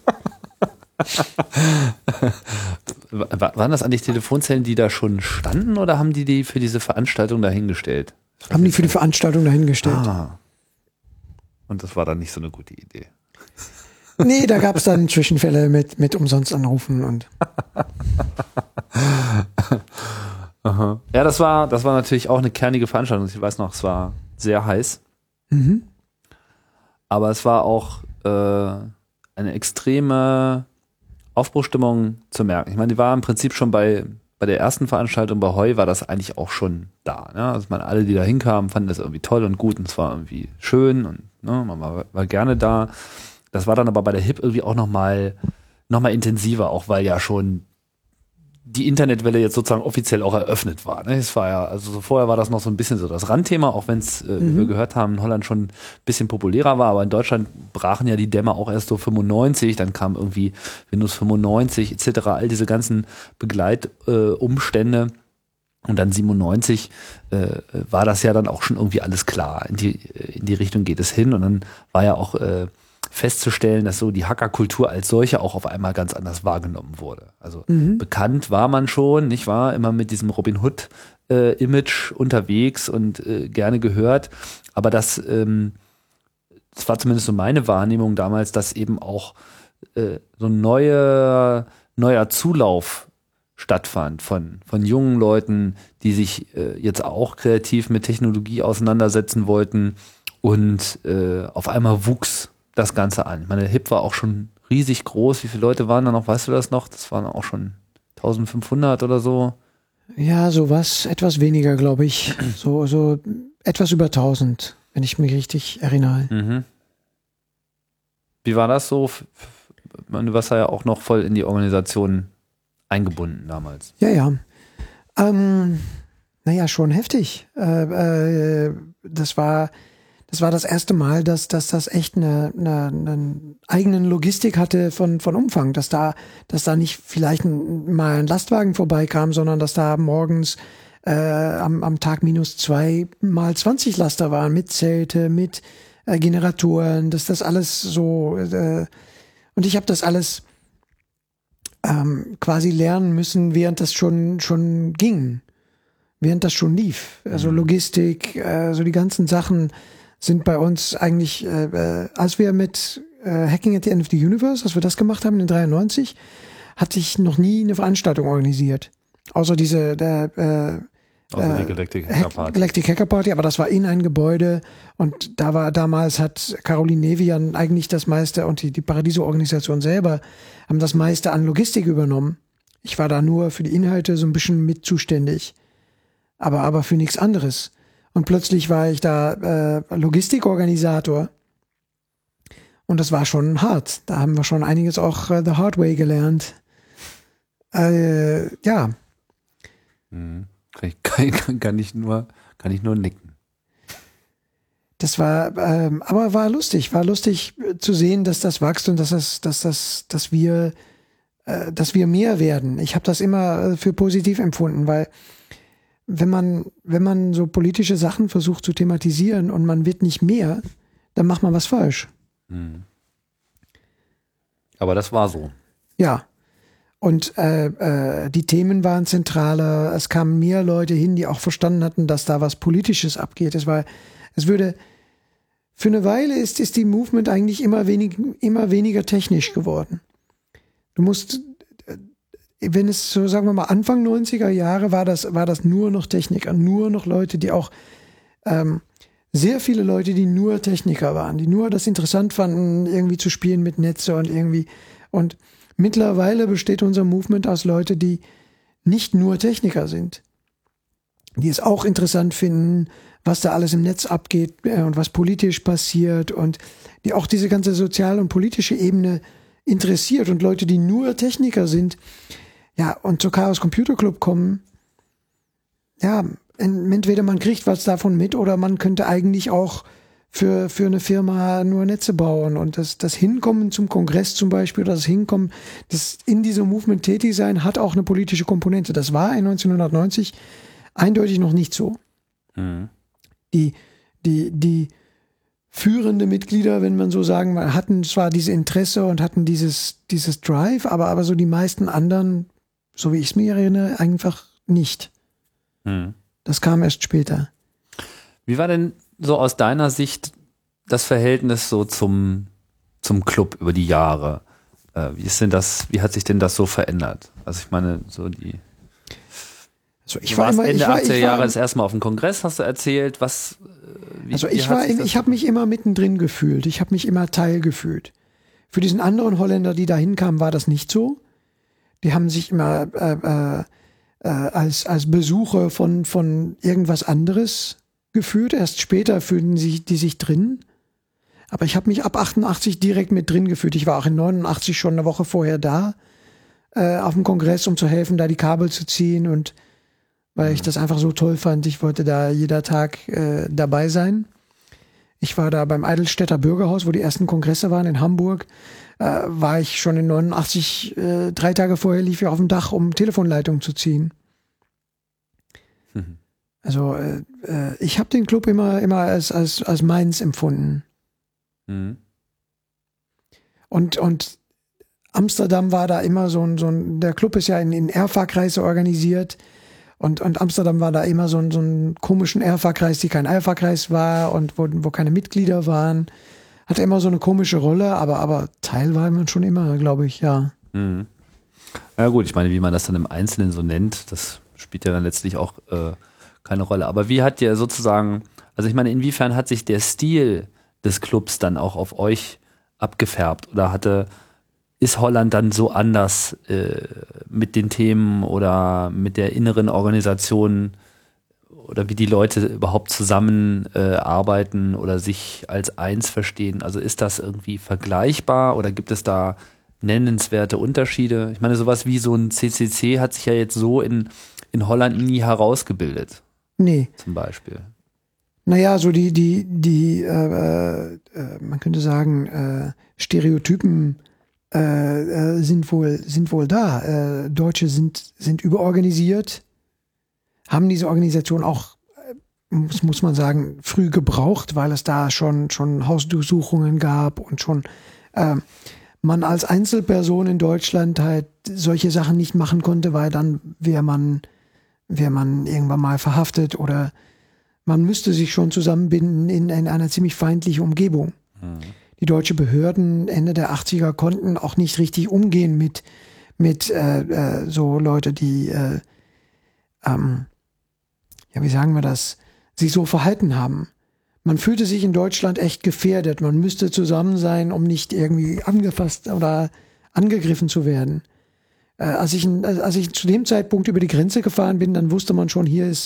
Waren das eigentlich Telefonzellen, die da schon standen oder haben die die für diese Veranstaltung dahingestellt? Haben die für die Veranstaltung dahingestellt. Ah. Und das war dann nicht so eine gute Idee. Nee, da gab es dann Zwischenfälle mit, mit umsonst anrufen und. Aha. Ja, das war, das war natürlich auch eine kernige Veranstaltung. Ich weiß noch, es war sehr heiß. Mhm. Aber es war auch äh, eine extreme Aufbruchstimmung zu merken. Ich meine, die war im Prinzip schon bei, bei der ersten Veranstaltung bei Heu war das eigentlich auch schon da. Ne? Also man, alle, die da hinkamen, fanden das irgendwie toll und gut und es war irgendwie schön und ne, man war, war gerne da. Das war dann aber bei der Hip irgendwie auch nochmal noch mal intensiver, auch weil ja schon die Internetwelle jetzt sozusagen offiziell auch eröffnet war. Ne? Es war ja, also so vorher war das noch so ein bisschen so das Randthema, auch wenn es, äh, Mhm. wie wir gehört haben, in Holland schon ein bisschen populärer war, aber in Deutschland brachen ja die Dämme auch erst so fünfundneunzig, dann kam irgendwie Windows fünfundneunzig et cetera, all diese ganzen Begleitumstände. Äh, Umstände. Und dann siebenundneunzig äh, war das ja dann auch schon irgendwie alles klar. In die, in die Richtung geht es hin. Und dann war ja auch äh, festzustellen, dass so die Hackerkultur als solche auch auf einmal ganz anders wahrgenommen wurde. Also Mhm. bekannt war man schon, nicht wahr? Immer mit diesem Robin Hood äh, Image unterwegs und äh, gerne gehört. Aber das, ähm, das war zumindest so meine Wahrnehmung damals, dass eben auch äh, so ein neuer, neuer Zulauf stattfand von, von jungen Leuten, die sich äh, jetzt auch kreativ mit Technologie auseinandersetzen wollten und äh, auf einmal wuchs das Ganze an. Ich meine, der Hip war auch schon riesig groß. Wie viele Leute waren da noch? Weißt du das noch? Das waren auch schon eintausendfünfhundert oder so. Ja, sowas, etwas weniger, glaube ich. So, so etwas über tausend, wenn ich mich richtig erinnere. Mhm. Wie war das so? F- f- ich meine, Du warst ja auch noch voll in die Organisation eingebunden damals. Ja, ja. Ähm, naja, schon heftig. Äh, äh, das war, das war das erste Mal, dass, dass das echt eine, eine, eine eigenen Logistik hatte von, von Umfang, dass da, dass da nicht vielleicht ein, mal ein Lastwagen vorbeikam, sondern dass da morgens äh, am, am Tag minus zwei mal zwanzig Laster waren mit Zelte, mit äh, Generatoren, dass das alles so äh, und ich habe das alles ähm, quasi lernen müssen, während das schon schon ging, während das schon lief. Also Logistik, äh, so die ganzen Sachen sind bei uns eigentlich, äh, äh, als wir mit äh, Hacking at the End of the Universe, als wir das gemacht haben in dreiundneunzig, hatte ich noch nie eine Veranstaltung organisiert. Außer diese der, äh, Außer die Äh, Galactic Hack- Hacker Party. Galactic Hacker Party, aber das war in ein Gebäude und da war damals hat Caroline Nevian eigentlich das meiste und die, die Paradiso-Organisation selber haben das meiste an Logistik übernommen. Ich war da nur für die Inhalte so ein bisschen mit zuständig. aber, aber für nichts anderes. Und plötzlich war ich da äh, Logistikorganisator. Und das war schon hart. Da haben wir schon einiges auch äh, the hard way gelernt. Äh, ja. Mhm. Kann, kann, kann, ich nur, kann ich nur nicken. Das war, ähm, aber war lustig. War lustig zu sehen, dass das wächst und dass das, dass das, dass wir, äh, dass wir mehr werden. Ich habe das immer für positiv empfunden, weil wenn man, wenn man so politische Sachen versucht zu thematisieren und man wird nicht mehr, dann macht man was falsch. Mhm. Aber das war so. Ja. Und äh, äh, die Themen waren zentraler. Es kamen mehr Leute hin, die auch verstanden hatten, dass da was Politisches abgeht. Es war, es würde, für eine Weile ist, ist die Movement eigentlich immer, wenig, immer weniger technisch geworden. Du musst, wenn es so, sagen wir mal, Anfang neunziger Jahre war das, war das nur noch Techniker, nur noch Leute, die auch, ähm, sehr viele Leute, die nur Techniker waren, die nur das interessant fanden, irgendwie zu spielen mit Netze und irgendwie, und mittlerweile besteht unser Movement aus Leuten, die nicht nur Techniker sind, die es auch interessant finden, was da alles im Netz abgeht äh, und was politisch passiert und die auch diese ganze soziale und politische Ebene interessiert und Leute, die nur Techniker sind, ja, und zur Chaos Computer Club kommen, ja, entweder man kriegt was davon mit oder man könnte eigentlich auch für, für eine Firma nur Netze bauen und das, das Hinkommen zum Kongress zum Beispiel oder das Hinkommen, das in diesem Movement tätig sein, hat auch eine politische Komponente. Das war in neunzehnhundertneunzig eindeutig noch nicht so. Mhm. Die, die, die führende Mitglieder, wenn man so sagen will, hatten zwar diese Interesse und hatten dieses, dieses Drive, aber, aber so die meisten anderen, so wie ich es mir erinnere, einfach nicht. Mhm. Das kam erst später. Wie war denn so aus deiner Sicht das Verhältnis so zum, zum Club über die Jahre? Äh, wie ist denn das, wie hat sich denn das so verändert? Also ich meine, so die also ich war immer, Ende ich war, achtziger ich Jahre war, das erste Mal auf dem Kongress, hast du erzählt, was wie, Also ich war, im, ich habe mich immer mittendrin gefühlt, ich habe mich immer Teil gefühlt. Für diesen anderen Holländer, die da hinkamen, war das nicht so. Die haben sich immer äh, äh, äh, als, als Besucher von, von irgendwas anderes gefühlt. Erst später fühlten sich, die sich drin. Aber ich habe mich ab achtundachtzig direkt mit drin gefühlt. Ich war auch in neunundachtzig schon eine Woche vorher da, äh, auf dem Kongress, um zu helfen, da die Kabel zu ziehen und weil ich das einfach so toll fand. Ich wollte da jeder Tag äh, dabei sein. Ich war da beim Eidelstädter Bürgerhaus, wo die ersten Kongresse waren in Hamburg. Äh, war ich schon in neunundachtzig, äh, drei Tage vorher lief ich auf dem Dach, um Telefonleitungen zu ziehen. Mhm. Also äh, äh, ich habe den Club immer, immer als, als, als meins empfunden. Mhm. Und, und Amsterdam war da immer so ein, so ein, der Club ist ja in, in R F A-Kreise organisiert. Und, und Amsterdam war da immer so ein, so ein komischen R F A-Kreis, die kein Alpha Kreis war und wo, wo keine Mitglieder waren. Hatte immer so eine komische Rolle, aber, aber Teil war man schon immer, glaube ich, ja. Mhm. Ja gut, ich meine, wie man das dann im Einzelnen so nennt, das spielt ja dann letztlich auch äh, keine Rolle. Aber wie hat dir sozusagen, also ich meine, inwiefern hat sich der Stil des Clubs dann auch auf euch abgefärbt? Oder hatte, ist Holland dann so anders äh, mit den Themen oder mit der inneren Organisation oder wie die Leute überhaupt zusammen äh, arbeiten oder sich als eins verstehen? Also ist das irgendwie vergleichbar oder gibt es da nennenswerte Unterschiede? Ich meine, sowas wie so ein C C C hat sich ja jetzt so in, in Holland nie herausgebildet. Nee. Zum Beispiel. Naja, so die, die, die, äh, äh, man könnte sagen, äh, Stereotypen äh, sind wohl, sind wohl da. Äh, Deutsche sind, sind überorganisiert, haben diese Organisation auch, muss, muss man sagen, früh gebraucht, weil es da schon, schon Hausdurchsuchungen gab und schon äh, man als Einzelperson in Deutschland halt solche Sachen nicht machen konnte, weil dann wäre man, wäre man irgendwann mal verhaftet oder man müsste sich schon zusammenbinden in, in einer ziemlich feindlichen Umgebung. Mhm. Die deutschen Behörden Ende der achtziger konnten auch nicht richtig umgehen mit, mit äh, äh, so Leute, die, äh, ähm, ja, wie sagen wir das, sich so verhalten haben. Man fühlte sich in Deutschland echt gefährdet. Man müsste zusammen sein, um nicht irgendwie angefasst oder angegriffen zu werden. Äh, als ich, als ich zu dem Zeitpunkt über die Grenze gefahren bin, dann wusste man schon, hier ist,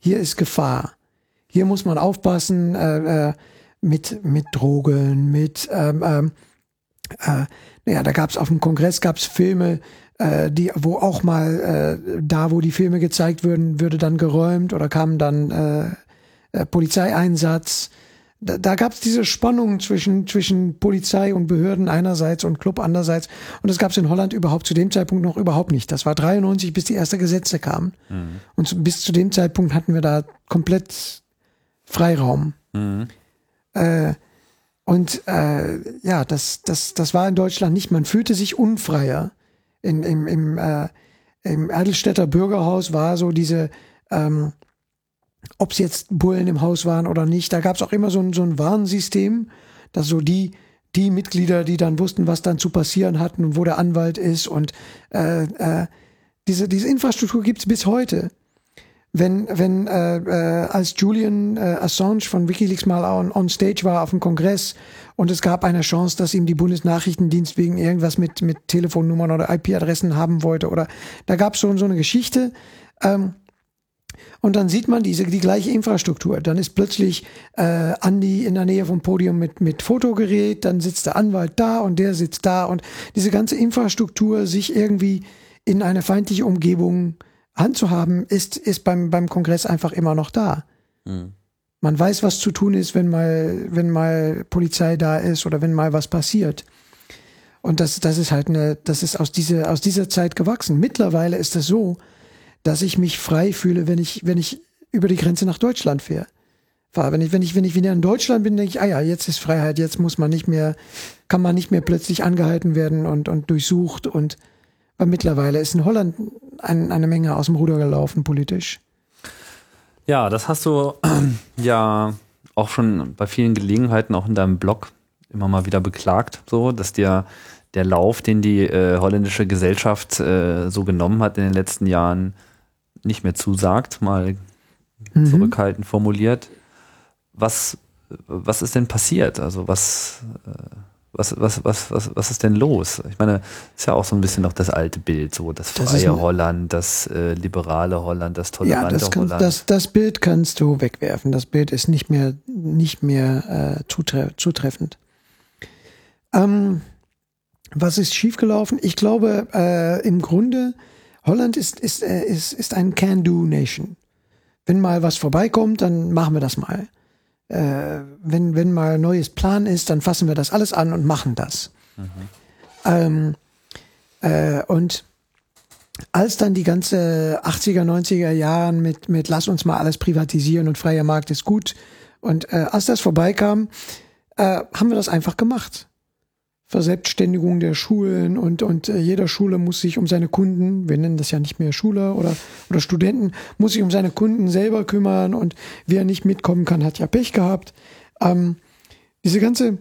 hier ist Gefahr. Hier muss man aufpassen äh, äh, mit, mit Drogen, mit, ähm, ähm, äh, naja, da gab es auf dem Kongress gab's Filme, äh, die, wo auch mal äh, da, wo die Filme gezeigt würden, würde dann geräumt oder kam dann äh, äh, Polizeieinsatz. Da, da gab es diese Spannung zwischen, zwischen Polizei und Behörden einerseits und Club andererseits. Und das gab es in Holland überhaupt zu dem Zeitpunkt noch überhaupt nicht. Das war dreiundneunzig, bis die ersten Gesetze kamen. Mhm. Und zu, bis zu dem Zeitpunkt hatten wir da komplett Freiraum. Mhm. Äh, und äh, ja, das, das, das war in Deutschland nicht. Man fühlte sich unfreier. In, im, im, äh, im Eidelstädter Bürgerhaus war so diese, ähm, ob es jetzt Bullen im Haus waren oder nicht, da gab es auch immer so ein, so ein Warnsystem, dass so die, die Mitglieder, die dann wussten, was dann zu passieren hatten und wo der Anwalt ist und äh, äh, diese, diese Infrastruktur gibt es bis heute. Wenn, wenn äh, äh, als Julian äh, Assange von WikiLeaks mal on, on stage war auf dem Kongress und es gab eine Chance, dass ihm die Bundesnachrichtendienst wegen irgendwas mit, mit Telefonnummern oder I P-Adressen haben wollte oder da gab es so, so eine Geschichte, ähm, und dann sieht man diese die gleiche Infrastruktur. Dann ist plötzlich äh, Andi in der Nähe vom Podium mit mit Fotogerät, dann sitzt der Anwalt da und der sitzt da und diese ganze Infrastruktur, sich irgendwie in eine feindliche Umgebung handzuhaben, ist ist beim beim Kongress einfach immer noch da. Mhm. Man weiß, was zu tun ist, wenn mal wenn mal Polizei da ist oder wenn mal was passiert. Und das das ist halt eine das ist aus dieser aus dieser Zeit gewachsen. Mittlerweile ist es so, dass ich mich frei fühle, wenn ich, wenn ich über die Grenze nach Deutschland fahre. Wenn ich, wenn ich, wenn ich wieder in Deutschland bin, denke ich, ah ja, jetzt ist Freiheit, jetzt muss man nicht mehr, kann man nicht mehr plötzlich angehalten werden und, und durchsucht und, weil mittlerweile ist in Holland ein, eine Menge aus dem Ruder gelaufen, politisch. Ja, das hast du äh, ja auch schon bei vielen Gelegenheiten, auch in deinem Blog immer mal wieder beklagt, so, dass dir der Lauf, den die äh, holländische Gesellschaft äh, so genommen hat in den letzten Jahren, nicht mehr zusagt, mal mhm. zurückhaltend formuliert. Was, was ist denn passiert? Also was, äh, was, was, was, was, was ist denn los? Ich meine, ist ja auch so ein bisschen noch das alte Bild, so das freie das Holland, das äh, liberale Holland, das tolerante ja, das kann, Holland. Das, das Bild kannst du wegwerfen. Das Bild ist nicht mehr, nicht mehr äh, zutre- zutreffend. Ähm, was ist schiefgelaufen? Ich glaube, äh, im Grunde Holland ist, ist, äh, ist, ist ein Can-Do-Nation. Wenn mal was vorbeikommt, dann machen wir das mal. Äh, wenn, wenn mal ein neues Plan ist, dann fassen wir das alles an und machen das. Mhm. Ähm, äh, und als dann die ganze achtziger, neunziger Jahren mit, mit lass uns mal alles privatisieren und freier Markt ist gut. Und äh, als das vorbeikam, äh, haben wir das einfach gemacht. Verselbstständigung der Schulen und, und äh, jeder Schule muss sich um seine Kunden, wir nennen das ja nicht mehr Schüler oder, oder Studenten, muss sich um seine Kunden selber kümmern und wer nicht mitkommen kann, hat ja Pech gehabt. Ähm, diese ganze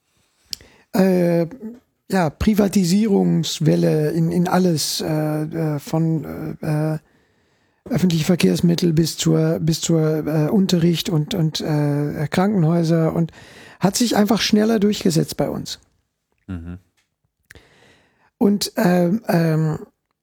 äh, ja, Privatisierungswelle in, in alles, äh, äh, von äh, öffentliche Verkehrsmittel bis zur, bis zur äh, Unterricht und, und äh, Krankenhäuser und hat sich einfach schneller durchgesetzt bei uns. Mhm. Und ähm, ähm,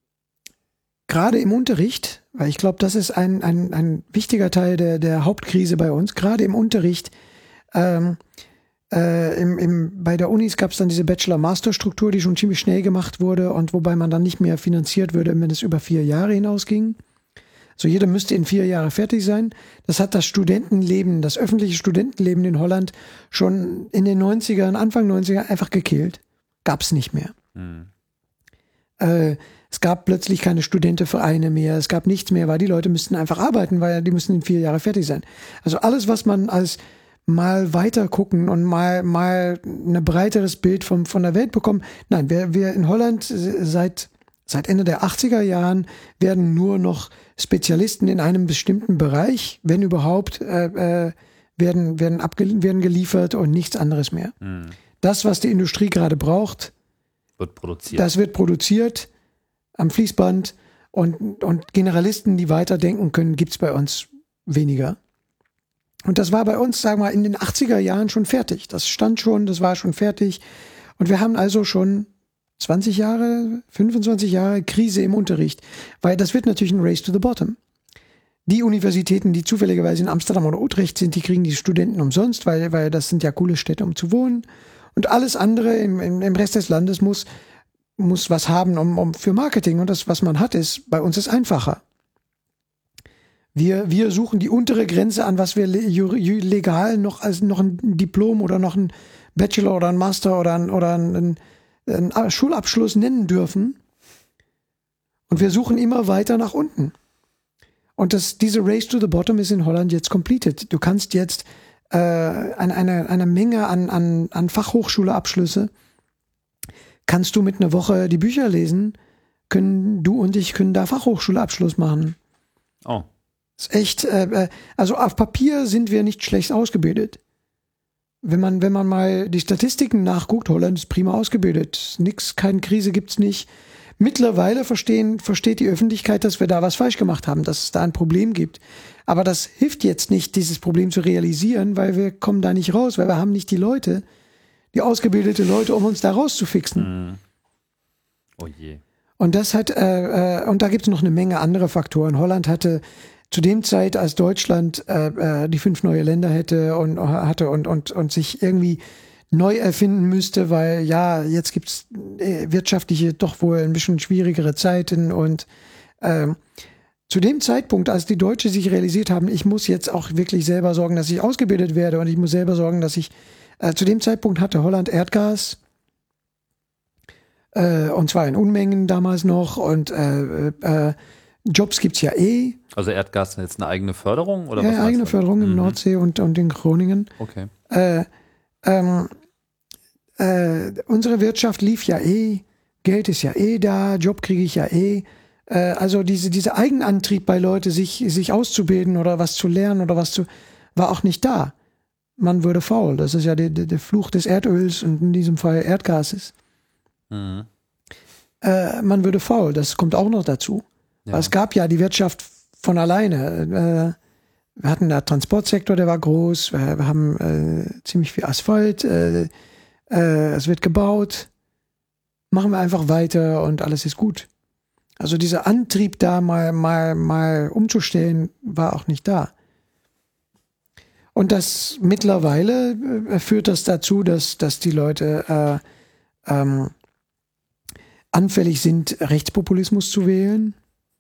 gerade im Unterricht, weil ich glaube, das ist ein, ein, ein wichtiger Teil der, der Hauptkrise bei uns, gerade im Unterricht, ähm, äh, im, im, bei der Unis gab es dann diese Bachelor-Master-Struktur, die schon ziemlich schnell gemacht wurde und wobei man dann nicht mehr finanziert würde, wenn es über vier Jahre hinausging. So jeder müsste in vier Jahren fertig sein. Das hat das Studentenleben, das öffentliche Studentenleben in Holland schon in den neunzigern, Anfang neunziger einfach gekillt. Gab's nicht mehr. Mhm. Äh, es gab plötzlich keine Studentenvereine mehr, es gab nichts mehr, weil die Leute müssten einfach arbeiten, weil die müssen in vier Jahren fertig sein. Also alles, was man als mal weiter gucken und mal, mal ein breiteres Bild vom, von der Welt bekommen. Nein, wir, wir in Holland seit, seit Ende der achtziger Jahren werden nur noch Spezialisten in einem bestimmten Bereich, wenn überhaupt, äh, äh, werden, werden, abge- werden geliefert und nichts anderes mehr. Mhm. Das, was die Industrie gerade braucht, wird produziert. Das wird produziert am Fließband und, und Generalisten, die weiterdenken können, gibt's bei uns weniger. Und das war bei uns, sagen wir mal, in den achtziger Jahren schon fertig. Das stand schon, das war schon fertig. Und wir haben also schon zwanzig Jahre, fünfundzwanzig Jahre Krise im Unterricht, weil das wird natürlich ein Race to the Bottom. die Universitäten, die zufälligerweise in Amsterdam oder Utrecht sind, die kriegen die Studenten umsonst, weil, weil das sind ja coole Städte, um zu wohnen. Und alles andere im, im, im Rest des Landes muss, muss was haben um, um für Marketing. Und das, was man hat, ist, bei uns ist einfacher. Wir, wir suchen die untere Grenze an, was wir legal noch als noch ein Diplom oder noch ein Bachelor oder ein Master oder ein, oder ein, ein, ein Schulabschluss nennen dürfen. Und wir suchen immer weiter nach unten. Und das, diese Race to the Bottom ist in Holland jetzt completed. Du kannst jetzt äh, eine, eine, eine Menge an, an, an Fachhochschulabschlüsse, kannst du mit einer Woche die Bücher lesen, können du und ich können da Fachhochschulabschluss machen. Oh. Ist echt, äh, also auf Papier sind wir nicht schlecht ausgebildet. Wenn man, wenn man mal die Statistiken nachguckt, Holland ist prima ausgebildet. Nix, keine Krise gibt's nicht. Mittlerweile verstehen, versteht die Öffentlichkeit, dass wir da was falsch gemacht haben, dass es da ein Problem gibt. Aber das hilft jetzt nicht, dieses Problem zu realisieren, weil wir kommen da nicht raus, weil wir haben nicht die Leute, die ausgebildete Leute, um uns da rauszufixen. Mm. Oh je. Und das hat, äh, äh, und da gibt es noch eine Menge andere Faktoren. Holland hatte zu dem Zeit, als Deutschland äh, äh, die fünf neue Länder hätte und hatte und, und, und sich irgendwie neu erfinden müsste, weil ja, jetzt gibt's äh, wirtschaftliche doch wohl ein bisschen schwierigere Zeiten und ähm, zu dem Zeitpunkt, als die Deutschen sich realisiert haben, ich muss jetzt auch wirklich selber sorgen, dass ich ausgebildet werde und ich muss selber sorgen, dass ich, äh, zu dem Zeitpunkt hatte Holland Erdgas, äh, und zwar in Unmengen damals noch und äh, äh, Jobs gibt's ja eh. Also Erdgas ist jetzt eine eigene Förderung? Oder ja, was eigene Förderung im mhm. Nordsee und, und in Groningen. Okay. Äh, ähm, äh, unsere Wirtschaft lief ja eh, Geld ist ja eh da, Job kriege ich ja eh. Äh, also diese, dieser Eigenantrieb bei Leuten, sich, sich auszubilden oder was zu lernen oder was zu, war auch nicht da. Man würde faul. Das ist ja der, der, der Fluch des Erdöls und in diesem Fall Erdgases. Mhm. Äh, man würde faul, das kommt auch noch dazu. Ja. Es gab ja die Wirtschaft von alleine. Äh, wir hatten da Transportsektor, der war groß. Wir, wir haben äh, ziemlich viel Asphalt. Äh, äh, es wird gebaut. Machen wir einfach weiter und alles ist gut. Also dieser Antrieb da mal, mal, mal umzustellen, war auch nicht da. Und das mittlerweile äh, führt das dazu, dass, dass die Leute äh, ähm, anfällig sind, Rechtspopulismus zu wählen.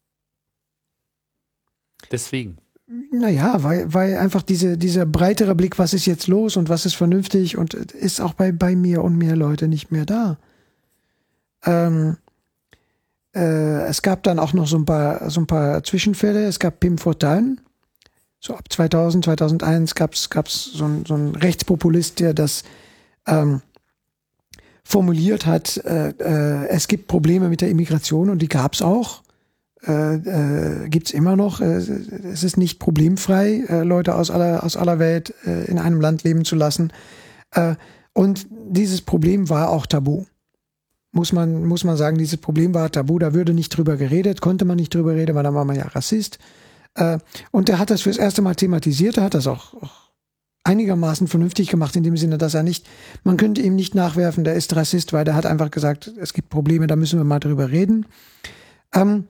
Deswegen. Naja, weil, weil einfach diese, dieser breitere Blick, was ist jetzt los und was ist vernünftig und ist auch bei, bei mir und mehr Leute nicht mehr da. Ähm, äh, es gab dann auch noch so ein paar, so ein paar Zwischenfälle. Es gab Pim Fortuyn. So ab zweitausend, zweitausendeins gab es so, ein, so einen Rechtspopulist, der das ähm, formuliert hat, äh, äh, es gibt Probleme mit der Immigration und die gab es auch. Äh, äh, gibt es immer noch. Äh, es ist nicht problemfrei, äh, Leute aus aller, aus aller Welt äh, in einem Land leben zu lassen. Äh, und dieses Problem war auch tabu. Muss man, muss man sagen, dieses Problem war tabu. Da würde nicht drüber geredet, konnte man nicht drüber reden, weil da war man ja Rassist. Äh, und der hat das fürs erste Mal thematisiert. Er hat das auch, auch einigermaßen vernünftig gemacht, in dem Sinne, dass er nicht, man könnte ihm nicht nachwerfen, der ist Rassist, weil der hat einfach gesagt, es gibt Probleme, da müssen wir mal drüber reden. Ähm,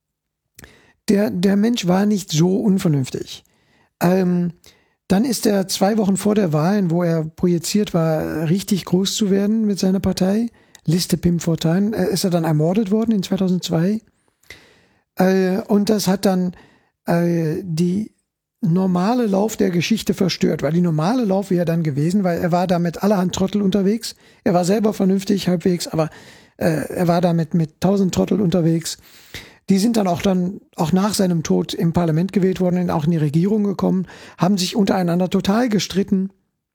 Der, der Mensch war nicht so unvernünftig. Ähm, dann ist er zwei Wochen vor der Wahl, wo er projiziert war, richtig groß zu werden mit seiner Partei, Liste Pim Fortuyn, äh, ist er dann ermordet worden in zweitausendzwei. Äh, und das hat dann äh, die normale Lauf der Geschichte verstört, weil die normale Lauf wäre dann gewesen, weil er war da mit allerhand Trottel unterwegs. Er war selber vernünftig halbwegs, aber äh, er war da mit, mit tausend Trottel unterwegs. Die sind dann auch dann auch nach seinem Tod im Parlament gewählt worden, auch in die Regierung gekommen, haben sich untereinander total gestritten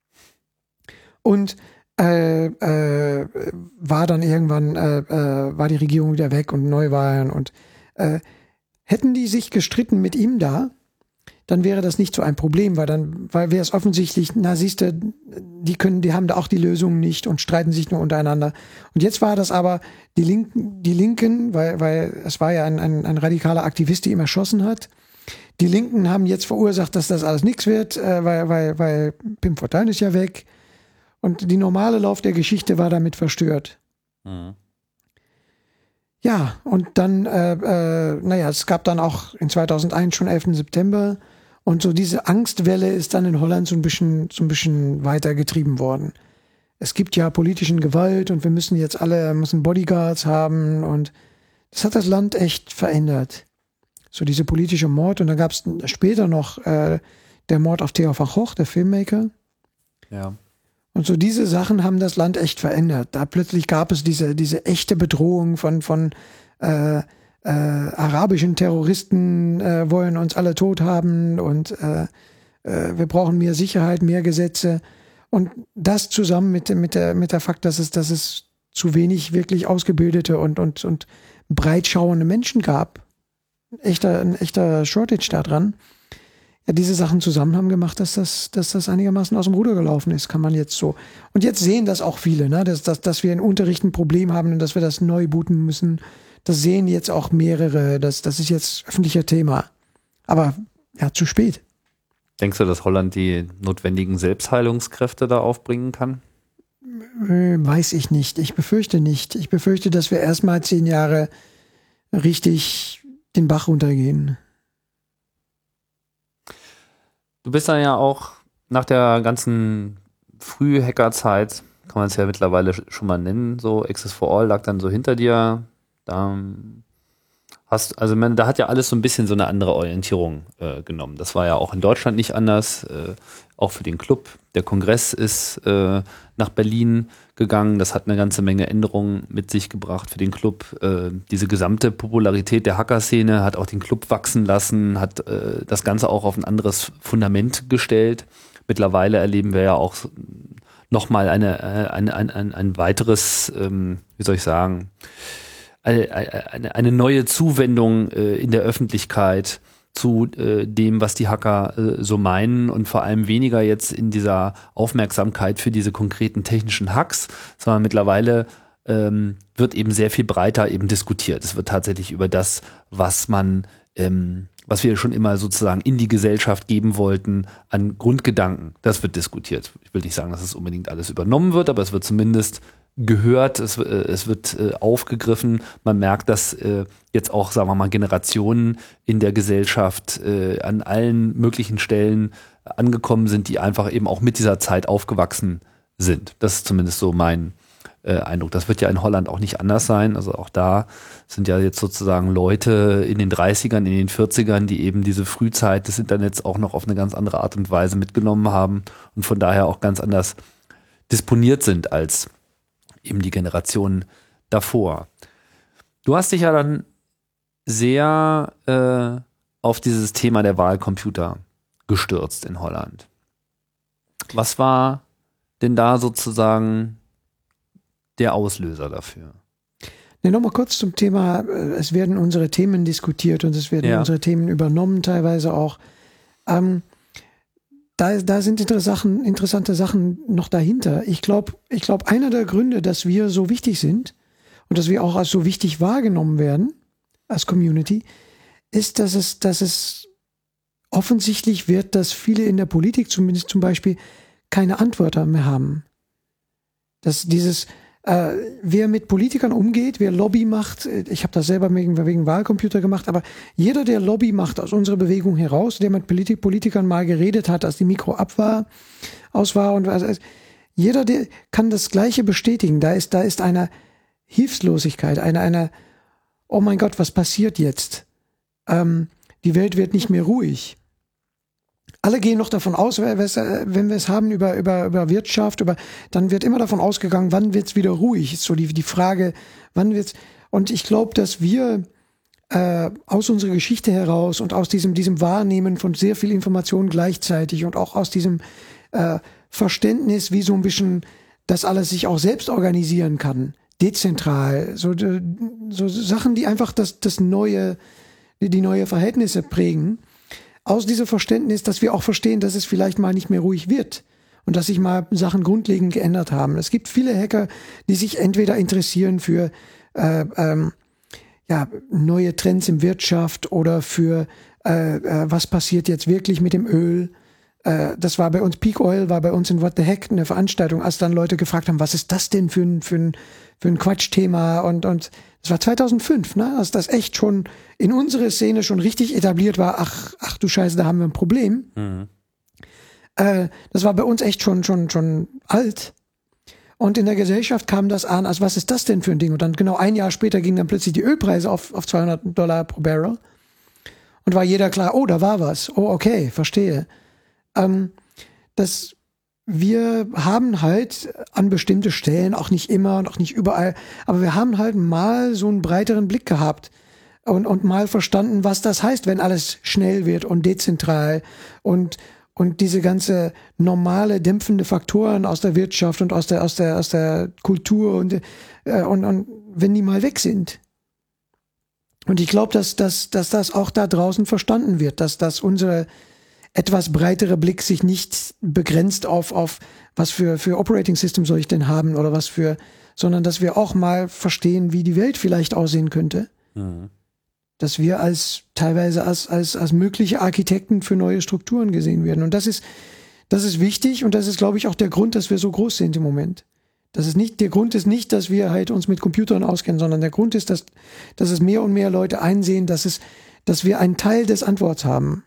und äh, äh, war dann irgendwann äh, äh, war die Regierung wieder weg und Neuwahlen und äh, hätten die sich gestritten mit ihm da, dann wäre das nicht so ein Problem, weil dann, weil wäre es offensichtlich, na siehst du, die können, die haben da auch die Lösungen nicht und streiten sich nur untereinander. Und jetzt war das aber die Linken, die Linken, weil, weil es war ja ein, ein, ein radikaler Aktivist, der ihn erschossen hat. Die Linken haben jetzt verursacht, dass das alles nichts wird, äh, weil, weil, weil Pim Fortuyn ist ja weg. Und die normale Lauf der Geschichte war damit verstört. Mhm. ja, und dann, äh, äh, naja, es gab dann auch in zweitausendeins schon elften September und so diese Angstwelle ist dann in Holland so ein bisschen, so ein bisschen weitergetrieben worden. Es gibt ja politischen Gewalt und wir müssen jetzt alle, müssen Bodyguards haben und das hat das Land echt verändert. So diese politische Mord und dann gab es später noch äh, der Mord auf Theo van Gogh, der Filmmaker. Ja. Und so diese Sachen haben das Land echt verändert. Da plötzlich gab es diese, diese echte Bedrohung von, von äh, äh, arabischen Terroristen äh, wollen uns alle tot haben und äh, äh, wir brauchen mehr Sicherheit, mehr Gesetze. Und das zusammen mit, mit, der, mit der Fakt, dass es, dass es zu wenig wirklich ausgebildete und, und, und breitschauende Menschen gab. Ein echter, ein echter Shortage da dran. Ja, diese Sachen zusammen haben gemacht, dass das, dass das einigermaßen aus dem Ruder gelaufen ist, kann man jetzt so. Und jetzt sehen das auch viele, ne? dass, dass, dass wir in Unterricht ein Problem haben und dass wir das neu booten müssen. Das sehen jetzt auch mehrere. Das, das ist jetzt öffentlicher Thema. Aber ja, zu spät. Denkst du, dass Holland die notwendigen Selbstheilungskräfte da aufbringen kann? Weiß ich nicht. Ich befürchte nicht. Ich befürchte, dass wir erstmal zehn Jahre richtig den Bach runtergehen. Du bist dann ja auch nach der ganzen Früh-Hacker-Zeit, kann man es ja mittlerweile schon mal nennen, so Access for All lag dann so hinter dir. Da hast, also man, da hat ja alles so ein bisschen so eine andere Orientierung äh, genommen. Das war ja auch in Deutschland nicht anders, äh, auch für den Club. Der Kongress ist äh, nach Berlin gegangen. Das hat eine ganze Menge Änderungen mit sich gebracht für den Club. Äh, diese gesamte Popularität der Hacker-Szene hat auch den Club wachsen lassen, hat äh, das Ganze auch auf ein anderes Fundament gestellt. Mittlerweile erleben wir ja auch nochmal eine, eine, ein, ein, ein weiteres, ähm, wie soll ich sagen, eine, eine, eine neue Zuwendung äh, in der Öffentlichkeit zu äh, dem, was die Hacker äh, so meinen und vor allem weniger jetzt in dieser Aufmerksamkeit für diese konkreten technischen Hacks, sondern mittlerweile ähm, wird eben sehr viel breiter eben diskutiert. Es wird tatsächlich über das, was man, ähm, was wir schon immer sozusagen in die Gesellschaft geben wollten, an Grundgedanken, das wird diskutiert. Ich will nicht sagen, dass es unbedingt alles übernommen wird, aber es wird zumindest gehört, es, es wird äh, aufgegriffen. Man merkt, dass äh, jetzt auch, sagen wir mal, Generationen in der Gesellschaft äh, an allen möglichen Stellen angekommen sind, die einfach eben auch mit dieser Zeit aufgewachsen sind. Das ist zumindest so mein äh, Eindruck. Das wird ja in Holland auch nicht anders sein. Also auch da sind ja jetzt sozusagen Leute in den dreißigern, in den vierzigern, die eben diese Frühzeit des Internets auch noch auf eine ganz andere Art und Weise mitgenommen haben und von daher auch ganz anders disponiert sind als eben die Generation davor. Du hast dich ja dann sehr äh, auf dieses Thema der Wahlcomputer gestürzt in Holland. Was war denn da sozusagen der Auslöser dafür? Ne, nochmal kurz zum Thema, es werden unsere Themen diskutiert und es werden ja. unsere Themen übernommen, teilweise auch. Ähm, Da, da sind interessante Sachen, interessante Sachen noch dahinter. Ich glaube, ich glaube, einer der Gründe, dass wir so wichtig sind und dass wir auch als so wichtig wahrgenommen werden als Community, ist, dass es, dass es offensichtlich wird, dass viele in der Politik zumindest zum Beispiel keine Antwort mehr haben. Dass dieses, äh, wer mit Politikern umgeht, wer Lobby macht, ich habe das selber wegen, wegen Wahlcomputer gemacht, aber jeder, der Lobby macht aus unserer Bewegung heraus, der mit Politik, Politikern mal geredet hat, als die Mikro ab war, aus war und also, jeder, der kann das Gleiche bestätigen. Da ist, da ist eine Hilflosigkeit, eine, eine, oh mein Gott, was passiert jetzt? Ähm, die Welt wird nicht mehr ruhig. Alle gehen noch davon aus, wenn wir es haben über, über, über Wirtschaft, über, dann wird immer davon ausgegangen, wann wird es wieder ruhig? Ist so die, die Frage, wann wird's? Und ich glaube, dass wir äh, aus unserer Geschichte heraus und aus diesem, diesem Wahrnehmen von sehr viel Information gleichzeitig und auch aus diesem äh, Verständnis, wie so ein bisschen das alles sich auch selbst organisieren kann, dezentral, so, so Sachen, die einfach das, das neue, die neue Verhältnisse prägen. Aus diesem Verständnis, dass wir auch verstehen, dass es vielleicht mal nicht mehr ruhig wird und dass sich mal Sachen grundlegend geändert haben. Es gibt viele Hacker, die sich entweder interessieren für äh, ähm, ja, neue Trends in Wirtschaft oder für äh, äh, was passiert jetzt wirklich mit dem Öl äh, das war bei uns, Peak Oil war bei uns in What the Heck eine Veranstaltung, als dann Leute gefragt haben, was ist das denn für ein, für ein, für ein Quatschthema und, und das war zweitausendfünf, ne, als das echt schon in unserer Szene schon richtig etabliert war, ach, ach du Scheiße, da haben wir ein Problem. Mhm. Äh, das war bei uns echt schon, schon, schon alt. Und in der Gesellschaft kam das an, als was ist das denn für ein Ding? Und dann genau ein Jahr später gingen dann plötzlich die Ölpreise auf, auf zweihundert Dollar pro Barrel. Und war jeder klar, oh, da war was. Oh, okay, verstehe. Ähm, das, wir haben halt an bestimmte Stellen, auch nicht immer und auch nicht überall, aber wir haben halt mal so einen breiteren Blick gehabt und, und mal verstanden, was das heißt, wenn alles schnell wird und dezentral und Und diese ganze normale dämpfende Faktoren aus der Wirtschaft und aus der aus der aus der Kultur und äh, und, und wenn die mal weg sind. Und ich glaube, dass dass dass das auch da draußen verstanden wird, dass dass unsere etwas breitere Blick sich nicht begrenzt auf auf was für für Operating System soll ich denn haben oder was für, sondern dass wir auch mal verstehen, wie die Welt vielleicht aussehen könnte. Mhm. Dass wir als teilweise als als als mögliche Architekten für neue Strukturen gesehen werden. Und das ist das ist wichtig und das ist, glaube ich, auch der Grund, dass wir so groß sind im Moment. Das ist nicht der Grund ist nicht, dass wir halt uns mit Computern auskennen, sondern der Grund ist, dass dass es mehr und mehr Leute einsehen, dass es dass wir einen Teil des Antworts haben.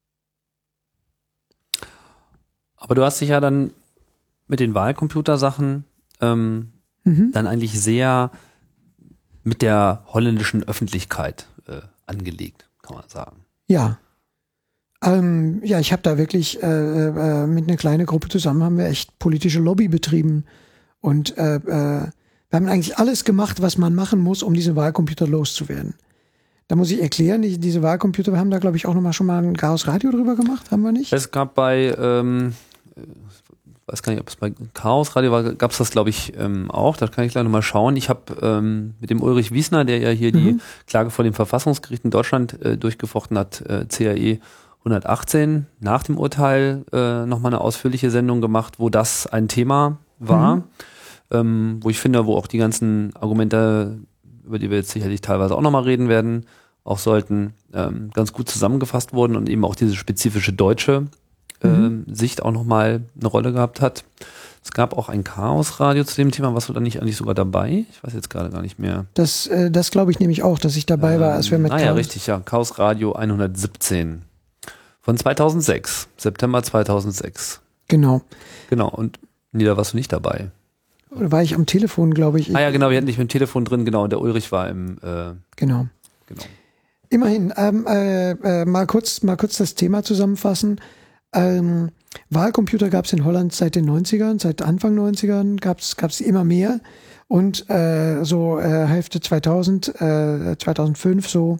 Aber du hast dich ja dann mit den Wahlcomputersachen ähm, mhm. dann eigentlich sehr mit der holländischen Öffentlichkeit äh, angelegt, kann man sagen. Ja. Ähm, ja, ich habe da wirklich äh, äh, mit einer kleinen Gruppe zusammen haben wir echt politische Lobby betrieben und äh, äh, wir haben eigentlich alles gemacht, was man machen muss, um diese Wahlcomputer loszuwerden. Da muss ich erklären, die, diese Wahlcomputer, wir haben da, glaube ich, auch nochmal schon mal ein Chaos Radio drüber gemacht, haben wir nicht? Es gab bei ähm weiß gar nicht, ob es bei Chaos Radio war, gab es das, glaube ich, ähm, auch. Da kann ich gleich nochmal schauen. Ich habe ähm, mit dem Ulrich Wiesner, der ja hier mhm. die Klage vor dem Verfassungsgericht in Deutschland äh, durchgefochten hat, äh, C A E hundertachtzehn, nach dem Urteil äh, nochmal eine ausführliche Sendung gemacht, wo das ein Thema war, mhm. ähm, wo ich finde, wo auch die ganzen Argumente, über die wir jetzt sicherlich teilweise auch nochmal reden werden, auch sollten, ähm, ganz gut zusammengefasst wurden und eben auch diese spezifische deutsche Mhm. Sicht auch nochmal eine Rolle gehabt hat. Es gab auch ein Chaos-Radio zu dem Thema. Warst du da nicht eigentlich sogar dabei? Ich weiß jetzt gerade gar nicht mehr. Das, äh, das glaube ich nämlich auch, dass ich dabei ähm, war, als wir mit Ah ja, richtig, ja. Chaos-Radio hundertsiebzehn von zweitausendsechs, September zweitausendsechs. Genau. Genau, und nee, da warst du nicht dabei. Oder war ich am Telefon, glaube ich. Ah ja, genau, wir hatten dich mit dem Telefon drin, genau, und der Ulrich war im... Äh, genau. genau. Immerhin, ähm, äh, äh, mal kurz, mal kurz das Thema zusammenfassen. Ähm, Wahlcomputer gab es in Holland seit den neunzigern, seit Anfang neunzigern gab es immer mehr und äh, so äh, Hälfte zweitausend, äh, zweitausendfünf so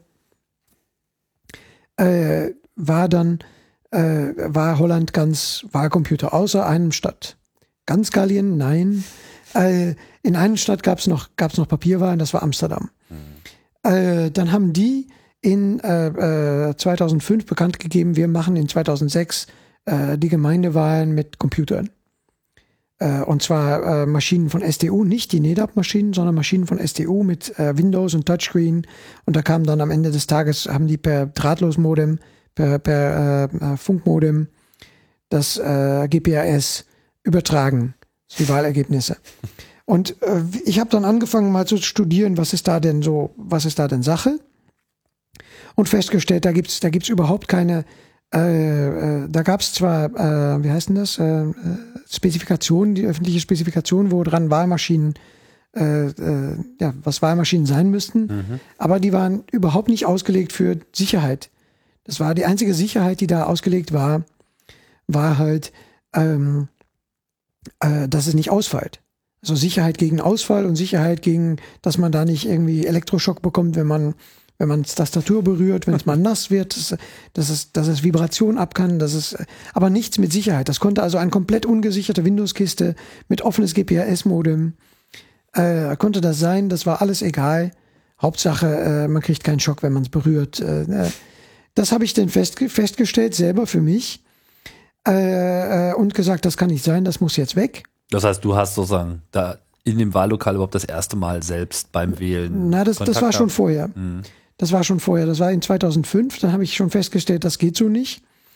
äh, war dann äh, war Holland ganz Wahlcomputer außer einem Stadt. Ganz Gallien, nein. Äh, in einer Stadt gab es noch gab's noch Papierwahlen, das war Amsterdam. Mhm. Äh, dann haben die in äh, äh, zweitausendfünf bekannt gegeben, wir machen in zweitausendsechs äh, die Gemeindewahlen mit Computern. Äh, und zwar äh, Maschinen von S D U, nicht die NetApp-Maschinen, sondern Maschinen von S D U mit äh, Windows und Touchscreen. Und da kam dann am Ende des Tages, haben die per Drahtlosmodem, per, per äh, Funkmodem das äh, G P R S übertragen, die Wahlergebnisse. Und äh, ich habe dann angefangen mal zu studieren, was ist da denn so, was ist da denn Sache? Und festgestellt, da gibt's da gibt's überhaupt keine, äh, äh, da gab's zwar, äh, wie heißt denn das, äh, Spezifikationen, die öffentliche Spezifikation, wo dran Wahlmaschinen, äh, äh, ja, was Wahlmaschinen sein müssten, mhm. aber die waren überhaupt nicht ausgelegt für Sicherheit. Das war die einzige Sicherheit, die da ausgelegt war, war halt, ähm, äh, dass es nicht ausfällt. Also Sicherheit gegen Ausfall und Sicherheit gegen, dass man da nicht irgendwie Elektroschock bekommt, wenn man wenn man das Tastatur berührt, wenn es mal nass wird, dass, dass, es, dass es Vibration ab kann, dass es, aber nichts mit Sicherheit. Das konnte also eine komplett ungesicherte Windows-Kiste mit offenes G P R S-Modem, äh, konnte das sein, das war alles egal. Hauptsache, äh, man kriegt keinen Schock, wenn man es berührt. Äh, das habe ich dann fest, festgestellt, selber für mich, äh, und gesagt, das kann nicht sein, das muss jetzt weg. Das heißt, du hast sozusagen da in dem Wahllokal überhaupt das erste Mal selbst beim Wählen Na, das, das war schon vorher. Mhm. Das war schon vorher. Das war in zweitausendfünf. Dann habe ich schon festgestellt, das geht so nicht.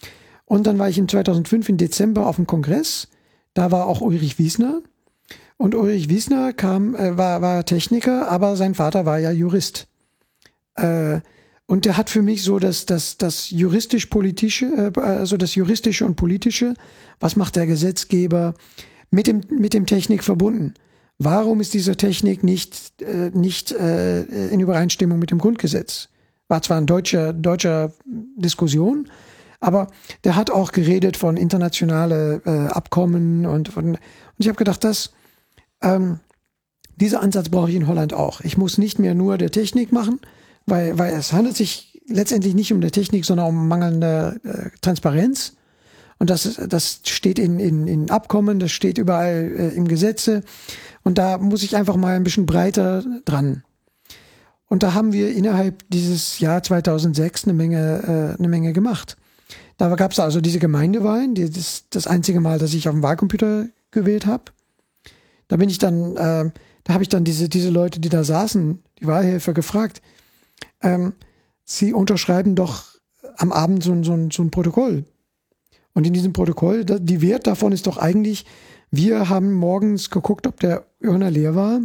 Und dann war ich in zweitausendfünf im Dezember auf dem Kongress. Da war auch Ulrich Wiesner. Und Ulrich Wiesner kam, äh, war, war Techniker, aber sein Vater war ja Jurist. Äh, und der hat für mich so das, das, das juristisch-politische, äh, also das juristische und politische, was macht der Gesetzgeber, mit dem, mit dem Technik verbunden. Warum ist diese Technik nicht, äh, nicht äh, in Übereinstimmung mit dem Grundgesetz? War zwar eine deutsche, deutsche Diskussion, aber der hat auch geredet von internationale äh, Abkommen und von, und ich habe gedacht, dass ähm, dieser Ansatz brauche ich in Holland auch. Ich muss nicht mehr nur der Technik machen, weil, weil es handelt sich letztendlich nicht um die Technik, sondern um mangelnde äh, Transparenz. Und das, das steht in, in, in Abkommen, das steht überall äh, im Gesetze. Und da muss ich einfach mal ein bisschen breiter dran. Und da haben wir innerhalb dieses Jahr zweitausendsechs eine Menge, äh, eine Menge gemacht. Da gab es also diese Gemeindewahlen, die, das das einzige Mal, dass ich auf dem Wahlcomputer gewählt habe. Da bin ich dann, äh, da habe ich dann diese, diese Leute, die da saßen, die Wahlhelfer gefragt, ähm, sie unterschreiben doch am Abend so, so, so ein Protokoll. Und in diesem Protokoll, die Wert davon ist doch eigentlich, wir haben morgens geguckt, ob der Urner leer war.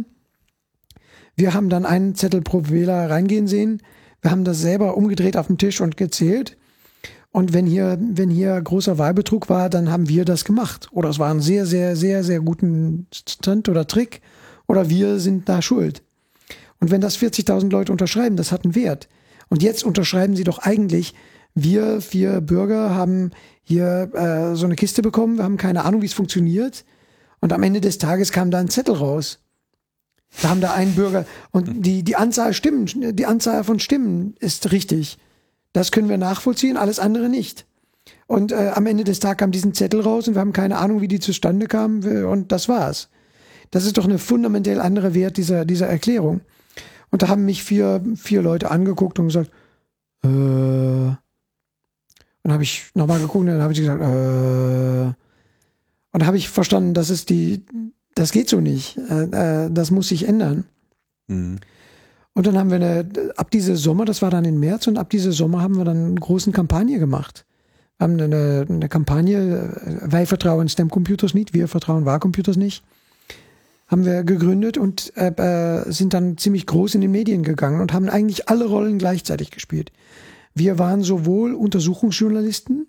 Wir haben dann einen Zettel pro Wähler reingehen sehen. Wir haben das selber umgedreht auf dem Tisch und gezählt. Und wenn hier, wenn hier großer Wahlbetrug war, dann haben wir das gemacht. Oder es war ein sehr, sehr, sehr, sehr guten Stunt oder Trick. Oder wir sind da schuld. Und wenn das vierzigtausend Leute unterschreiben, das hat einen Wert. Und jetzt unterschreiben sie doch eigentlich, wir vier Bürger haben hier äh, so eine Kiste bekommen, wir haben keine Ahnung, wie es funktioniert. Und am Ende des Tages kam da ein Zettel raus. Da haben da einen Bürger und die, die Anzahl Stimmen, die Anzahl von Stimmen ist richtig. Das können wir nachvollziehen, alles andere nicht. Und äh, am Ende des Tages kam diesen Zettel raus und wir haben keine Ahnung, wie die zustande kamen und das war's. Das ist doch eine fundamental andere Wert dieser, dieser Erklärung. Und da haben mich vier, vier Leute angeguckt und gesagt, äh, und dann habe ich nochmal geguckt und dann habe ich gesagt, äh, und da habe ich verstanden, das ist die, das geht so nicht, äh, äh, das muss sich ändern. Mhm. Und dann haben wir eine, ab diesem Sommer, das war dann im März, und ab diesem Sommer haben wir dann eine große Kampagne gemacht. Wir haben eine, eine Kampagne, wij vertrouwen Stemcomputers nicht, wir vertrauen Wahlcomputers nicht, haben wir gegründet und äh, sind dann ziemlich groß in den Medien gegangen und haben eigentlich alle Rollen gleichzeitig gespielt. Wir waren sowohl Untersuchungsjournalisten,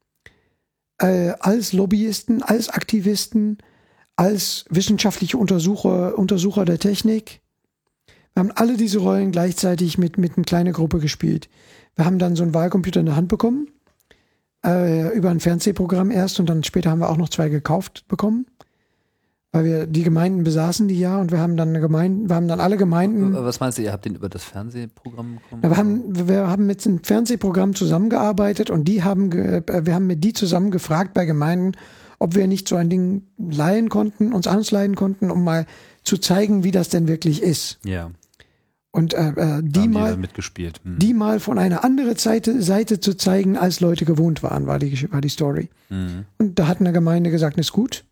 äh, als Lobbyisten, als Aktivisten, als wissenschaftliche Untersucher, Untersucher der Technik. Wir haben alle diese Rollen gleichzeitig mit, mit einer kleinen Gruppe gespielt. Wir haben dann so einen Wahlcomputer in der Hand bekommen, äh, über ein Fernsehprogramm erst, und dann später haben wir auch noch zwei gekauft bekommen, weil wir die Gemeinden besaßen die ja, und wir haben dann eine Gemeinde, wir haben dann alle Gemeinden. Was meinst du, ihr habt den über das Fernsehprogramm bekommen? Ja, wir haben, wir haben mit einem Fernsehprogramm zusammengearbeitet und die haben, ge, wir haben mit die zusammen gefragt bei Gemeinden, ob wir nicht so ein Ding leihen konnten, uns ausleihen konnten, um mal zu zeigen, wie das denn wirklich ist. Ja. Und äh, äh, die mal, mitgespielt. Hm. die mal von einer anderen Seite, Seite zu zeigen, als Leute gewohnt waren, war die, war die Story. Mhm. Und da hat eine Gemeinde gesagt, ist gut.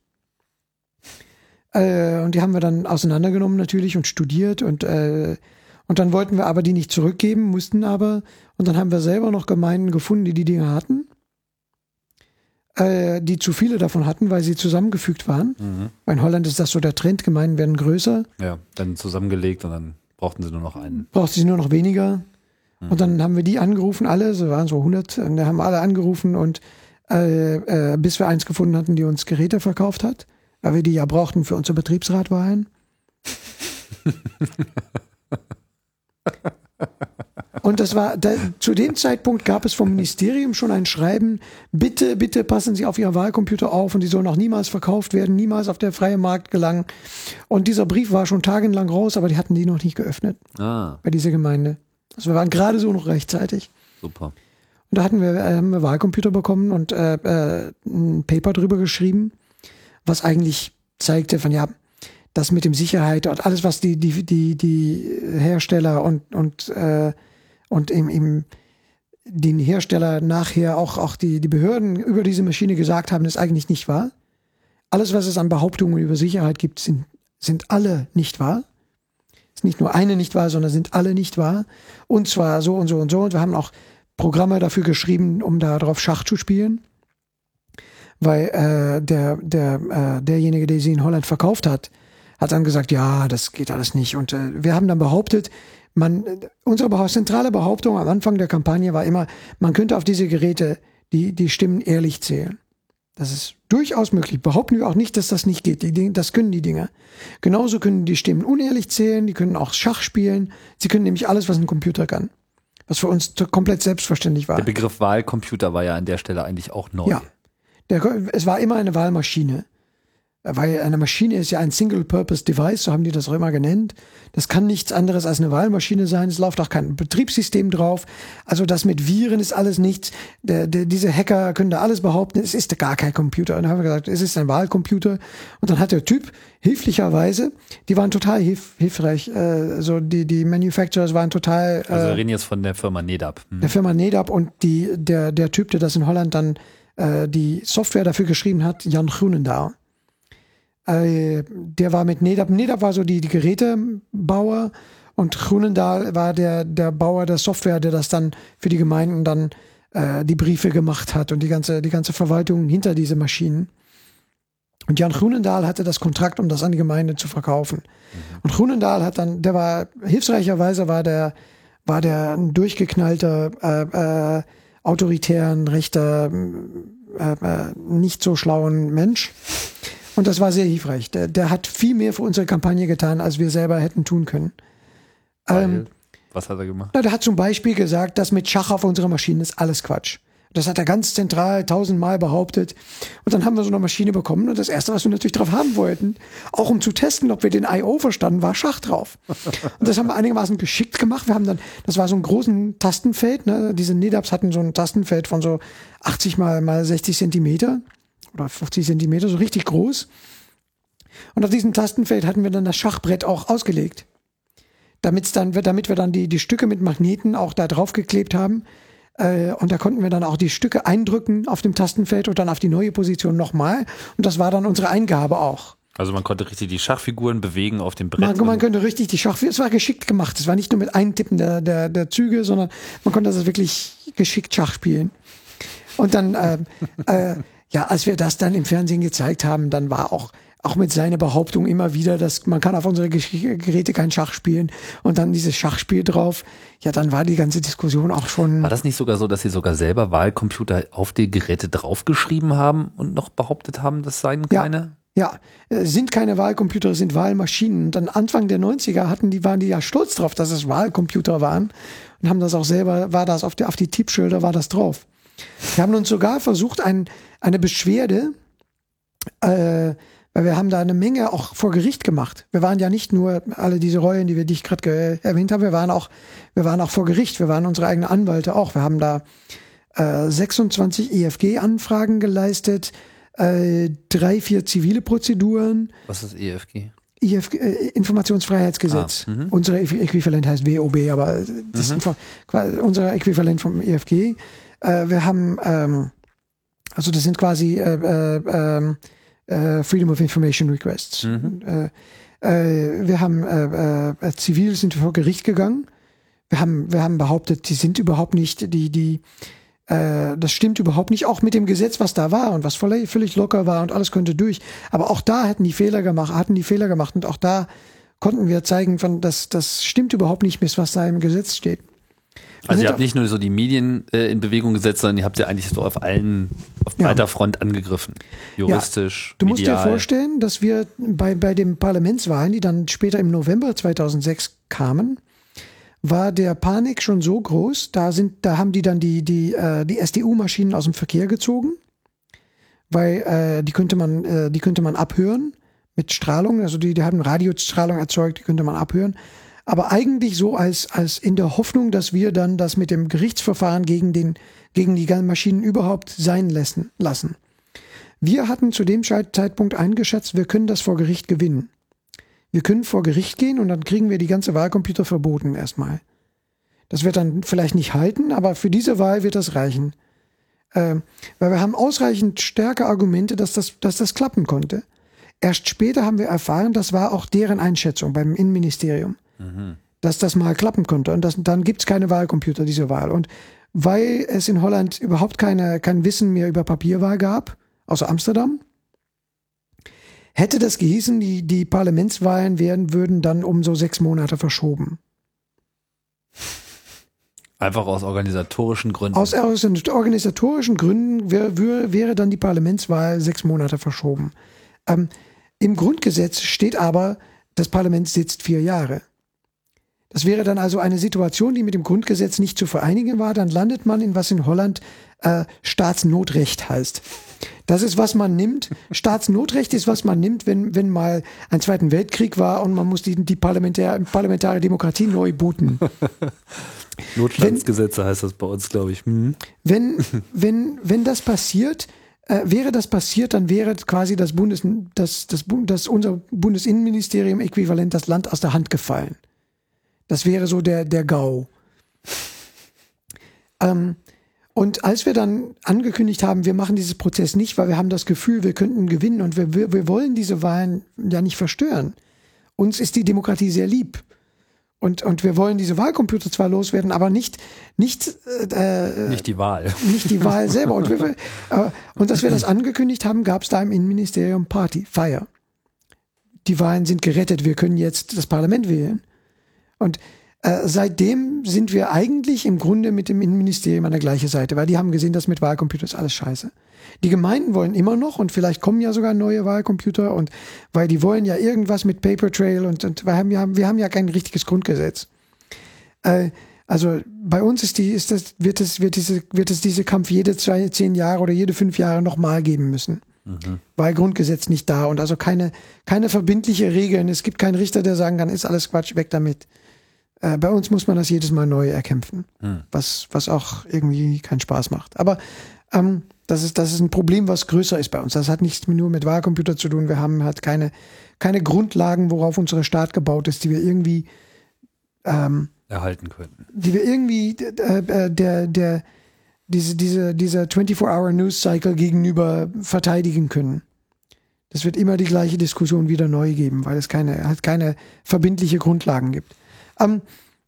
Äh, und die haben wir dann auseinandergenommen natürlich und studiert und äh, und dann wollten wir aber die nicht zurückgeben, mussten aber, und dann haben wir selber noch Gemeinden gefunden, die die Dinge hatten, äh, die zu viele davon hatten, weil sie zusammengefügt waren. Mhm. In Holland ist das so der Trend, Gemeinden werden größer. Ja, dann zusammengelegt und dann brauchten sie nur noch einen. Brauchten sie nur noch weniger. Mhm. Und dann haben wir die angerufen, alle, es waren so hundert, und da haben wir alle angerufen und äh, äh, bis wir eins gefunden hatten, die uns Geräte verkauft hat, weil wir die ja brauchten für unsere Betriebsratwahlen. Und das war, da, zu dem Zeitpunkt gab es vom Ministerium schon ein Schreiben, bitte, bitte passen Sie auf Ihren Wahlcomputer auf und die sollen auch niemals verkauft werden, niemals auf der freie Markt gelangen. Und dieser Brief war schon tagelang raus, aber die hatten die noch nicht geöffnet. Ah. Bei dieser Gemeinde. Also wir waren gerade so noch rechtzeitig. Super. Und da hatten wir, äh, haben wir Wahlcomputer bekommen und äh, äh, ein Paper drüber geschrieben, was eigentlich zeigte von, ja, das mit dem Sicherheit und alles, was die, die, die, die Hersteller und, und, äh, und im, im, den Hersteller nachher auch, auch die, die Behörden über diese Maschine gesagt haben, ist eigentlich nicht wahr. Alles, was es an Behauptungen über Sicherheit gibt, sind, sind alle nicht wahr. Ist nicht nur eine nicht wahr, sondern sind alle nicht wahr. Und zwar so und so und so. Und wir haben auch Programme dafür geschrieben, um darauf Schach zu spielen. weil äh, der, der, äh, derjenige, der sie in Holland verkauft hat, hat dann gesagt, ja, das geht alles nicht. Und äh, wir haben dann behauptet, man, unsere Behau- zentrale Behauptung am Anfang der Kampagne war immer, man könnte auf diese Geräte die, die Stimmen ehrlich zählen. Das ist durchaus möglich. Behaupten wir auch nicht, dass das nicht geht. Die, das können die Dinger. Genauso können die Stimmen unehrlich zählen, die können auch Schach spielen. Sie können nämlich alles, was ein Computer kann. Was für uns komplett selbstverständlich war. Der Begriff Wahlcomputer war ja an der Stelle eigentlich auch neu. Ja, der, es war immer eine Wahlmaschine. Weil eine Maschine ist ja ein Single-Purpose-Device, so haben die das auch immer genannt. Das kann nichts anderes als eine Wahlmaschine sein. Es läuft auch kein Betriebssystem drauf. Also das mit Viren ist alles nichts. Der, der, diese Hacker können da alles behaupten. Es ist gar kein Computer. Und dann haben wir gesagt, es ist ein Wahlcomputer. Und dann hat der Typ hilflicherweise, die waren total hilf, hilfreich. Äh, so die, die Manufacturers waren total. Äh, also wir reden jetzt von der Firma Nedap. Hm. Der Firma Nedap und die, der, der Typ, der das in Holland dann äh, die Software dafür geschrieben hat, Jan Groenendaal. Der war mit Nedap. Nedap war so die, die Gerätebauer und Groenendaal war der, der Bauer der Software, der das dann für die Gemeinden dann äh, die Briefe gemacht hat und die ganze, die ganze Verwaltung hinter diese Maschinen. Und Jan Groenendaal hatte das Kontrakt, um das an die Gemeinde zu verkaufen. Mhm. Und Groenendaal hat dann, der war, hilfsreicherweise war der, war der ein durchgeknallter, äh, äh, autoritären, rechter, äh, äh, nicht so schlauen Mensch. Und das war sehr hilfreich. Der, der hat viel mehr für unsere Kampagne getan, als wir selber hätten tun können. Ähm, Was hat er gemacht? Na, der hat zum Beispiel gesagt, das mit Schach auf unserer Maschine ist alles Quatsch. Das hat er ganz zentral tausendmal behauptet. Und dann haben wir so eine Maschine bekommen. Und das Erste, was wir natürlich drauf haben wollten, auch um zu testen, ob wir den I O verstanden, war Schach drauf. Und das haben wir einigermaßen geschickt gemacht. Wir haben dann, das war so ein großes Tastenfeld. Ne? Diese Nedaps hatten so ein Tastenfeld von so achtzig mal, mal sechzig Zentimeter. Oder fünfzig Zentimeter, so richtig groß. Und auf diesem Tastenfeld hatten wir dann das Schachbrett auch ausgelegt. Damit's dann, damit wir dann die, die Stücke mit Magneten auch da drauf geklebt haben. Äh, und da konnten wir dann auch die Stücke eindrücken auf dem Tastenfeld und dann auf die neue Position nochmal. Und das war dann unsere Eingabe auch. Also man konnte richtig die Schachfiguren bewegen auf dem Brett. Man, man könnte richtig die Schachfiguren, es war geschickt gemacht. Es war nicht nur mit Eintippen der, der, der Züge, sondern man konnte das wirklich geschickt Schach spielen. Und dann, äh, äh, ja, als wir das dann im Fernsehen gezeigt haben, dann war auch, auch mit seiner Behauptung immer wieder, dass man kann auf unsere Geräte kein Schach spielen und dann dieses Schachspiel drauf. Ja, dann war die ganze Diskussion auch schon. War das nicht sogar so, dass sie sogar selber Wahlcomputer auf die Geräte draufgeschrieben haben und noch behauptet haben, das seien keine? Ja, ja, sind keine Wahlcomputer, sind Wahlmaschinen. Und dann Anfang der neunziger hatten die, waren die ja stolz drauf, dass es Wahlcomputer waren und haben das auch selber, war das auf die, auf die Tippschilder, war das drauf. Wir haben uns sogar versucht, ein, eine Beschwerde, äh, weil wir haben da eine Menge auch vor Gericht gemacht. Wir waren ja nicht nur alle diese Rollen, die wir dich gerade erwähnt haben, wir waren auch, wir waren auch vor Gericht, wir waren unsere eigenen Anwälte auch. Wir haben da äh, sechsundzwanzig E F G-Anfragen geleistet, äh, drei, vier zivile Prozeduren. Was ist E F G? I F G, äh, Informationsfreiheitsgesetz. Ah, unser Äquivalent heißt W O B, aber das mhm. ist unser Äquivalent vom E F G. Äh, wir haben, ähm, also das sind quasi äh, äh, äh, Freedom of Information Requests. Mhm. Äh, äh, wir haben äh, äh, zivil sind wir vor Gericht gegangen. Wir haben, wir haben behauptet, die sind überhaupt nicht, die, die, äh, das stimmt überhaupt nicht, auch mit dem Gesetz, was da war und was völlig, völlig locker war und alles könnte durch. Aber auch da hatten die Fehler gemacht, hatten die Fehler gemacht und auch da konnten wir zeigen, von, dass das stimmt überhaupt nicht mehr, was da im Gesetz steht. Also ihr habt nicht nur so die Medien äh, in Bewegung gesetzt, sondern ihr habt sie eigentlich so auf allen, auf breiter ja. Front angegriffen. Juristisch, ja. Du musst medial. dir vorstellen, dass wir bei, bei den Parlamentswahlen, die dann später im November zweitausendsechs kamen, war der Panik schon so groß, da sind, da haben die dann die, die, äh, die S D U-Maschinen aus dem Verkehr gezogen, weil äh, die könnte man, äh, die könnte man abhören mit Strahlung, also die, die haben Radiostrahlung erzeugt, die könnte man abhören. Aber eigentlich so als, als in der Hoffnung, dass wir dann das mit dem Gerichtsverfahren gegen den, gegen die ganzen Maschinen überhaupt sein lassen, lassen. Wir hatten zu dem Zeitpunkt eingeschätzt, wir können das vor Gericht gewinnen. Wir können vor Gericht gehen und dann kriegen wir die ganze Wahlcomputer verboten erstmal. Das wird dann vielleicht nicht halten, aber für diese Wahl wird das reichen. Äh, weil wir haben ausreichend starke Argumente, dass das, dass das klappen konnte. Erst später haben wir erfahren, das war auch deren Einschätzung beim Innenministerium. Mhm. Dass das mal klappen konnte. Und das, dann gibt es keine Wahlcomputer, diese Wahl. Und weil es in Holland überhaupt keine, kein Wissen mehr über Papierwahl gab, außer Amsterdam. Hätte das gehießen, die, die Parlamentswahlen werden, würden dann um so sechs Monate verschoben. Einfach aus organisatorischen Gründen. Aus, aus organisatorischen Gründen wär, wär, wäre dann die Parlamentswahl sechs Monate verschoben. Ähm, im Grundgesetz steht aber, das Parlament sitzt vier Jahre. Das wäre dann also eine Situation, die mit dem Grundgesetz nicht zu vereinigen war. Dann landet man in was in Holland äh, Staatsnotrecht heißt. Das ist, was man nimmt. Staatsnotrecht ist, was man nimmt, wenn, wenn mal ein Zweiten Weltkrieg war und man muss die, die parlamentär, parlamentare Demokratie neu booten. Notstandsgesetze wenn, heißt das bei uns, glaube ich. Mhm. Wenn, wenn, wenn das passiert, äh, wäre das passiert, dann wäre quasi das Bundes, das, das, das unser Bundesinnenministerium äquivalent das Land aus der Hand gefallen. Das wäre so der, der GAU. Ähm, und als wir dann angekündigt haben, wir machen dieses Prozess nicht, weil wir haben das Gefühl, wir könnten gewinnen und wir, wir, wir wollen diese Wahlen ja nicht verstören. Uns ist die Demokratie sehr lieb. Und, und wir wollen diese Wahlcomputer zwar loswerden, aber nicht, nicht, äh, nicht die Wahl. Nicht die Wahl selber. Und, wir, äh, und als wir das angekündigt haben, gab es da im Innenministerium Party, Feier. Die Wahlen sind gerettet, wir können jetzt das Parlament wählen. Und äh, seitdem sind wir eigentlich im Grunde mit dem Innenministerium an der gleichen Seite, weil die haben gesehen, dass mit Wahlcomputer ist alles scheiße. Die Gemeinden wollen immer noch und vielleicht kommen ja sogar neue Wahlcomputer und weil die wollen ja irgendwas mit Paper Trail und, und wir haben ja, wir haben ja kein richtiges Grundgesetz. Äh, also bei uns ist die, ist das, wird es, wird diese, wird es diese Kampf jede zwei, zehn Jahre oder jede fünf Jahre nochmal geben müssen. Mhm. Weil Grundgesetz nicht da und also keine, keine verbindliche Regeln. Es gibt keinen Richter, der sagen kann, ist alles Quatsch, weg damit. Äh, bei uns muss man das jedes Mal neu erkämpfen, mhm. was, was auch irgendwie keinen Spaß macht. Aber ähm, das ist, das ist ein Problem, was größer ist bei uns. Das hat nichts nur mit Wahlcomputer zu tun. Wir haben halt keine, keine Grundlagen, worauf unser Staat gebaut ist, die wir irgendwie ähm, erhalten könnten. Die wir irgendwie äh, der, der, diese, diese, dieser vierundzwanzig-Hour-News-Cycle gegenüber verteidigen können. Das wird immer die gleiche Diskussion wieder neu geben, weil es keine, halt keine verbindliche Grundlagen gibt. Um,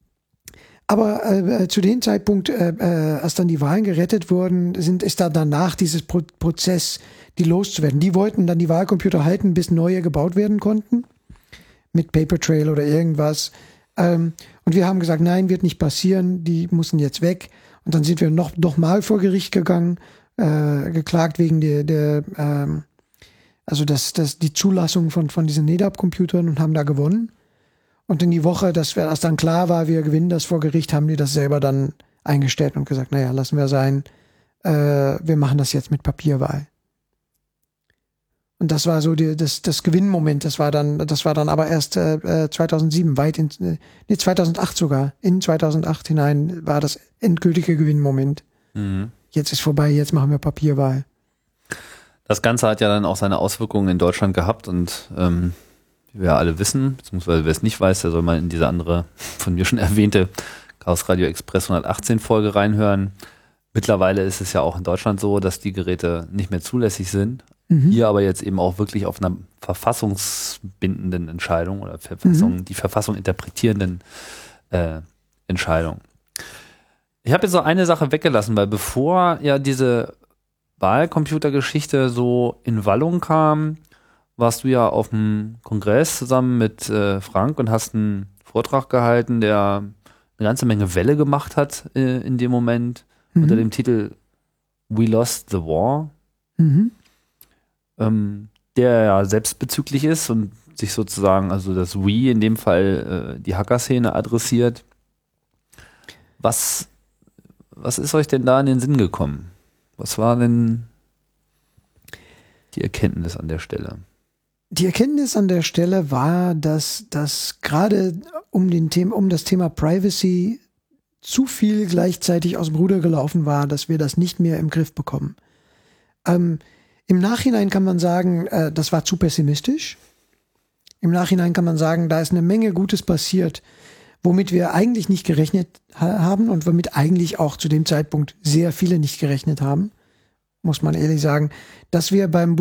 aber äh, zu dem Zeitpunkt, äh, äh, als dann die Wahlen gerettet wurden, sind, ist da danach dieses Pro- Prozess, die loszuwerden. Die wollten dann die Wahlcomputer halten, bis neue gebaut werden konnten, mit Paper Trail oder irgendwas. Ähm, und wir haben gesagt, nein, wird nicht passieren, die müssen jetzt weg. Und dann sind wir noch, noch mal vor Gericht gegangen, äh, geklagt wegen der, der ähm, also das, das, die Zulassung von, von diesen N E D A P-Computern und haben da gewonnen. Und in die Woche, dass wir, als dann klar war, wir gewinnen das vor Gericht, haben die das selber dann eingestellt und gesagt, naja, lassen wir sein, äh, wir machen das jetzt mit Papierwahl. Und das war so die, das, das Gewinnmoment, das war dann, das war dann aber erst äh, zweitausendsieben, weit in, äh, nee, zweitausendacht sogar, in zweitausendacht hinein war das endgültige Gewinnmoment. Mhm. Jetzt ist vorbei, jetzt machen wir Papierwahl. Das Ganze hat ja dann auch seine Auswirkungen in Deutschland gehabt und ähm wie wir alle wissen, beziehungsweise wer es nicht weiß, der soll mal in diese andere, von mir schon erwähnte Chaos Radio Express hundertachtzehn Folge reinhören. Mittlerweile ist es ja auch in Deutschland so, dass die Geräte nicht mehr zulässig sind. Mhm. Hier aber jetzt eben auch wirklich auf einer verfassungsbindenden Entscheidung oder Verfassung, mhm. die Verfassung interpretierenden äh, Entscheidung. Ich habe jetzt noch eine Sache weggelassen, weil bevor ja diese Wahlcomputergeschichte so in Wallung kam, warst du ja auf dem Kongress zusammen mit äh, Frank und hast einen Vortrag gehalten, der eine ganze Menge Welle gemacht hat äh, in dem Moment, mhm. unter dem Titel We Lost the War, mhm. ähm, der ja selbstbezüglich ist und sich sozusagen, also das We in dem Fall äh, die Hacker-Szene adressiert. Was, was ist euch denn da in den Sinn gekommen? Was war denn die Erkenntnis an der Stelle? Die Erkenntnis an der Stelle war, dass, dass gerade um, den Thema, um das Thema Privacy zu viel gleichzeitig aus dem Ruder gelaufen war, dass wir das nicht mehr im Griff bekommen. Ähm, im Nachhinein kann man sagen, äh, das war zu pessimistisch. Im Nachhinein kann man sagen, da ist eine Menge Gutes passiert, womit wir eigentlich nicht gerechnet ha- haben und womit eigentlich auch zu dem Zeitpunkt sehr viele nicht gerechnet haben, muss man ehrlich sagen, dass wir beim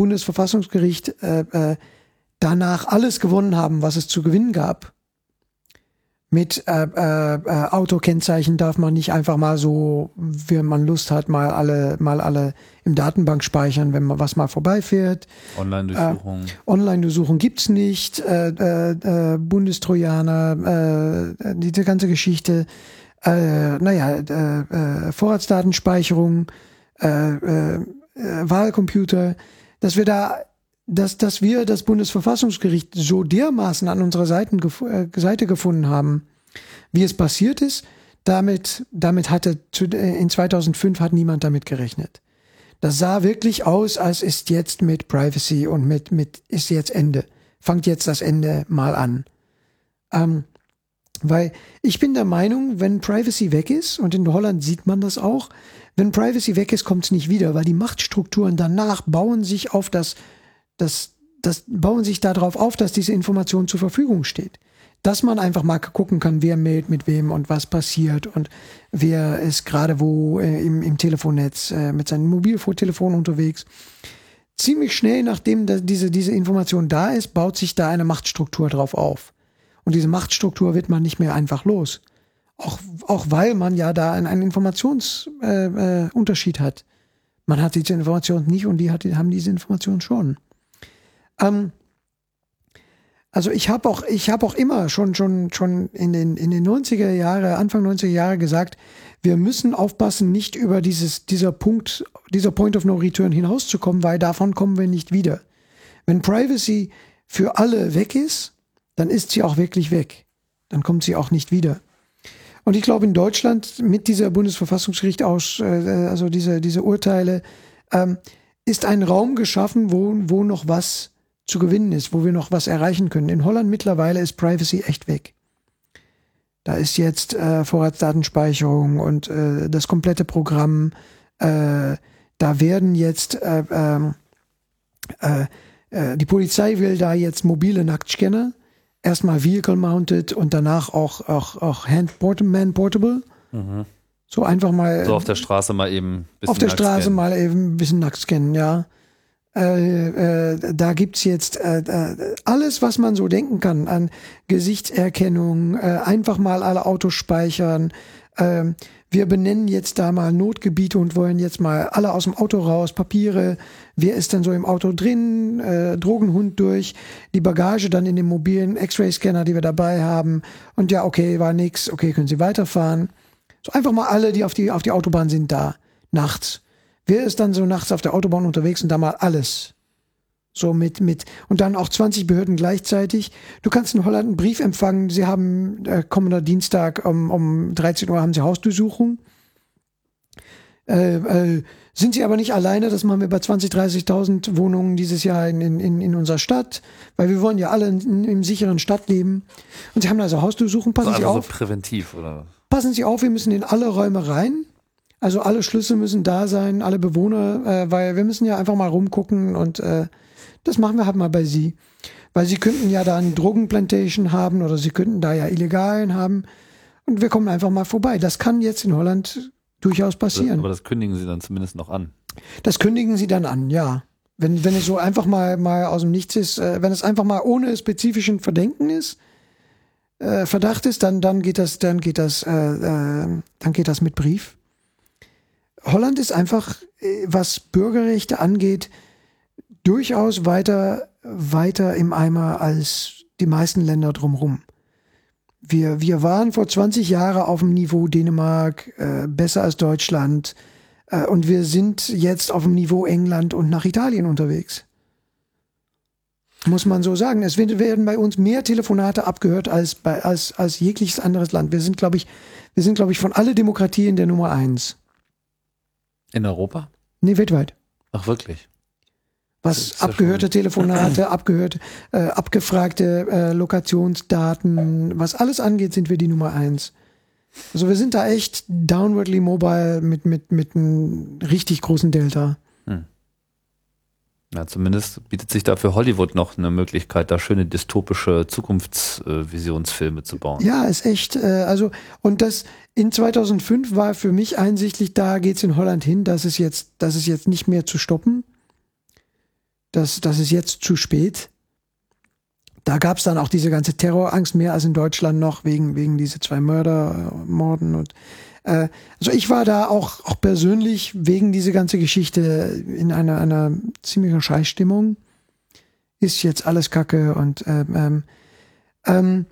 Bundesverfassungsgericht äh, äh, danach alles gewonnen haben, was es zu gewinnen gab. Mit äh, äh, äh, Autokennzeichen darf man nicht einfach mal so, wenn man Lust hat, mal alle, mal alle im Datenbank speichern, wenn man was mal vorbeifährt. Online-Durchsuchung. Äh, Online-Durchsuchung gibt's nicht. Äh, äh, äh, Bundestrojaner, äh, diese ganze Geschichte. Äh, naja, äh, äh, Vorratsdatenspeicherung, äh, äh, Wahlcomputer, dass wir da, dass, dass wir das Bundesverfassungsgericht so dermaßen an unserer Seiten, äh, Seite gefunden haben, wie es passiert ist, damit, damit hatte, zu, äh, in zweitausendfünf hat niemand damit gerechnet. Das sah wirklich aus, als ist jetzt mit Privacy und mit, mit, ist jetzt Ende. Fangt jetzt das Ende mal an. Ähm, Weil ich bin der Meinung, wenn Privacy weg ist, und in Holland sieht man das auch, wenn Privacy weg ist, kommt es nicht wieder, weil die Machtstrukturen danach bauen sich auf das, das, das bauen sich darauf auf, dass diese Information zur Verfügung steht. Dass man einfach mal gucken kann, wer mailt mit wem und was passiert und wer ist gerade wo äh, im, im Telefonnetz äh, mit seinem Mobiltelefon unterwegs. Ziemlich schnell, nachdem da diese, diese Information da ist, baut sich da eine Machtstruktur drauf auf. Und diese Machtstruktur wird man nicht mehr einfach los. Auch, auch weil man ja da einen, einen Informationsunterschied äh, äh, hat. Man hat diese Information nicht und die hat, haben diese Information schon. Ähm, also ich habe auch, ich habe auch immer schon, schon, schon in den, in den neunziger Jahre, Anfang neunziger Jahre gesagt, wir müssen aufpassen, nicht über dieses, dieser Punkt, dieser Point of No Return hinauszukommen, weil davon kommen wir nicht wieder. Wenn Privacy für alle weg ist, dann ist sie auch wirklich weg. Dann kommt sie auch nicht wieder. Und ich glaube, in Deutschland mit dieser Bundesverfassungsgericht aus, äh, also diese, diese Urteile, ähm, ist ein Raum geschaffen, wo, wo noch was zu gewinnen ist, wo wir noch was erreichen können. In Holland mittlerweile ist Privacy echt weg. Da ist jetzt äh, Vorratsdatenspeicherung und äh, das komplette Programm. Äh, da werden jetzt äh, äh, äh, die Polizei will da jetzt mobile Nacktscanner. Erstmal Vehicle Mounted und danach auch, auch, auch Hand Portable, Man Portable. Mhm. So einfach mal. So auf der Straße mal eben ein bisschen Auf der Straße scannen. mal eben ein bisschen nackt scannen, ja. Äh, äh, da gibt's jetzt äh, äh, alles, was man so denken kann an Gesichtserkennung, äh, einfach mal alle Autos speichern. Äh, wir benennen jetzt da mal Notgebiete und wollen jetzt mal alle aus dem Auto raus, Papiere, wer ist denn so im Auto drin, äh, Drogenhund durch, die Bagage dann in dem mobilen X-Ray-Scanner, die wir dabei haben und ja, okay, war nix, okay, können Sie weiterfahren. So einfach mal alle, die auf die, auf die Autobahn sind, da, nachts. Wer ist dann so nachts auf der Autobahn unterwegs und da mal alles? So mit, mit, und dann auch zwanzig Behörden gleichzeitig. Du kannst in Holland einen Brief empfangen, sie haben, äh, kommender Dienstag um, um dreizehn Uhr haben sie Hausdurchsuchung. Äh, äh, sind sie aber nicht alleine, das machen wir bei zwanzig, dreißigtausend Wohnungen dieses Jahr in, in, in unserer Stadt, weil wir wollen ja alle in, in, im sicheren Stadt leben. Und sie haben also Hausdurchsuchung, passen also Sie so auf. Präventiv, oder? Passen Sie auf, wir müssen in alle Räume rein. Also alle Schlüssel müssen da sein, alle Bewohner, äh, weil wir müssen ja einfach mal rumgucken und äh, das machen wir halt mal bei Sie. Weil Sie könnten ja da eine Drogenplantation haben oder Sie könnten da ja Illegalen haben und wir kommen einfach mal vorbei. Das kann jetzt in Holland durchaus passieren. Aber das kündigen Sie dann zumindest noch an. Das kündigen Sie dann an, ja. Wenn, wenn es so einfach mal, mal aus dem Nichts ist, äh, wenn es einfach mal ohne spezifischen Verdenken ist, äh, Verdacht ist, dann, dann geht das, dann geht das, äh, äh, dann geht das mit Brief. Holland ist einfach, was Bürgerrechte angeht, durchaus weiter, weiter im Eimer als die meisten Länder drumherum. Wir, wir waren vor zwanzig Jahren auf dem Niveau Dänemark, äh, besser als Deutschland, äh, und wir sind jetzt auf dem Niveau England und nach Italien unterwegs. Muss man so sagen. Es werden bei uns mehr Telefonate abgehört als bei, als, als jegliches anderes Land. Wir sind, glaube ich, wir sind, glaube ich, von alle Demokratien der Nummer eins. In Europa? Nee, weltweit. Ach, wirklich? Was abgehörte Telefonate, abgehörte, äh, abgefragte äh, Lokationsdaten, was alles angeht, sind wir die Nummer eins. Also wir sind da echt downwardly mobile mit, mit, mit einem richtig großen Delta. Hm. Ja, zumindest bietet sich da für Hollywood noch eine Möglichkeit, da schöne dystopische Zukunftsvisionsfilme äh, zu bauen. Ja, ist echt, äh, also, und das in zweitausendfünf war für mich einsichtlich, da geht's in Holland hin, das ist jetzt, das ist jetzt nicht mehr zu stoppen. Das, das ist jetzt zu spät. da gab es dann auch diese ganze Terrorangst mehr als in Deutschland noch, wegen, wegen diese zwei Mördermorden. Und, äh, also ich war da auch, auch persönlich wegen dieser ganzen Geschichte in einer, einer ziemlichen Scheißstimmung. Ist jetzt alles Kacke und ähm, ähm, ähm,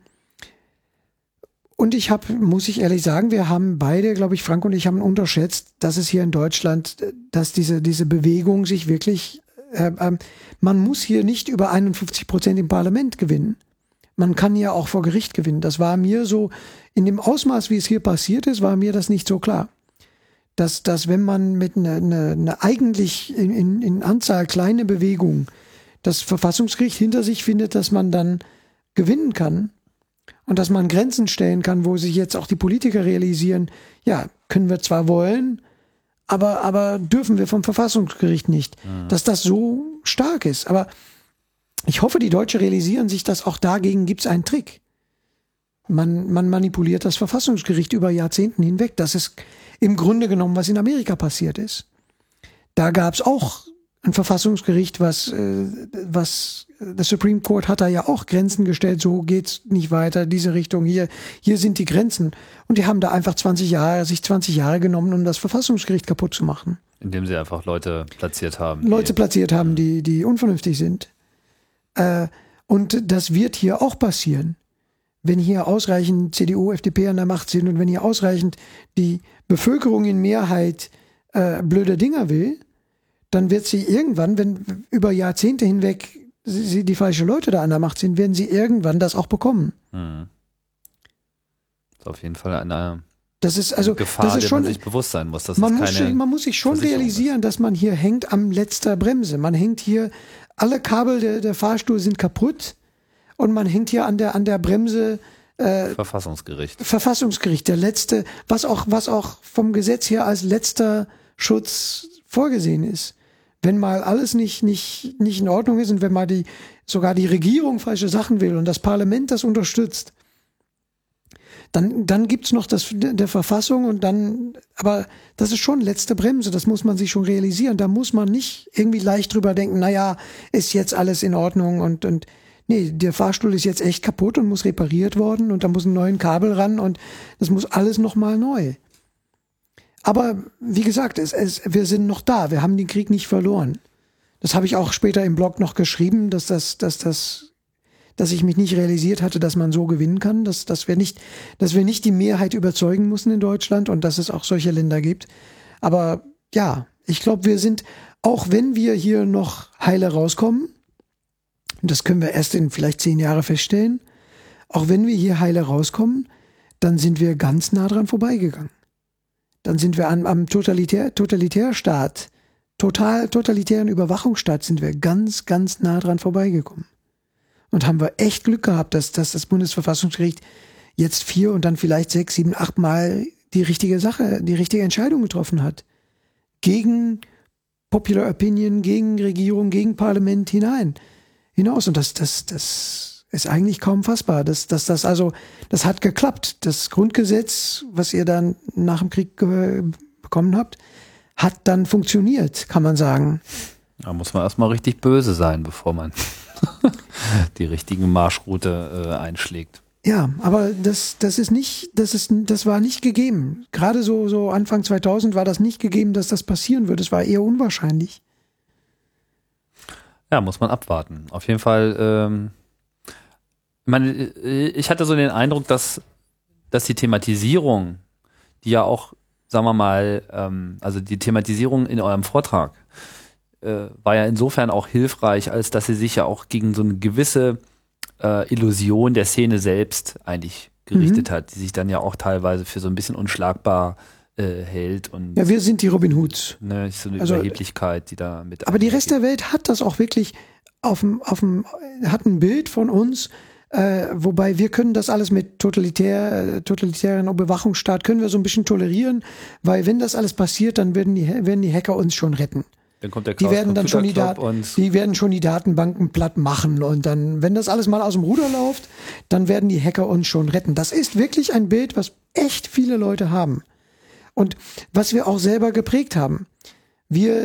und ich habe, muss ich ehrlich sagen, wir haben beide, glaube ich, Frank und ich haben unterschätzt, dass es hier in Deutschland, dass diese, diese Bewegung sich wirklich, äh, äh, man muss hier nicht über einundfünfzig Prozent im Parlament gewinnen. Man kann ja auch vor Gericht gewinnen. Das war mir so, in dem Ausmaß, wie es hier passiert ist, war mir das nicht so klar. Dass, dass wenn man mit einer eine, eine eigentlich in, in, in Anzahl kleine Bewegung das Verfassungsgericht hinter sich findet, dass man dann gewinnen kann. Und dass man Grenzen stellen kann, wo sich jetzt auch die Politiker realisieren, ja, können wir zwar wollen, aber, aber dürfen wir vom Verfassungsgericht nicht. Mhm. Dass das so stark ist. Aber ich hoffe, die Deutschen realisieren sich, dass auch dagegen gibt es einen Trick. Man, man manipuliert das Verfassungsgericht über Jahrzehnten hinweg. Das ist im Grunde genommen, was in Amerika passiert ist. Da gab es auch ein Verfassungsgericht, was, äh, was, das Supreme Court hat da ja auch Grenzen gestellt, so geht's nicht weiter, diese Richtung, hier, hier sind die Grenzen. Und die haben da einfach zwanzig Jahre, sich zwanzig Jahre genommen, um das Verfassungsgericht kaputt zu machen. Indem sie einfach Leute platziert haben. Leute platziert haben, die, die unvernünftig sind. Äh, und das wird hier auch passieren. Wenn hier ausreichend C D U, F D P an der Macht sind und wenn hier ausreichend die Bevölkerung in Mehrheit äh, blöde Dinger will, dann wird sie irgendwann, wenn über Jahrzehnte hinweg sie die falschen Leute da an der Macht sind, werden sie irgendwann das auch bekommen. Hm. Das ist auf jeden Fall eine das ist, also, Gefahr, das ist der schon, man sich bewusst sein muss. Dass man, es muss keine schon, man muss sich schon realisieren, ist. dass man hier hängt am letzter Bremse. Man hängt hier, alle Kabel der, der Fahrstuhl sind kaputt und man hängt hier an der, an der Bremse äh, Verfassungsgericht. Verfassungsgericht, der letzte, was auch, was auch vom Gesetz her als letzter Schutz vorgesehen ist. Wenn mal alles nicht, nicht, nicht in Ordnung ist und wenn mal die, sogar die Regierung falsche Sachen will und das Parlament das unterstützt, dann, dann gibt's noch das der Verfassung und dann, aber das ist schon letzte Bremse, das muss man sich schon realisieren. Da muss man nicht irgendwie leicht drüber denken, naja, ist jetzt alles in Ordnung und, und nee, der Fahrstuhl ist jetzt echt kaputt und muss repariert worden und da muss ein neues Kabel ran und das muss alles nochmal neu. Aber wie gesagt, es, es, wir sind noch da. Wir haben den Krieg nicht verloren. Das habe ich auch später im Blog noch geschrieben, dass das, dass das, dass ich mich nicht realisiert hatte, dass man so gewinnen kann, dass, dass wir nicht, dass wir nicht die Mehrheit überzeugen mussten in Deutschland und dass es auch solche Länder gibt. Aber ja, ich glaube, wir sind, auch wenn wir hier noch heile rauskommen, und das können wir erst in vielleicht zehn Jahre feststellen, auch wenn wir hier heile rauskommen, dann sind wir ganz nah dran vorbeigegangen. Dann sind wir an, am Totalitär, Totalitärstaat, total totalitären Überwachungsstaat sind wir ganz, ganz nah dran vorbeigekommen. Und haben wir echt Glück gehabt, dass, dass das Bundesverfassungsgericht jetzt vier und dann vielleicht sechs, sieben, acht Mal die richtige Sache, die richtige Entscheidung getroffen hat. Gegen Popular Opinion, gegen Regierung, gegen Parlament hinein, hinaus. Und das, das, das ist eigentlich kaum fassbar. Das, das, das, also, das hat geklappt. Das Grundgesetz, was ihr dann nach dem Krieg ge- bekommen habt, hat dann funktioniert, kann man sagen. Da muss man erstmal richtig böse sein, bevor man die richtigen Marschroute äh, einschlägt. Ja, aber das, das ist nicht, das ist, das war nicht gegeben. Gerade so, so Anfang zweitausend war das nicht gegeben, dass das passieren würde. Es war eher unwahrscheinlich. Ja, muss man abwarten. Auf jeden Fall, ähm, ich meine, ich hatte so den Eindruck, dass, dass die Thematisierung, die ja auch, sagen wir mal, ähm, also die Thematisierung in eurem Vortrag äh, war ja insofern auch hilfreich, als dass sie sich ja auch gegen so eine gewisse äh, Illusion der Szene selbst eigentlich gerichtet mhm. hat, die sich dann ja auch teilweise für so ein bisschen unschlagbar äh, hält. Und ja, wir sind die Robin Hoods. Ne, so eine also, Überheblichkeit, die da mit. Aber die Rest der Welt hat das auch wirklich auf dem, auf dem, hat ein Bild von uns. Äh, wobei wir können das alles mit totalitär, äh, totalitären Überwachungsstaat können wir so ein bisschen tolerieren, weil wenn das alles passiert, dann werden die, werden die Hacker uns schon retten. Dann kommt der die werden dann schon die, Dat- die werden schon die Datenbanken platt machen und dann, wenn das alles mal aus dem Ruder läuft, dann werden die Hacker uns schon retten. Das ist wirklich ein Bild, was echt viele Leute haben und was wir auch selber geprägt haben. Wir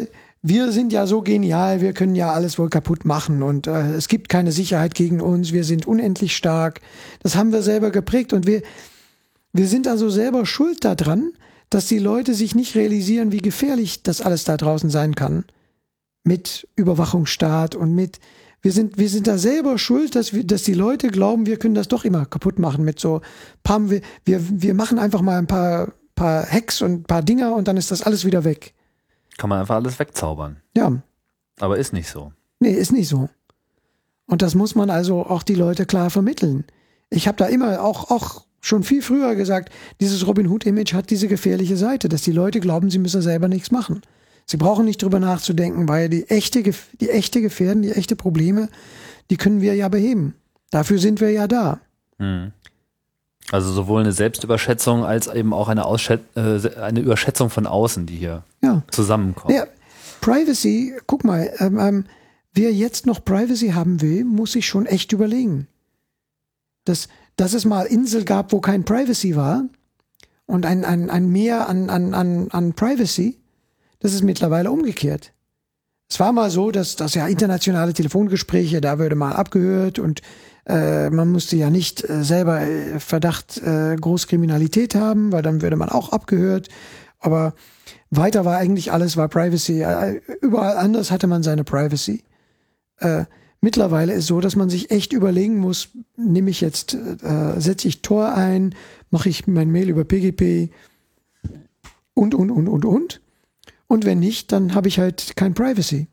wir sind ja so genial, wir können ja alles wohl kaputt machen und äh, es gibt keine Sicherheit gegen uns, wir sind unendlich stark. Das haben wir selber geprägt und wir, wir sind also selber schuld daran, dass die Leute sich nicht realisieren, wie gefährlich das alles da draußen sein kann. Mit Überwachungsstaat und mit, wir sind, wir sind da selber schuld, dass wir, dass die Leute glauben, wir können das doch immer kaputt machen mit so, pam, wir, wir, wir machen einfach mal ein paar, paar Hacks und ein paar Dinger und dann ist das alles wieder weg. Kann man einfach alles wegzaubern. Ja. Aber ist nicht so. Nee, ist nicht so. Und das muss man also auch die Leute klar vermitteln. Ich habe da immer auch, auch schon viel früher gesagt, dieses Robin Hood-Image hat diese gefährliche Seite, dass die Leute glauben, sie müssen selber nichts machen. Sie brauchen nicht drüber nachzudenken, weil die echte, die echte Gefährden, die echte Probleme, die können wir ja beheben. Dafür sind wir ja da. Hm. Also sowohl eine Selbstüberschätzung als eben auch eine, Ausschät- äh, eine Überschätzung von außen, die hier ja. zusammenkommt. Ja, Privacy, guck mal, ähm, ähm, wer jetzt noch Privacy haben will, muss sich schon echt überlegen. Dass, dass es mal Insel gab, wo kein Privacy war und ein, ein, ein Meer an, an, an, an Privacy, das ist mittlerweile umgekehrt. Es war mal so, dass, dass ja internationale Telefongespräche, da würde mal abgehört und äh, man musste ja nicht äh, selber äh, Verdacht äh, Großkriminalität haben, weil dann würde man auch abgehört. Aber weiter war eigentlich alles, war Privacy. Äh, überall anders hatte man seine Privacy. Äh, mittlerweile ist so, dass man sich echt überlegen muss, nehme ich jetzt, äh, setze ich Tor ein, mache ich mein Mail über P G P und, und, und, und, und. Und wenn nicht, dann habe ich halt kein Privacy.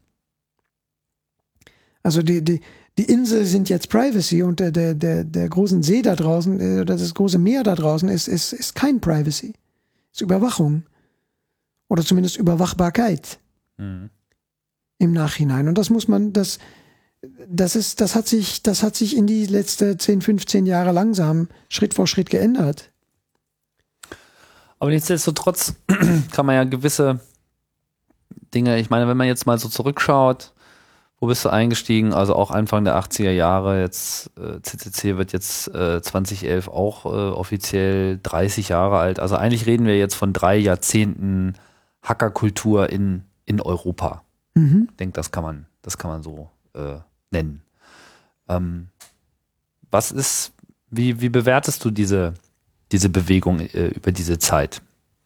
Also die, die, die Insel sind jetzt Privacy und der, der, der, der großen See da draußen, oder das große Meer da draußen ist, ist, ist kein Privacy. Ist Überwachung. Oder zumindest Überwachbarkeit. Mhm. Im Nachhinein. Und das muss man, das, das ist, das hat sich, das hat sich in die letzten zehn, fünfzehn Jahre langsam Schritt vor Schritt geändert. Aber nichtsdestotrotz kann man ja gewisse Dinge, ich meine, wenn man jetzt mal so zurückschaut, wo bist du eingestiegen? Also auch Anfang der achtziger Jahre, jetzt äh, C C C wird jetzt äh, zwanzig elf auch äh, offiziell dreißig Jahre alt. Also eigentlich reden wir jetzt von drei Jahrzehnten Hackerkultur in, in Europa. Mhm. Ich denke, das kann man, das kann man so äh, nennen. Ähm, was ist, wie, wie bewertest du diese, diese Bewegung äh, über diese Zeit?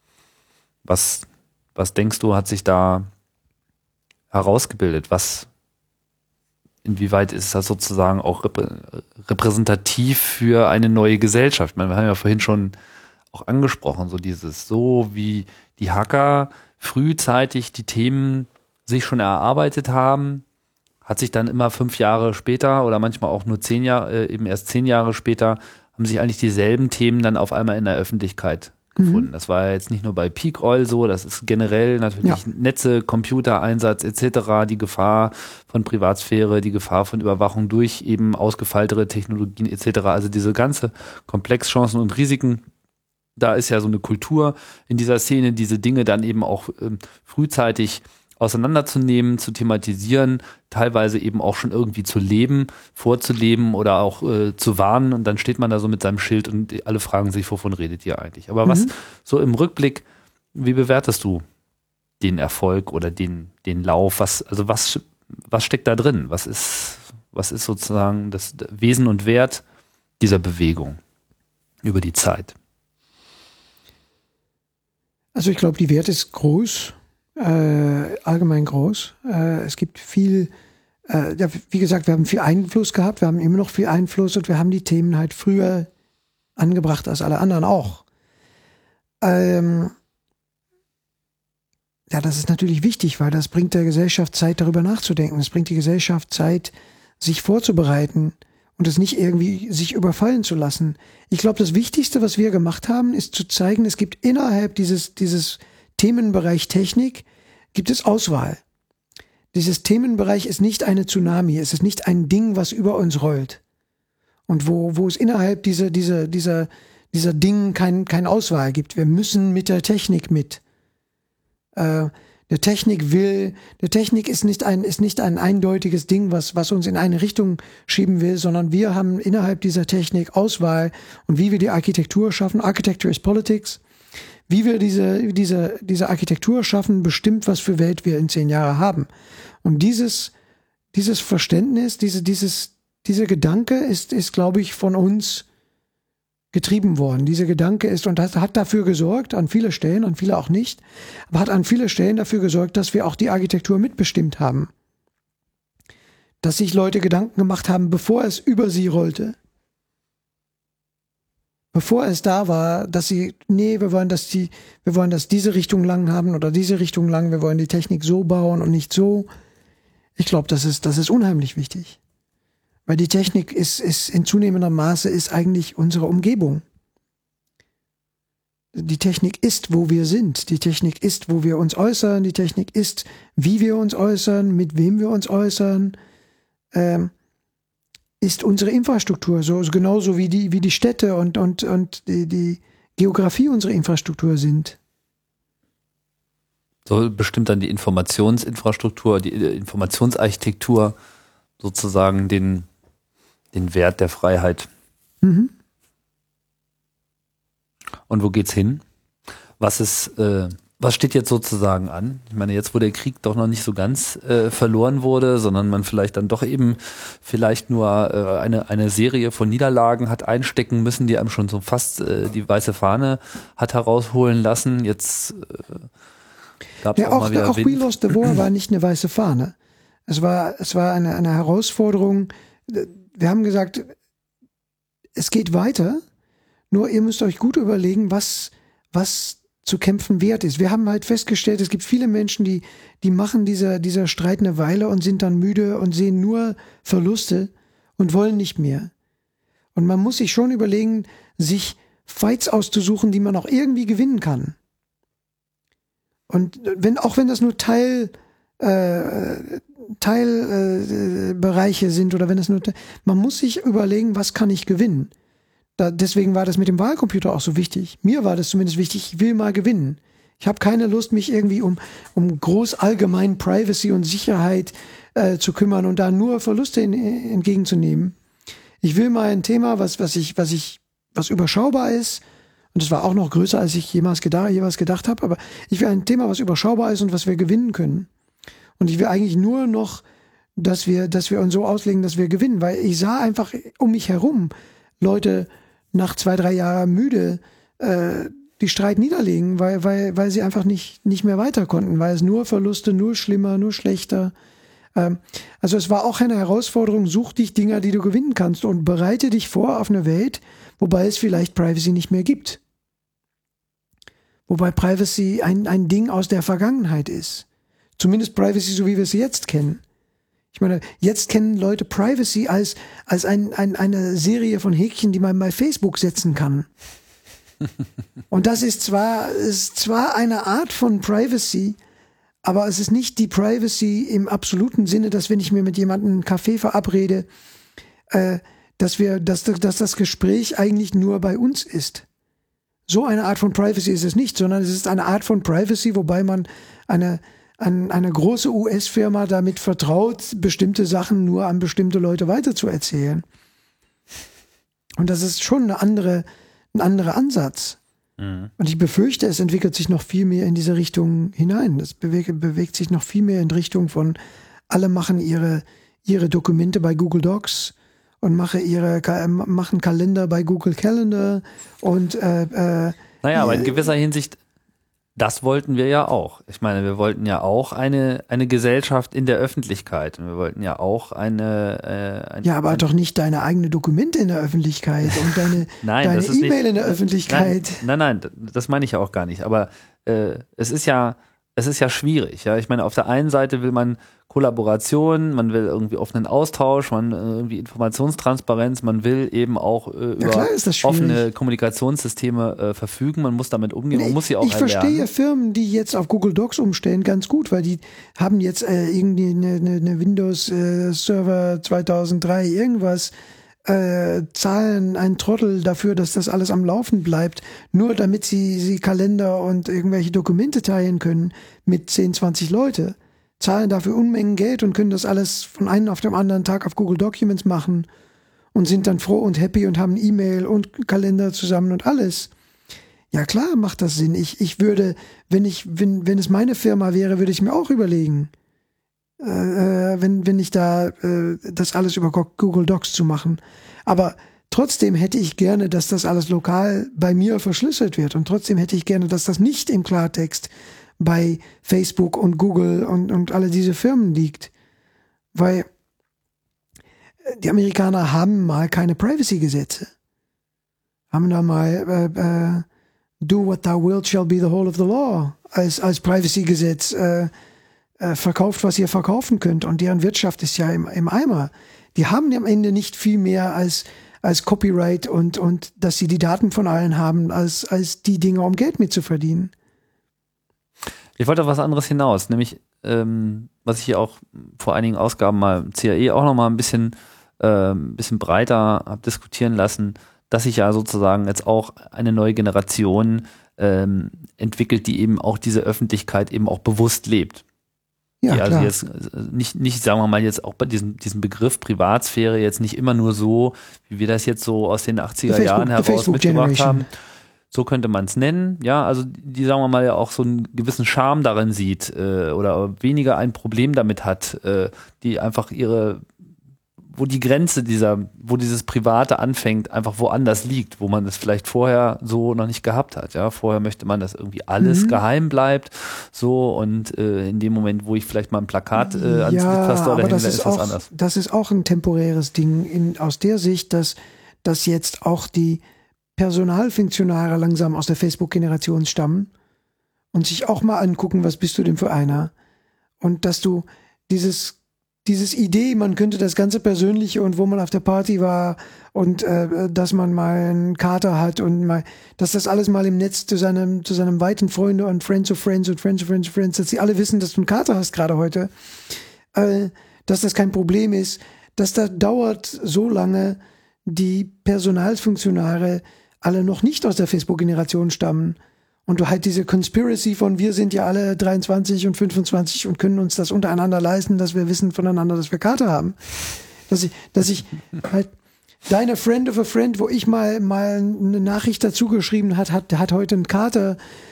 Was, was denkst du, hat sich da herausgebildet? Was, inwieweit ist das sozusagen auch reprä- repräsentativ für eine neue Gesellschaft? Ich meine, wir haben ja vorhin schon auch angesprochen, so dieses, so wie die Hacker frühzeitig die Themen sich schon erarbeitet haben, hat sich dann immer fünf Jahre später oder manchmal auch nur zehn Jahre, äh, eben erst zehn Jahre später, haben sich eigentlich dieselben Themen dann auf einmal in der Öffentlichkeit gefunden. Mhm. Das war ja jetzt nicht nur bei Peak Oil so, das ist generell natürlich ja. Netze, Computereinsatz et cetera, die Gefahr von Privatsphäre, die Gefahr von Überwachung durch eben ausgefeiltere Technologien et cetera. Also diese ganze Komplex, Chancen und Risiken, da ist ja so eine Kultur in dieser Szene, diese Dinge dann eben auch ähm, frühzeitig auseinanderzunehmen, zu thematisieren, teilweise eben auch schon irgendwie zu leben, vorzuleben oder auch äh, zu warnen, und dann steht man da so mit seinem Schild und alle fragen sich, wovon redet ihr eigentlich? Aber mhm. was so im Rückblick, wie bewertest du den Erfolg oder den, den Lauf? Was, also was, was steckt da drin? Was ist, was ist sozusagen das Wesen und Wert dieser Bewegung über die Zeit? Also ich glaube, die Wert ist groß. Äh, allgemein groß. Äh, es gibt viel, äh, ja, wie gesagt, wir haben viel Einfluss gehabt, wir haben immer noch viel Einfluss und wir haben die Themen halt früher angebracht als alle anderen auch. Ähm, ja, das ist natürlich wichtig, weil das bringt der Gesellschaft Zeit, darüber nachzudenken. Es bringt die Gesellschaft Zeit, sich vorzubereiten und es nicht irgendwie sich überfallen zu lassen. Ich glaube, das Wichtigste, was wir gemacht haben, ist zu zeigen, es gibt innerhalb dieses, dieses Themenbereich Technik gibt es Auswahl. Dieses Themenbereich ist nicht eine Tsunami, es ist nicht ein Ding, was über uns rollt. Und wo, wo es innerhalb dieser, dieser, dieser, dieser Ding kein, kein Auswahl gibt. Wir müssen mit der Technik mit. Äh, der Technik will, der Technik ist nicht ein, ist nicht ein eindeutiges Ding, was, was uns in eine Richtung schieben will, sondern wir haben innerhalb dieser Technik Auswahl und wie wir die Architektur schaffen. Architecture is Politics. wie wir diese, diese, diese Architektur schaffen, bestimmt, was für Welt wir in zehn Jahren haben. Und dieses, dieses Verständnis, diese, dieses, dieser Gedanke ist, ist, glaube ich, von uns getrieben worden. Dieser Gedanke ist, und das hat dafür gesorgt, an viele Stellen, an viele auch nicht, aber hat an viele Stellen dafür gesorgt, dass wir auch die Architektur mitbestimmt haben. Dass sich Leute Gedanken gemacht haben, bevor es über sie rollte. Bevor es da war, dass sie, nee, wir wollen, dass die, wir wollen, dass diese Richtung lang haben oder diese Richtung lang, wir wollen die Technik so bauen und nicht so. Ich glaube, das ist, das ist unheimlich wichtig. Weil die Technik ist, ist in zunehmendem Maße ist eigentlich unsere Umgebung. Die Technik ist, wo wir sind. Die Technik ist, wo wir uns äußern. Die Technik ist, wie wir uns äußern, mit wem wir uns äußern. Ähm, ist unsere Infrastruktur, so, so genauso wie die, wie die Städte und, und, und die, die Geografie unsere Infrastruktur sind. So bestimmt dann die Informationsinfrastruktur, die Informationsarchitektur sozusagen den, den Wert der Freiheit. Mhm. Und wo geht's hin? Was ist, äh, was steht jetzt sozusagen an? Ich meine, jetzt, wo der Krieg doch noch nicht so ganz äh, verloren wurde, sondern man vielleicht dann doch eben vielleicht nur äh, eine, eine Serie von Niederlagen hat einstecken müssen, die einem schon so fast äh, die weiße Fahne hat herausholen lassen. Jetzt äh, gab es ja, auch, auch mal wieder auch Wind. We Lost the War war nicht eine weiße Fahne. Es war, es war eine, eine Herausforderung. Wir haben gesagt, es geht weiter, nur ihr müsst euch gut überlegen, was, was zu kämpfen wert ist. Wir haben halt festgestellt, es gibt viele Menschen, die, die machen dieser, dieser Streit eine Weile und sind dann müde und sehen nur Verluste und wollen nicht mehr. Und man muss sich schon überlegen, sich Fights auszusuchen, die man auch irgendwie gewinnen kann. Und wenn, auch wenn das nur Teil, äh, Teilbereiche äh, sind oder wenn es nur, man muss sich überlegen, was kann ich gewinnen. Da, deswegen war das mit dem Wahlcomputer auch so wichtig. Mir war das zumindest wichtig, ich will mal gewinnen. Ich habe keine Lust, mich irgendwie um, um groß allgemein Privacy und Sicherheit äh, zu kümmern und da nur Verluste in, entgegenzunehmen. Ich will mal ein Thema, was, was ich, was ich, was überschaubar ist, und das war auch noch größer, als ich jemals gedacht, jemals gedacht habe, aber ich will ein Thema, was überschaubar ist und was wir gewinnen können. Und ich will eigentlich nur noch, dass wir, dass wir uns so auslegen, dass wir gewinnen, weil ich sah einfach um mich herum Leute nach zwei, drei Jahren müde äh, die Streit niederlegen, weil, weil, weil sie einfach nicht, nicht mehr weiter konnten, weil es nur Verluste, nur schlimmer, nur schlechter. Ähm, also es war auch eine Herausforderung, such dich Dinger, die du gewinnen kannst und bereite dich vor auf eine Welt, wobei es vielleicht Privacy nicht mehr gibt. Wobei Privacy ein, ein Ding aus der Vergangenheit ist. Zumindest Privacy, so wie wir es jetzt kennen. Ich meine, jetzt kennen Leute Privacy als, als ein, ein, eine Serie von Häkchen, die man bei Facebook setzen kann. Und das ist zwar, ist zwar eine Art von Privacy, aber es ist nicht die Privacy im absoluten Sinne, dass wenn ich mir mit jemandem einen Kaffee verabrede, äh, dass wir, dass, dass das Gespräch eigentlich nur bei uns ist. So eine Art von Privacy ist es nicht, sondern es ist eine Art von Privacy, wobei man eine An eine große U S-Firma damit vertraut, bestimmte Sachen nur an bestimmte Leute weiterzuerzählen. Und das ist schon eine andere, ein anderer Ansatz. Mhm. Und ich befürchte, es entwickelt sich noch viel mehr in diese Richtung hinein. Es bewegt, bewegt sich noch viel mehr in Richtung von, alle machen ihre, ihre Dokumente bei Google Docs und mache ihre, machen Kalender bei Google Calendar und äh, äh, naja, aber in gewisser Hinsicht, das wollten wir ja auch. Ich meine, wir wollten ja auch eine, eine Gesellschaft in der Öffentlichkeit. Und wir wollten ja auch eine... Äh, ein, ja, aber ein, doch nicht deine eigene Dokumente in der Öffentlichkeit und deine nein, deine das ist E-Mail nicht, in der Öffentlichkeit. Nein, nein, nein, das meine ich ja auch gar nicht. Aber äh, es ist ja, es ist ja schwierig. Ja, ich meine, auf der einen Seite will man Kollaboration, man will irgendwie offenen Austausch, man irgendwie Informationstransparenz, man will eben auch äh, über klar offene Kommunikationssysteme äh, verfügen, man muss damit umgehen, man ich, muss sie auch Ich erlernen. verstehe Firmen, die jetzt auf Google Docs umstellen, ganz gut, weil die haben jetzt äh, irgendwie eine, eine, eine Windows äh, Server zweitausenddrei irgendwas, äh, zahlen einen Trottel dafür, dass das alles am Laufen bleibt, nur damit sie, sie Kalender und irgendwelche Dokumente teilen können mit zehn, zwanzig Leute. Zahlen dafür Unmengen Geld und können das alles von einem auf dem anderen Tag auf Google Documents machen und sind dann froh und happy und haben E-Mail und Kalender zusammen und alles. Ja klar, macht das Sinn. Ich, ich würde, wenn ich, wenn, wenn es meine Firma wäre, würde ich mir auch überlegen, äh, wenn, wenn ich da äh, das alles über Google Docs zu machen. Aber trotzdem hätte ich gerne, dass das alles lokal bei mir verschlüsselt wird. Und trotzdem hätte ich gerne, dass das nicht im Klartext bei Facebook und Google und, und alle diese Firmen liegt. Weil die Amerikaner haben mal keine Privacy-Gesetze. Haben da mal äh, äh, Do what thou wilt shall be the whole of the law als, als Privacy-Gesetz äh, äh, verkauft, was ihr verkaufen könnt. Und deren Wirtschaft ist ja im, im Eimer. Die haben am Ende nicht viel mehr als, als Copyright und, und dass sie die Daten von allen haben, als, als die Dinge, um Geld mitzuverdienen. Ich wollte auf was anderes hinaus, nämlich ähm, was ich hier auch vor einigen Ausgaben mal C A E auch noch mal ein bisschen, äh, ein bisschen breiter habe diskutieren lassen, dass sich ja sozusagen jetzt auch eine neue Generation ähm, entwickelt, die eben auch diese Öffentlichkeit eben auch bewusst lebt. Ja, die also klar. jetzt nicht, nicht, sagen wir mal, jetzt auch bei diesem, diesem Begriff Privatsphäre jetzt nicht immer nur so, wie wir das jetzt so aus den achtziger Jahren heraus mitgebracht haben. So könnte man es nennen, ja, also die, sagen wir mal, ja auch so einen gewissen Charme darin sieht äh, oder weniger ein Problem damit hat, äh, die einfach ihre, wo die Grenze dieser, wo dieses Private anfängt, einfach woanders liegt, wo man es vielleicht vorher so noch nicht gehabt hat, ja, vorher möchte man, dass irgendwie alles Mhm. geheim bleibt, so, und äh, in dem Moment, wo ich vielleicht mal ein Plakat äh, ans Ja, Litfaßsäule aber hänge, das ist ist das auch, anders. das ist auch ein temporäres Ding in, aus der Sicht, dass, dass jetzt auch die Personalfunktionäre langsam aus der Facebook-Generation stammen und sich auch mal angucken, was bist du denn für einer? Und dass du dieses dieses Idee, man könnte das ganze Persönliche und wo man auf der Party war und äh, dass man mal einen Kater hat und mal, dass das alles mal im Netz zu seinem zu seinem weiten Freunde und Friends of Friends und Friends of Friends of Friends, dass sie alle wissen, dass du einen Kater hast gerade heute, äh, dass das kein Problem ist, dass das dauert so lange, die Personalfunktionäre alle noch nicht aus der Facebook-Generation stammen. Und du halt diese Conspiracy von wir sind ja alle dreiundzwanzig und fünfundzwanzig und können uns das untereinander leisten, dass wir wissen voneinander, dass wir Kater haben. Dass ich, dass ich halt deine Friend of a Friend, wo ich mal mal eine Nachricht dazu geschrieben hat, hat, hat heute einen Kater,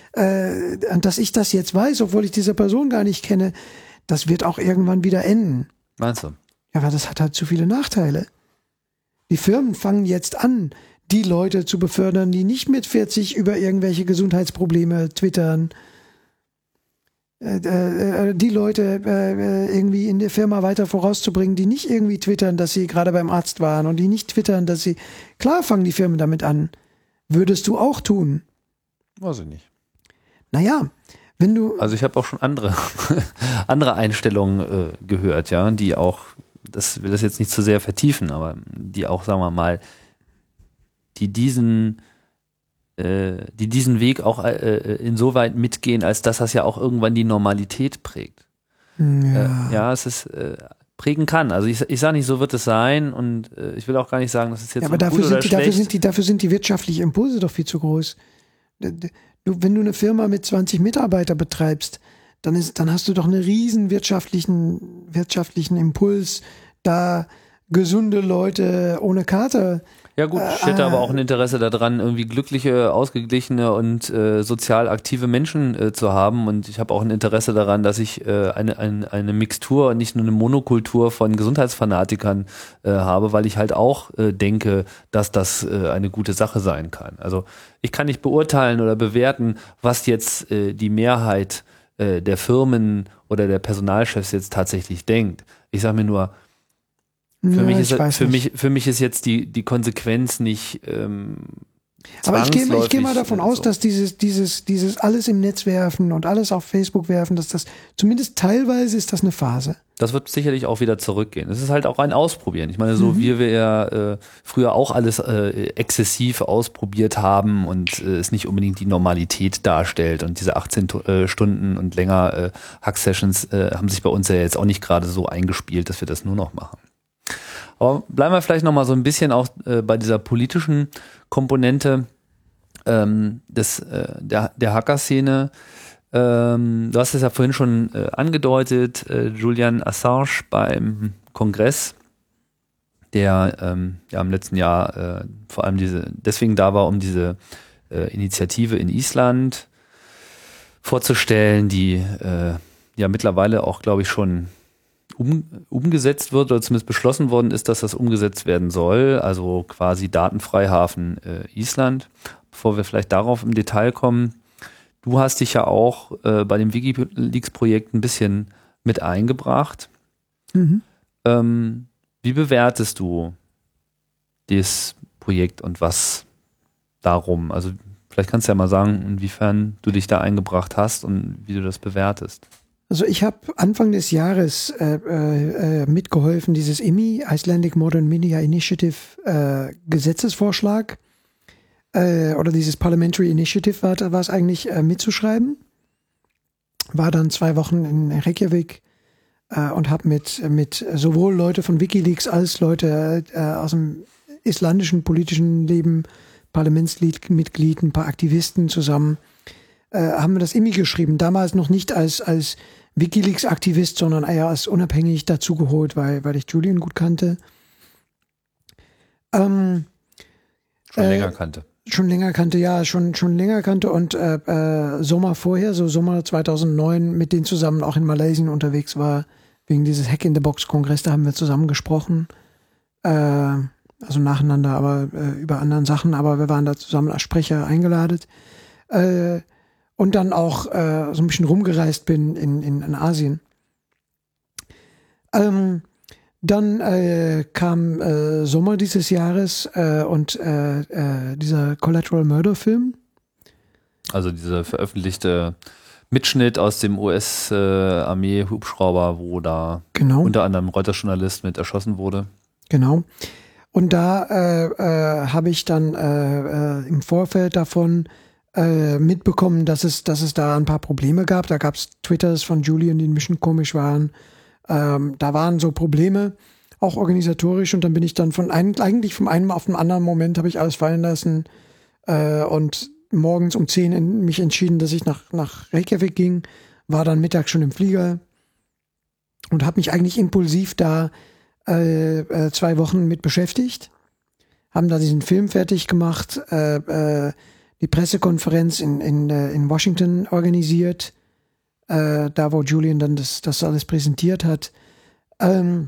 äh, dass ich das jetzt weiß, obwohl ich diese Person gar nicht kenne, das wird auch irgendwann wieder enden. Meinst du? Ja, aber das hat halt zu viele Nachteile. Die Firmen fangen jetzt an, die Leute zu befördern, die nicht mit vierzig über irgendwelche Gesundheitsprobleme twittern. Äh, äh, die Leute äh, irgendwie in der Firma weiter vorauszubringen, die nicht irgendwie twittern, dass sie gerade beim Arzt waren und die nicht twittern, dass sie... Klar fangen die Firmen damit an. Würdest du auch tun? Weiß ich nicht. Naja, wenn du... Also ich habe auch schon andere, andere Einstellungen äh, gehört, ja, die auch, das will das jetzt nicht zu sehr vertiefen, aber die auch, sagen wir mal, die diesen, äh, die diesen Weg auch äh, insoweit mitgehen, als dass das ja auch irgendwann die Normalität prägt. Ja, Äh, ja es ist äh, prägen kann. Also ich, ich sage nicht, so wird es sein, und äh, ich will auch gar nicht sagen, das ist jetzt ja aber so dafür gut oder sind, die, dafür, schlecht. sind die, dafür sind die wirtschaftlichen Impulse doch viel zu groß. Du, wenn du eine Firma mit zwanzig Mitarbeitern betreibst, dann, ist, dann hast du doch einen riesen wirtschaftlichen, wirtschaftlichen Impuls, da gesunde Leute ohne Kater. Ja gut, ich hätte aber auch ein Interesse daran, irgendwie glückliche, ausgeglichene und äh, sozial aktive Menschen äh, zu haben, und ich habe auch ein Interesse daran, dass ich äh, eine, eine, eine Mixtur und nicht nur eine Monokultur von Gesundheitsfanatikern äh, habe, weil ich halt auch äh, denke, dass das äh, eine gute Sache sein kann. Also ich kann nicht beurteilen oder bewerten, was jetzt äh, die Mehrheit äh, der Firmen oder der Personalchefs jetzt tatsächlich denkt. Ich sage mir nur, Für, Ja, mich, ich ist, weiß für, nicht. mich, für mich ist jetzt die, die Konsequenz nicht ähm, Aber ich gehe ich geh mal zwangsläufig, davon äh, aus, so. dass dieses, dieses, dieses alles im Netz werfen und alles auf Facebook werfen, dass das zumindest teilweise ist das eine Phase. Das wird sicherlich auch wieder zurückgehen. Es ist halt auch ein Ausprobieren. Ich meine, so Mhm. wie wir ja äh, früher auch alles äh, exzessiv ausprobiert haben und äh, es nicht unbedingt die Normalität darstellt, und diese achtzehn äh, Stunden und länger äh, Hack-Sessions äh, haben sich bei uns ja jetzt auch nicht gerade so eingespielt, dass wir das nur noch machen. Aber bleiben wir vielleicht noch mal so ein bisschen auch äh, bei dieser politischen Komponente ähm, des, äh, der, der Hacker-Szene. Ähm, du hast es ja vorhin schon äh, angedeutet, äh, Julian Assange beim Kongress, der ähm, ja im letzten Jahr äh, vor allem diese deswegen da war, um diese äh, Initiative in Island vorzustellen, die äh, ja mittlerweile auch, glaube ich, schon um, umgesetzt wird oder zumindest beschlossen worden ist, dass das umgesetzt werden soll, also quasi Datenfreihafen äh, Island. Bevor wir vielleicht darauf im Detail kommen, du hast dich ja auch äh, bei dem WikiLeaks-Projekt ein bisschen mit eingebracht. Mhm. Ähm, wie bewertest du das Projekt und was darum? Also vielleicht kannst du ja mal sagen, inwiefern du dich da eingebracht hast und wie du das bewertest. Also ich habe Anfang des Jahres äh, äh, mitgeholfen, dieses I M I, Icelandic Modern Media Initiative, äh, Gesetzesvorschlag äh, oder dieses Parliamentary Initiative war, war es eigentlich äh, mitzuschreiben. War dann zwei Wochen in Reykjavik äh, und habe mit, mit sowohl Leute von WikiLeaks als Leute äh, aus dem islandischen politischen Leben, Parlamentsmitglied, ein paar Aktivisten zusammen, äh, haben wir das I M I geschrieben. Damals noch nicht als, als WikiLeaks-Aktivist, sondern eher als unabhängig dazugeholt, weil, weil ich Julian gut kannte. Ähm, schon äh, länger kannte. Schon länger kannte, ja, schon, schon länger kannte und äh, äh, Sommer vorher, so Sommer zweitausendneun, mit denen zusammen auch in Malaysia unterwegs war, wegen dieses Hack-in-the-Box-Kongress, da haben wir zusammen gesprochen. Äh, also nacheinander, aber äh, über anderen Sachen, aber wir waren da zusammen als Sprecher eingeladen. Äh, und dann auch äh, so ein bisschen rumgereist bin in, in, in Asien. Ähm, dann äh, kam äh, Sommer dieses Jahres äh, und äh, äh, dieser Collateral Murder Film. Also dieser veröffentlichte Mitschnitt aus dem U S-Armee-Hubschrauber, wo da genau. unter anderem Reuters-Journalist mit erschossen wurde. Genau. Und da äh, äh, habe ich dann äh, äh, im Vorfeld davon äh, mitbekommen, dass es, dass es da ein paar Probleme gab. Da gab es Twitters von Julian, die ein bisschen komisch waren. Ähm, da waren so Probleme, auch organisatorisch. Und dann bin ich dann von einem, eigentlich vom einen auf den anderen Moment habe ich alles fallen lassen äh, und morgens um zehn in, mich entschieden, dass ich nach, nach Reykjavik ging, war dann mittags schon im Flieger und habe mich eigentlich impulsiv da Äh, äh, zwei Wochen mit beschäftigt, haben da diesen Film fertig gemacht, äh, äh, die Pressekonferenz in, in, äh, in Washington organisiert, äh, da wo Julian dann das, das alles präsentiert hat. Ähm,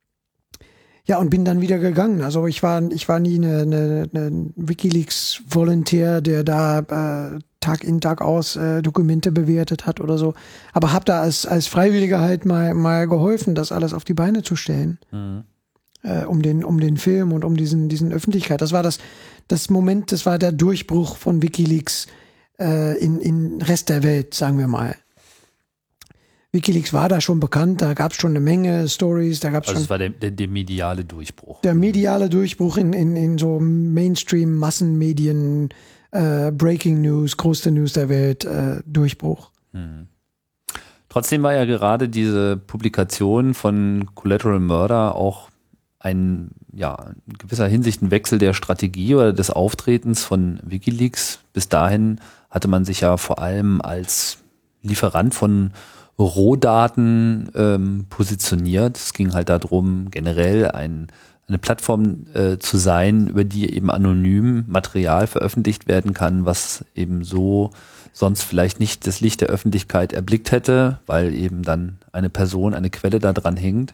ja, und bin dann wieder gegangen. Also ich war, ich war nie eine, eine, eine WikiLeaks-Volontär, der da äh, Tag in, Tag aus äh, Dokumente bewertet hat oder so. Aber habe da als, als Freiwilliger halt mal, mal geholfen, das alles auf die Beine zu stellen. Mhm. Äh, um den, um den Film und um diesen, diesen Öffentlichkeit. Das war das, das Moment, das war der Durchbruch von WikiLeaks äh, in, in Rest der Welt, sagen wir mal. WikiLeaks war da schon bekannt, da gab es schon eine Menge Stories, da gab es also schon. Es war der, der, der mediale Durchbruch. Der mediale Durchbruch in, in, in so Mainstream-Massenmedien, äh, Breaking News, größte News der Welt, äh, Durchbruch. Hm. Trotzdem war ja gerade diese Publikation von Collateral Murder auch ein, ja, in gewisser Hinsicht ein Wechsel der Strategie oder des Auftretens von WikiLeaks. Bis dahin hatte man sich ja vor allem als Lieferant von Rohdaten ähm, positioniert. Es ging halt darum, generell ein, eine Plattform äh, zu sein, über die eben anonym Material veröffentlicht werden kann, was eben so sonst vielleicht nicht das Licht der Öffentlichkeit erblickt hätte, weil eben dann eine Person, eine Quelle da dran hängt.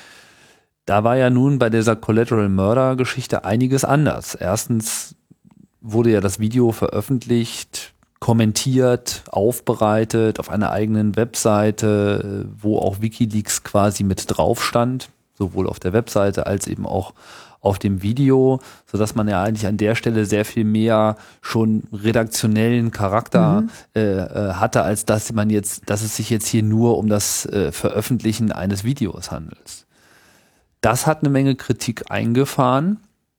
Da war ja nun bei dieser Collateral Murder Geschichte einiges anders. Erstens wurde ja das Video veröffentlicht, kommentiert, aufbereitet auf einer eigenen Webseite, wo auch WikiLeaks quasi mit drauf stand, sowohl auf der Webseite als eben auch auf dem Video, sodass man ja eigentlich an der Stelle sehr viel mehr schon redaktionellen Charakter mhm. äh, hatte, als dass man jetzt, dass es sich jetzt hier nur um das äh, Veröffentlichen eines Videos handelt. Das hat eine Menge Kritik eingefahren,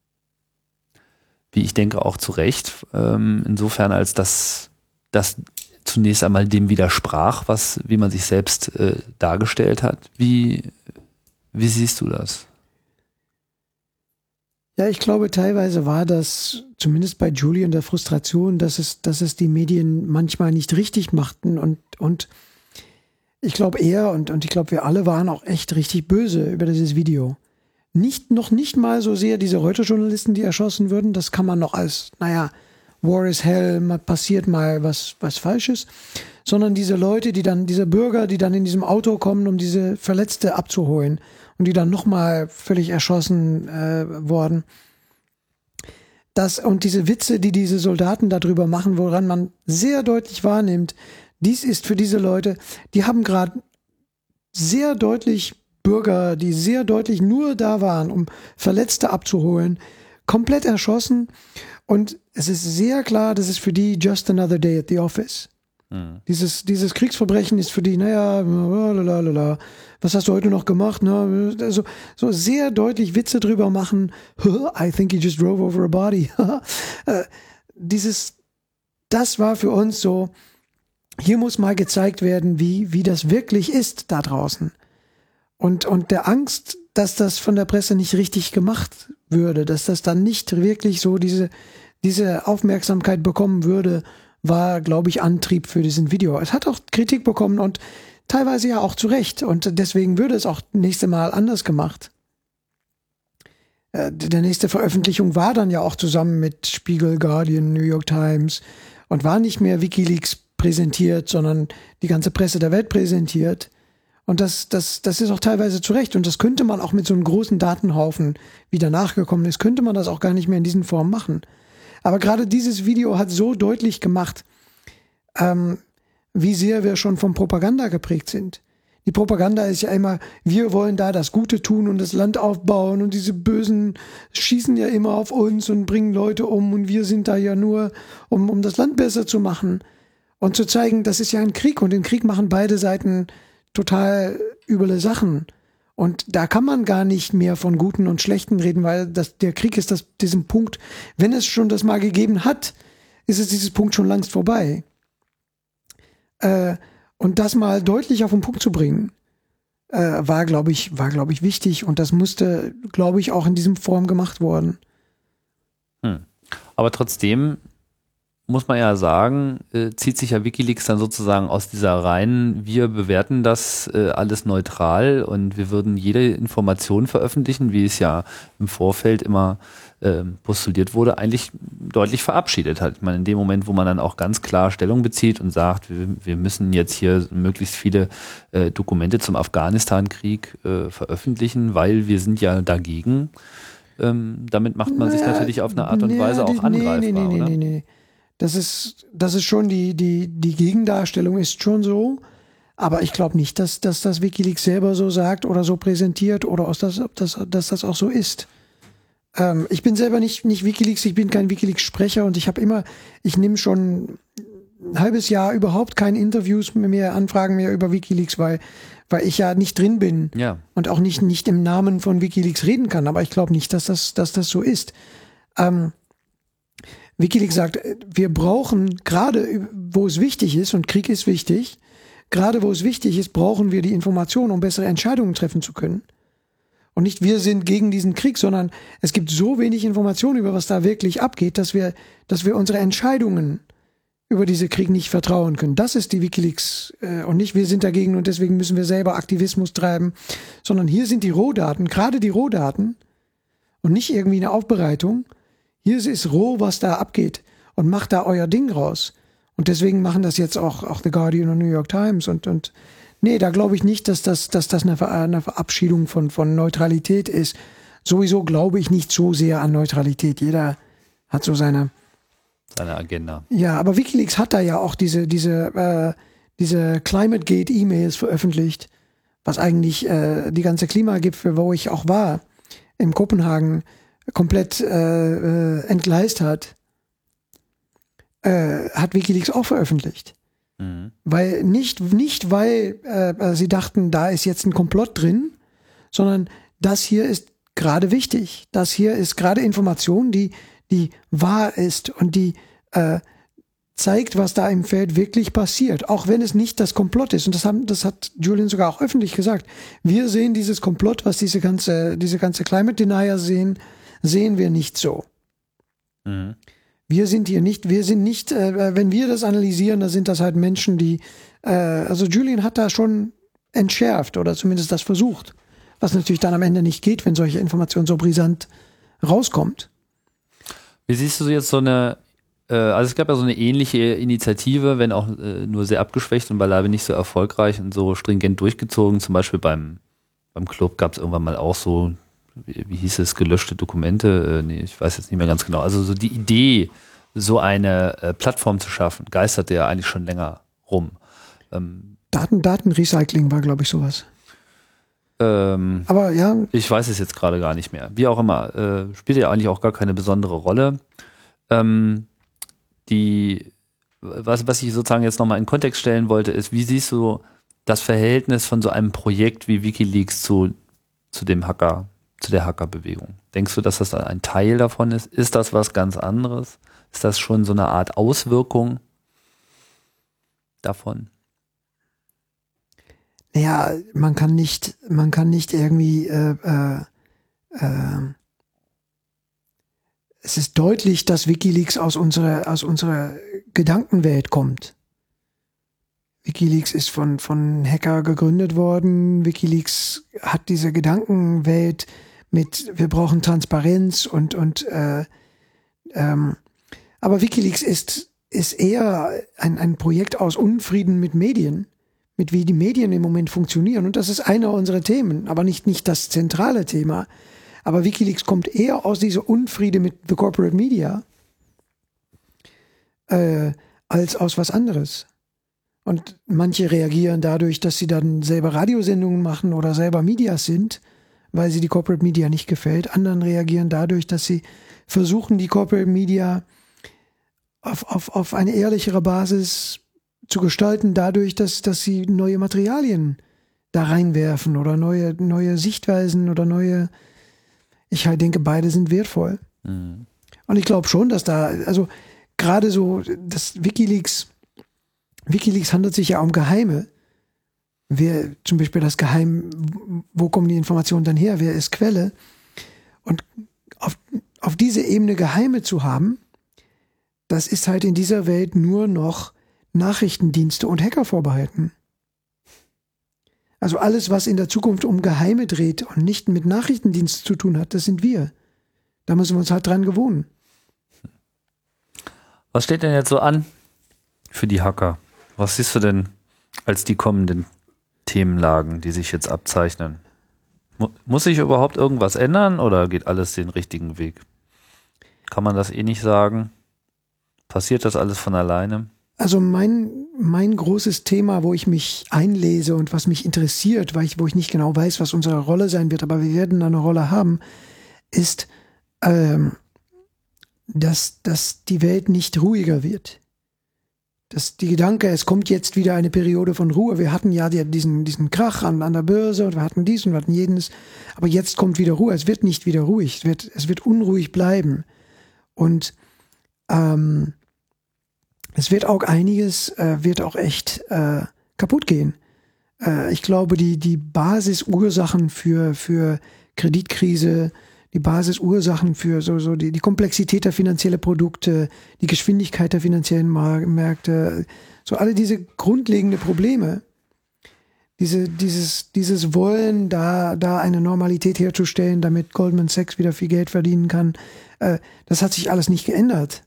wie ich denke auch zu Recht, ähm, insofern als dass das zunächst einmal dem widersprach, was, wie man sich selbst äh, dargestellt hat. Wie, wie siehst du das? Ja, ich glaube, teilweise war das, zumindest bei Julian, der Frustration, dass es, dass es die Medien manchmal nicht richtig machten und, und ich glaube er und, und ich glaube wir alle waren auch echt richtig böse über dieses Video. Nicht, noch nicht mal so sehr diese Reuters-Journalisten, die erschossen würden, das kann man noch als, naja, War is hell, mal passiert mal was, was Falsches, sondern diese Leute, die dann, diese Bürger, die dann in diesem Auto kommen, um diese Verletzte abzuholen und die dann nochmal völlig erschossen äh, wurden. Das, und diese Witze, die diese Soldaten darüber machen, woran man sehr deutlich wahrnimmt, dies ist für diese Leute, die haben gerade sehr deutlich Bürger, die sehr deutlich nur da waren, um Verletzte abzuholen, komplett erschossen. Und es ist sehr klar, das ist für die just another day at the office. Mhm. Dieses, dieses Kriegsverbrechen ist für die, naja, lalalala, was hast du heute noch gemacht? Ne? Also, so sehr deutlich Witze drüber machen. I think he just drove over a body. Dieses, das war für uns so, hier muss mal gezeigt werden, wie, wie das wirklich ist da draußen. Und, und der Angst, dass das von der Presse nicht richtig gemacht würde, dass das dann nicht wirklich so diese, diese Aufmerksamkeit bekommen würde, war, glaube ich, Antrieb für diesen Video. Es hat auch Kritik bekommen und teilweise ja auch zu Recht. Und deswegen würde es auch nächste Mal anders gemacht. Äh, der nächste Veröffentlichung war dann ja auch zusammen mit Spiegel, Guardian, New York Times und war nicht mehr WikiLeaks präsentiert, sondern die ganze Presse der Welt präsentiert. Und das, das, das ist auch teilweise zu Recht. Und das könnte man auch mit so einem großen Datenhaufen, wie danach gekommen ist, könnte man das auch gar nicht mehr in diesen Formen machen. Aber gerade dieses Video hat so deutlich gemacht, ähm, wie sehr wir schon vom Propaganda geprägt sind. Die Propaganda ist ja immer, wir wollen da das Gute tun und das Land aufbauen und diese Bösen schießen ja immer auf uns und bringen Leute um und wir sind da ja nur, um, um das Land besser zu machen. Und zu zeigen, das ist ja ein Krieg und im Krieg machen beide Seiten total üble Sachen. Und da kann man gar nicht mehr von Guten und Schlechten reden, weil das, der Krieg ist das, diesem Punkt, wenn es schon das mal gegeben hat, ist es dieses Punkt schon längst vorbei. Äh, und das mal deutlich auf den Punkt zu bringen, äh, war, glaube ich, war, glaube ich, wichtig und das musste, glaube ich, auch in diesem Form gemacht worden. Hm. Aber trotzdem muss man ja sagen, äh, zieht sich ja WikiLeaks dann sozusagen aus dieser reinen, wir bewerten das äh, alles neutral und wir würden jede Information veröffentlichen, wie es ja im Vorfeld immer äh, postuliert wurde, eigentlich deutlich verabschiedet hat. Ich meine, in dem Moment, wo man dann auch ganz klar Stellung bezieht und sagt, wir, wir müssen jetzt hier möglichst viele äh, Dokumente zum Afghanistan-Krieg äh, veröffentlichen, weil wir sind ja dagegen, ähm, damit macht man naja, sich natürlich auf eine Art und Weise naja, auch angreifbar, nee, nee, nee, oder? Nee, nee, nee. Das ist, das ist schon die, die, die Gegendarstellung ist schon so, aber ich glaube nicht, dass, dass das WikiLeaks selber so sagt oder so präsentiert oder aus das, dass, dass das auch so ist. Ähm, ich bin selber nicht, nicht WikiLeaks, ich bin kein WikiLeaks-Sprecher und ich habe immer, ich nehme schon ein halbes Jahr überhaupt keine Interviews mehr, Anfragen mehr über WikiLeaks, weil, weil ich ja nicht drin bin ja. und auch nicht, nicht im Namen von WikiLeaks reden kann, aber ich glaube nicht, dass das, dass das so ist. Ähm, WikiLeaks sagt, wir brauchen, gerade wo es wichtig ist, und Krieg ist wichtig, gerade wo es wichtig ist, brauchen wir die Informationen, um bessere Entscheidungen treffen zu können. Und nicht wir sind gegen diesen Krieg, sondern es gibt so wenig Informationen über was da wirklich abgeht, dass wir, dass wir unsere Entscheidungen über diese Krieg nicht vertrauen können. Das ist die WikiLeaks äh, und nicht wir sind dagegen und deswegen müssen wir selber Aktivismus treiben, sondern hier sind die Rohdaten, gerade die Rohdaten und nicht irgendwie eine Aufbereitung. Hier ist roh, was da abgeht und macht da euer Ding raus. Und deswegen machen das jetzt auch, auch The Guardian und New York Times. Und, und nee, da glaube ich nicht, dass das, dass das eine, Ver- eine Verabschiedung von, von Neutralität ist. Sowieso glaube ich nicht so sehr an Neutralität. Jeder hat so seine... Seine Agenda. Ja, aber WikiLeaks hat da ja auch diese, diese, äh, diese Climate-Gate-E-Mails veröffentlicht, was eigentlich äh, die ganze Klimagipfel, wo ich auch war, in Kopenhagen, komplett äh, äh, entgleist hat, äh, hat WikiLeaks auch veröffentlicht. Mhm. Weil nicht, nicht weil äh, sie dachten, da ist jetzt ein Komplott drin, sondern das hier ist gerade wichtig. Das hier ist gerade Information, die, die wahr ist und die äh, zeigt, was da im Feld wirklich passiert. Auch wenn es nicht das Komplott ist. Und das, haben, das hat Julian sogar auch öffentlich gesagt. Wir sehen dieses Komplott, was diese ganze, diese ganze Climate Denier sehen, sehen wir nicht so. Mhm. Wir sind hier nicht, wir sind nicht, äh, wenn wir das analysieren, dann sind das halt Menschen, die, äh, also Julian hat da schon entschärft oder zumindest das versucht, was natürlich dann am Ende nicht geht, wenn solche Informationen so brisant rauskommt. Wie siehst du jetzt so eine äh, also es gab ja so eine ähnliche Initiative, wenn auch äh, nur sehr abgeschwächt und beileibe nicht so erfolgreich und so stringent durchgezogen. Zum Beispiel beim, beim Club gab es irgendwann mal auch so, wie, wie hieß es, gelöschte Dokumente. Äh, nee, ich weiß jetzt nicht mehr ganz genau. Also so die Idee, so eine äh, Plattform zu schaffen, geisterte ja eigentlich schon länger rum. Ähm, Daten, Datenrecycling war, glaube ich, sowas. ähm, Aber ja, Ich weiß es jetzt gerade gar nicht mehr. Wie auch immer, äh, spielt ja eigentlich auch gar keine besondere Rolle. Ähm, die, was, was ich sozusagen jetzt nochmal in Kontext stellen wollte, ist, wie siehst du das Verhältnis von so einem Projekt wie WikiLeaks zu, zu dem Hacker, zu der Hackerbewegung? Denkst du, dass das ein Teil davon ist? Ist das was ganz anderes? Ist das schon so eine Art Auswirkung davon? naja, man kann nicht, man kann nicht irgendwie, äh, äh, äh, es ist deutlich, dass WikiLeaks aus unserer, aus unserer Gedankenwelt kommt. WikiLeaks ist von, von Hacker gegründet worden. WikiLeaks hat diese Gedankenwelt mit, wir brauchen Transparenz und, und, äh, ähm, aber WikiLeaks ist, ist eher ein, ein Projekt aus Unfrieden mit Medien, mit wie die Medien im Moment funktionieren. Und das ist einer unserer Themen, aber nicht, nicht das zentrale Thema. Aber WikiLeaks kommt eher aus dieser Unfriede mit the corporate media äh, als aus was anderes. Und manche reagieren dadurch, dass sie dann selber Radiosendungen machen oder selber Medias sind, weil sie die corporate media nicht gefällt. Anderen reagieren dadurch, dass sie versuchen, die corporate media auf, auf, auf eine ehrlichere Basis zu gestalten, dadurch, dass, dass sie neue Materialien da reinwerfen oder neue, neue Sichtweisen oder neue. Ich halt denke, beide sind wertvoll. Mhm. Und ich glaube schon, dass da, also gerade so, das WikiLeaks, WikiLeaks handelt sich ja um Geheime. Wer, zum Beispiel das Geheim, wo kommen die Informationen dann her? Wer ist Quelle? Und auf, auf diese Ebene Geheime zu haben, das ist halt in dieser Welt nur noch Nachrichtendienste und Hacker vorbehalten. Also alles, was in der Zukunft um Geheime dreht und nicht mit Nachrichtendiensten zu tun hat, das sind wir. Da müssen wir uns halt dran gewöhnen. Was steht denn jetzt so an für die Hacker? Was siehst du denn als die kommenden Themenlagen, die sich jetzt abzeichnen? Mu- muss sich überhaupt irgendwas ändern oder geht alles den richtigen Weg? Kann man das eh nicht sagen? Passiert das alles von alleine? Also mein, mein großes Thema, wo ich mich einlese und was mich interessiert, weil ich, wo ich nicht genau weiß, was unsere Rolle sein wird, aber wir werden da eine Rolle haben, ist, ähm, dass, dass die Welt nicht ruhiger wird. Dass die Gedanke, es kommt jetzt wieder eine Periode von Ruhe. Wir hatten ja diesen, diesen Krach an, an der Börse und wir hatten dies und wir hatten jenes, aber jetzt kommt wieder Ruhe. Es wird nicht wieder ruhig, es wird, es wird unruhig bleiben. Und ähm, es wird auch einiges, äh, wird auch echt äh, kaputt gehen. Äh, ich glaube, die, die Basisursachen für, für Kreditkrise, die Basisursachen für so, so die, die Komplexität der finanziellen Produkte, die Geschwindigkeit der finanziellen Märkte, so alle diese grundlegenden Probleme, diese, dieses, dieses Wollen, da, da eine Normalität herzustellen, damit Goldman Sachs wieder viel Geld verdienen kann, äh, das hat sich alles nicht geändert.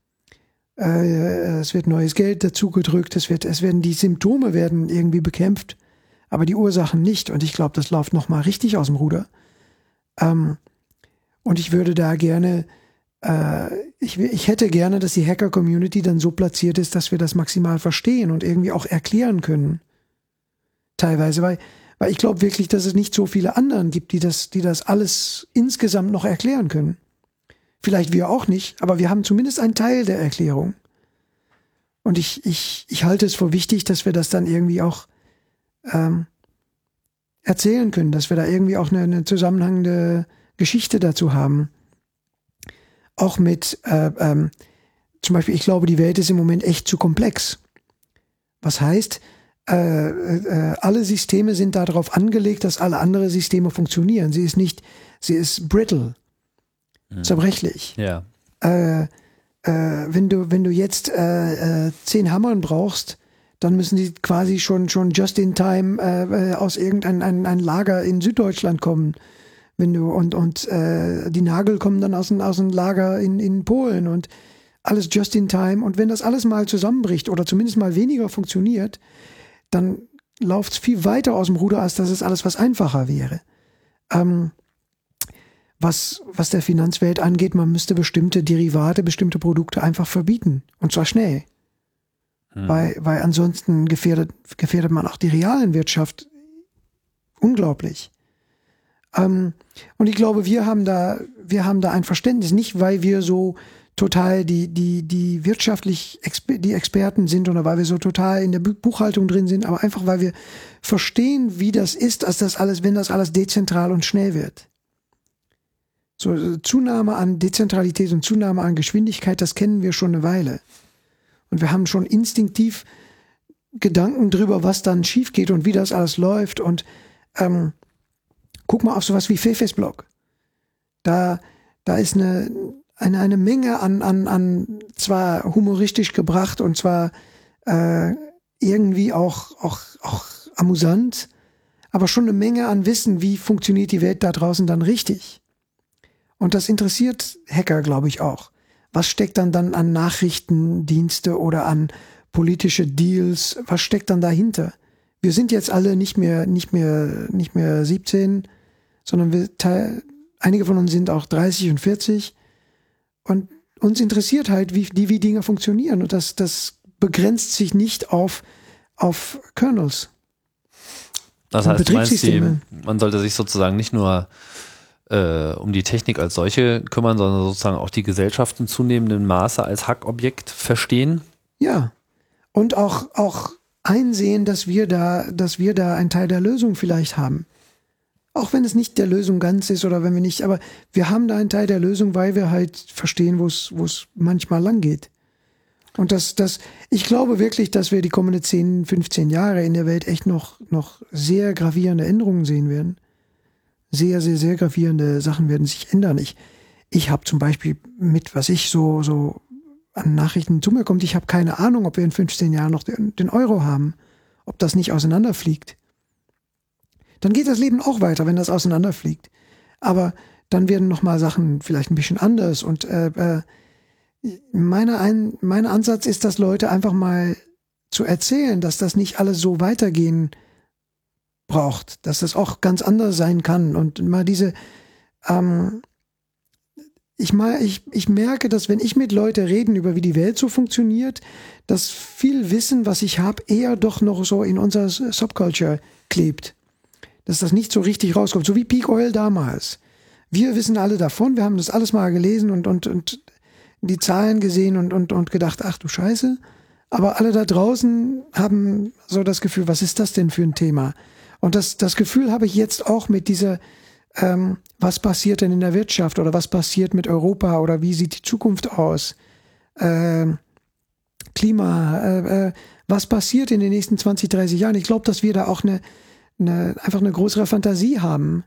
Äh, es wird neues Geld dazu gedrückt, es wird, es werden die Symptome werden irgendwie bekämpft, aber die Ursachen nicht. Und ich glaube, das läuft nochmal richtig aus dem Ruder. Ähm, und ich würde da gerne, äh, ich, ich hätte gerne, dass die Hacker-Community dann so platziert ist, dass wir das maximal verstehen und irgendwie auch erklären können. Teilweise, weil, weil ich glaube wirklich, dass es nicht so viele anderen gibt, die das, die das alles insgesamt noch erklären können. Vielleicht wir auch nicht, aber wir haben zumindest einen Teil der Erklärung. Und ich, ich, ich halte es für wichtig, dass wir das dann irgendwie auch ähm, erzählen können, dass wir da irgendwie auch eine, eine zusammenhängende Geschichte dazu haben. Auch mit, äh, ähm, zum Beispiel, ich glaube, die Welt ist im Moment echt zu komplex. Was heißt, äh, äh, alle Systeme sind darauf angelegt, dass alle anderen Systeme funktionieren. Sie ist nicht, sie ist brittle. Zerbrechlich. Ja. Äh, äh, wenn du, wenn du jetzt äh, äh, zehn Hammern brauchst, dann müssen die quasi schon, schon just in time äh, aus irgendein ein, ein Lager in Süddeutschland kommen. Wenn du, und, und äh, die Nagel kommen dann aus, aus einem Lager in, in Polen und alles just in time. Und wenn das alles mal zusammenbricht oder zumindest mal weniger funktioniert, dann läuft es viel weiter aus dem Ruder, als dass es alles was einfacher wäre. Ähm, was, was der Finanzwelt angeht, man müsste bestimmte Derivate, bestimmte Produkte einfach verbieten. Und zwar schnell. Hm. Weil, weil ansonsten gefährdet, gefährdet man auch die realen Wirtschaft unglaublich. Ähm, und ich glaube, wir haben da, wir haben da ein Verständnis, nicht weil wir so total die, die, die wirtschaftlich Exper- die Experten sind oder weil wir so total in der Buchhaltung drin sind, aber einfach, weil wir verstehen, wie das ist, als das alles, wenn das alles dezentral und schnell wird. So, Zunahme an Dezentralität und Zunahme an Geschwindigkeit, das kennen wir schon eine Weile. Und wir haben schon instinktiv Gedanken drüber, was dann schief geht und wie das alles läuft. Und ähm, guck mal auf sowas wie Fefes-Blog. Da, da ist eine, eine, eine Menge an, an, an zwar humoristisch gebracht und zwar äh, irgendwie auch, auch, auch amüsant, aber schon eine Menge an Wissen, wie funktioniert die Welt da draußen dann richtig. Und das interessiert Hacker, glaube ich, auch. Was steckt dann dann an Nachrichtendienste oder an politische Deals? Was steckt dann dahinter? Wir sind jetzt alle nicht mehr, nicht mehr, nicht mehr siebzehn, sondern wir teil, einige von uns sind auch dreißig und vierzig. Und uns interessiert halt, wie, die, wie Dinge funktionieren. Und das, das begrenzt sich nicht auf, auf Kernels. Das heißt, du meinst, die, man sollte sich sozusagen nicht nur äh, um die Technik als solche kümmern, sondern sozusagen auch die Gesellschaft in zunehmendem Maße als Hackobjekt verstehen? Ja. Und auch, auch einsehen, dass wir da, dass wir da einen Teil der Lösung vielleicht haben. Auch wenn es nicht der Lösung ganz ist oder wenn wir nicht, aber wir haben da einen Teil der Lösung, weil wir halt verstehen, wo es, wo es manchmal lang geht. Und das, das, ich glaube wirklich, dass wir die kommenden zehn, fünfzehn Jahre in der Welt echt noch, noch sehr gravierende Änderungen sehen werden. Sehr, sehr, sehr gravierende Sachen werden sich ändern. Ich, ich habe zum Beispiel mit, was ich so, so an Nachrichten zu mir kommt, ich habe keine Ahnung, ob wir in fünfzehn Jahren noch den, den Euro haben, ob das nicht auseinanderfliegt. Dann geht das Leben auch weiter, wenn das auseinanderfliegt. Aber dann werden nochmal Sachen vielleicht ein bisschen anders. Und äh, äh, meine ein, mein Ansatz ist, dass Leute einfach mal zu erzählen, dass das nicht alles so weitergehen braucht, dass das auch ganz anders sein kann. Und mal diese, ähm, ich, mal, ich, ich merke, dass wenn ich mit Leuten reden über wie die Welt so funktioniert, dass viel Wissen, was ich habe, eher doch noch so in unserer Subculture klebt. Dass das nicht so richtig rauskommt, so wie Peak Oil damals. Wir wissen alle davon, wir haben das alles mal gelesen und, und, und die Zahlen gesehen und, und, und gedacht, ach du Scheiße. Aber alle da draußen haben so das Gefühl, was ist das denn für ein Thema? Und das, das Gefühl habe ich jetzt auch mit dieser, ähm, was passiert denn in der Wirtschaft oder was passiert mit Europa oder wie sieht die Zukunft aus? Ähm, Klima, äh, äh, was passiert in den nächsten zwanzig, dreißig Jahren? Ich glaube, dass wir da auch eine Eine, einfach eine größere Fantasie haben,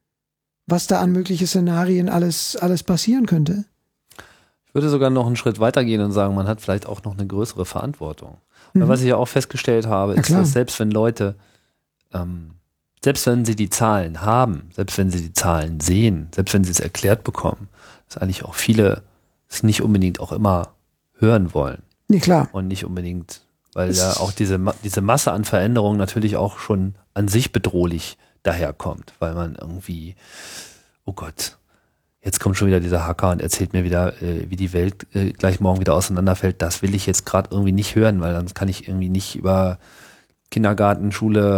was da an mögliche Szenarien alles, alles passieren könnte. Ich würde sogar noch einen Schritt weiter gehen und sagen, man hat vielleicht auch noch eine größere Verantwortung. Mhm. Weil was ich ja auch festgestellt habe, ist, dass selbst wenn Leute, ähm, selbst wenn sie die Zahlen haben, selbst wenn sie die Zahlen sehen, selbst wenn sie es erklärt bekommen, dass eigentlich auch viele es nicht unbedingt auch immer hören wollen. Nee, klar. Und nicht unbedingt, weil ja auch diese, diese Masse an Veränderungen natürlich auch schon an sich bedrohlich daherkommt, weil man irgendwie, oh Gott, jetzt kommt schon wieder dieser Hacker und erzählt mir wieder, äh, wie die Welt äh, gleich morgen wieder auseinanderfällt. Das will ich jetzt gerade irgendwie nicht hören, weil dann kann ich irgendwie nicht über Kindergarten,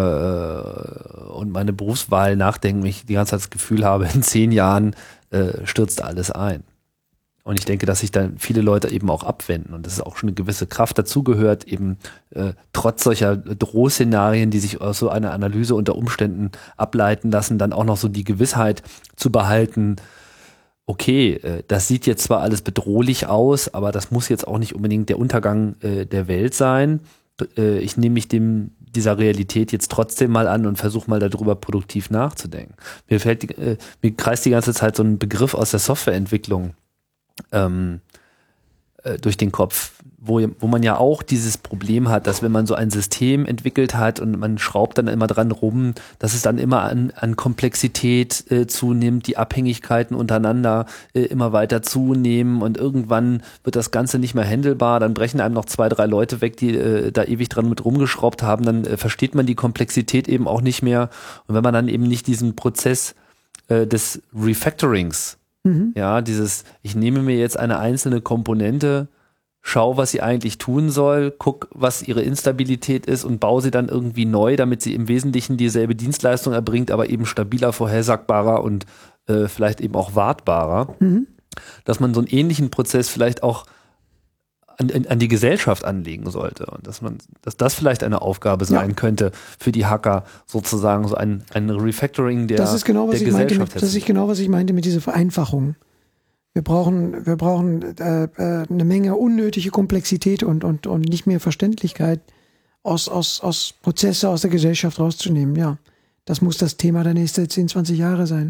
Schule äh, und meine Berufswahl nachdenken, wenn ich die ganze Zeit das Gefühl habe, in zehn Jahren äh, stürzt alles ein. Und ich denke, dass sich dann viele Leute eben auch abwenden und dass es auch schon eine gewisse Kraft dazugehört, eben äh, trotz solcher Drohszenarien, die sich aus so einer Analyse unter Umständen ableiten lassen, dann auch noch so die Gewissheit zu behalten, okay, äh, das sieht jetzt zwar alles bedrohlich aus, aber das muss jetzt auch nicht unbedingt der Untergang äh, der Welt sein. Äh, ich nehme mich dem dieser Realität jetzt trotzdem mal an und versuche mal darüber produktiv nachzudenken. Mir fällt, äh, mir kreist die ganze Zeit so ein Begriff aus der Softwareentwicklung Ähm, äh, durch den Kopf, wo, wo man ja auch dieses Problem hat, dass wenn man so ein System entwickelt hat und man schraubt dann immer dran rum, dass es dann immer an, an Komplexität äh, zunimmt, die Abhängigkeiten untereinander äh, immer weiter zunehmen und irgendwann wird das Ganze nicht mehr handelbar, dann brechen einem noch zwei, drei Leute weg, die äh, da ewig dran mit rumgeschraubt haben, dann äh, versteht man die Komplexität eben auch nicht mehr. Und wenn man dann eben nicht diesen Prozess äh, des Refactorings, mhm. ja, dieses, ich nehme mir jetzt eine einzelne Komponente, schau, was sie eigentlich tun soll, guck, was ihre Instabilität ist und baue sie dann irgendwie neu, damit sie im Wesentlichen dieselbe Dienstleistung erbringt, aber eben stabiler, vorhersagbarer und äh, vielleicht eben auch wartbarer. Mhm. Dass man so einen ähnlichen Prozess vielleicht auch an, an die Gesellschaft anlegen sollte und dass man, dass das vielleicht eine Aufgabe sein ja. könnte für die Hacker, sozusagen so ein, ein Refactoring der, das ist genau, was der ich Gesellschaft. Meinte mit, das ist genau, was ich meinte mit dieser Vereinfachung. Wir brauchen, wir brauchen äh, äh, eine Menge unnötige Komplexität und, und, und nicht mehr Verständlichkeit aus, aus, aus Prozesse aus der Gesellschaft rauszunehmen. Ja, das muss das Thema der nächsten zehn, zwanzig Jahre sein.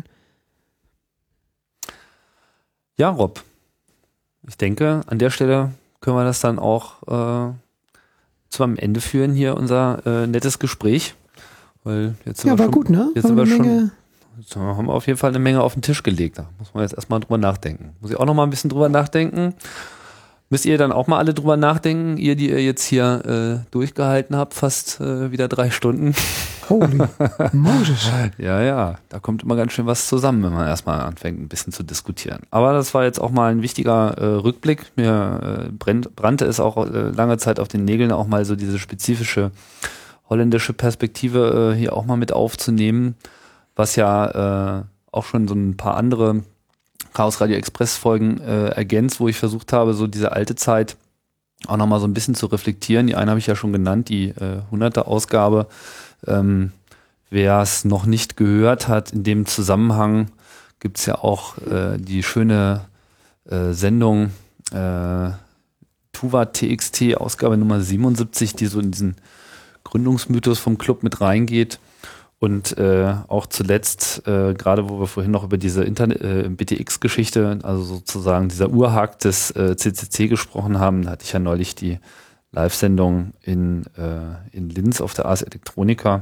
Ja, Rob, ich denke, an der Stelle können wir das dann auch äh, zu einem Ende führen, hier unser äh, nettes Gespräch. Weil jetzt sind ja, wir war schon, gut, ne? Jetzt war sind wir eine schon, Menge jetzt haben wir auf jeden Fall eine Menge auf den Tisch gelegt. Da muss man jetzt erstmal drüber nachdenken. Muss ich auch noch mal ein bisschen drüber nachdenken. Müsst ihr dann auch mal alle drüber nachdenken, ihr, die ihr jetzt hier äh, durchgehalten habt, fast äh, wieder drei Stunden. Holy Moses. Ja, ja, da kommt immer ganz schön was zusammen, wenn man erstmal anfängt, ein bisschen zu diskutieren. Aber das war jetzt auch mal ein wichtiger äh, Rückblick. Mir äh, brennt, brannte es auch äh, lange Zeit auf den Nägeln, auch mal so diese spezifische holländische Perspektive äh, hier auch mal mit aufzunehmen, was ja äh, auch schon so ein paar andere Chaos Radio Express Folgen äh, ergänzt, wo ich versucht habe, so diese alte Zeit auch nochmal so ein bisschen zu reflektieren. Die eine habe ich ja schon genannt, die äh, hunderte Ausgabe. Ähm, wer es noch nicht gehört hat, in dem Zusammenhang gibt es ja auch äh, die schöne äh, Sendung äh, Tuva T X T, Ausgabe Nummer siebenundsiebzig, die so in diesen Gründungsmythos vom Club mit reingeht. Und äh, auch zuletzt, äh, gerade wo wir vorhin noch über diese Internet, äh, B T X-Geschichte, also sozusagen dieser Urhack des äh, C C C gesprochen haben, da hatte ich ja neulich die Live-Sendung in, äh, in Linz auf der Ars Electronica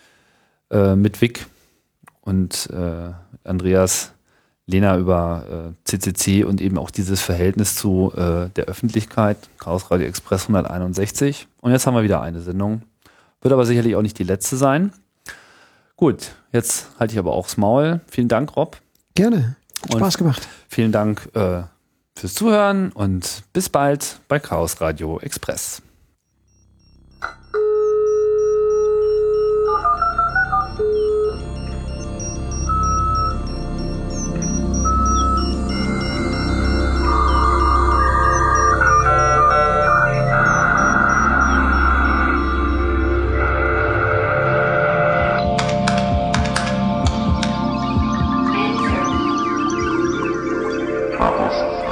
äh, mit Vic und äh, Andreas Lehner über äh, C C C und eben auch dieses Verhältnis zu äh, der Öffentlichkeit, Chaos Radio Express hunderteinundsechzig. Und jetzt haben wir wieder eine Sendung. Wird aber sicherlich auch nicht die letzte sein. Gut, jetzt halte ich aber auch das Maul. Vielen Dank, Rob. Gerne. Hat Spaß gemacht. Vielen Dank äh, fürs Zuhören und bis bald bei Chaos Radio Express. Troubles.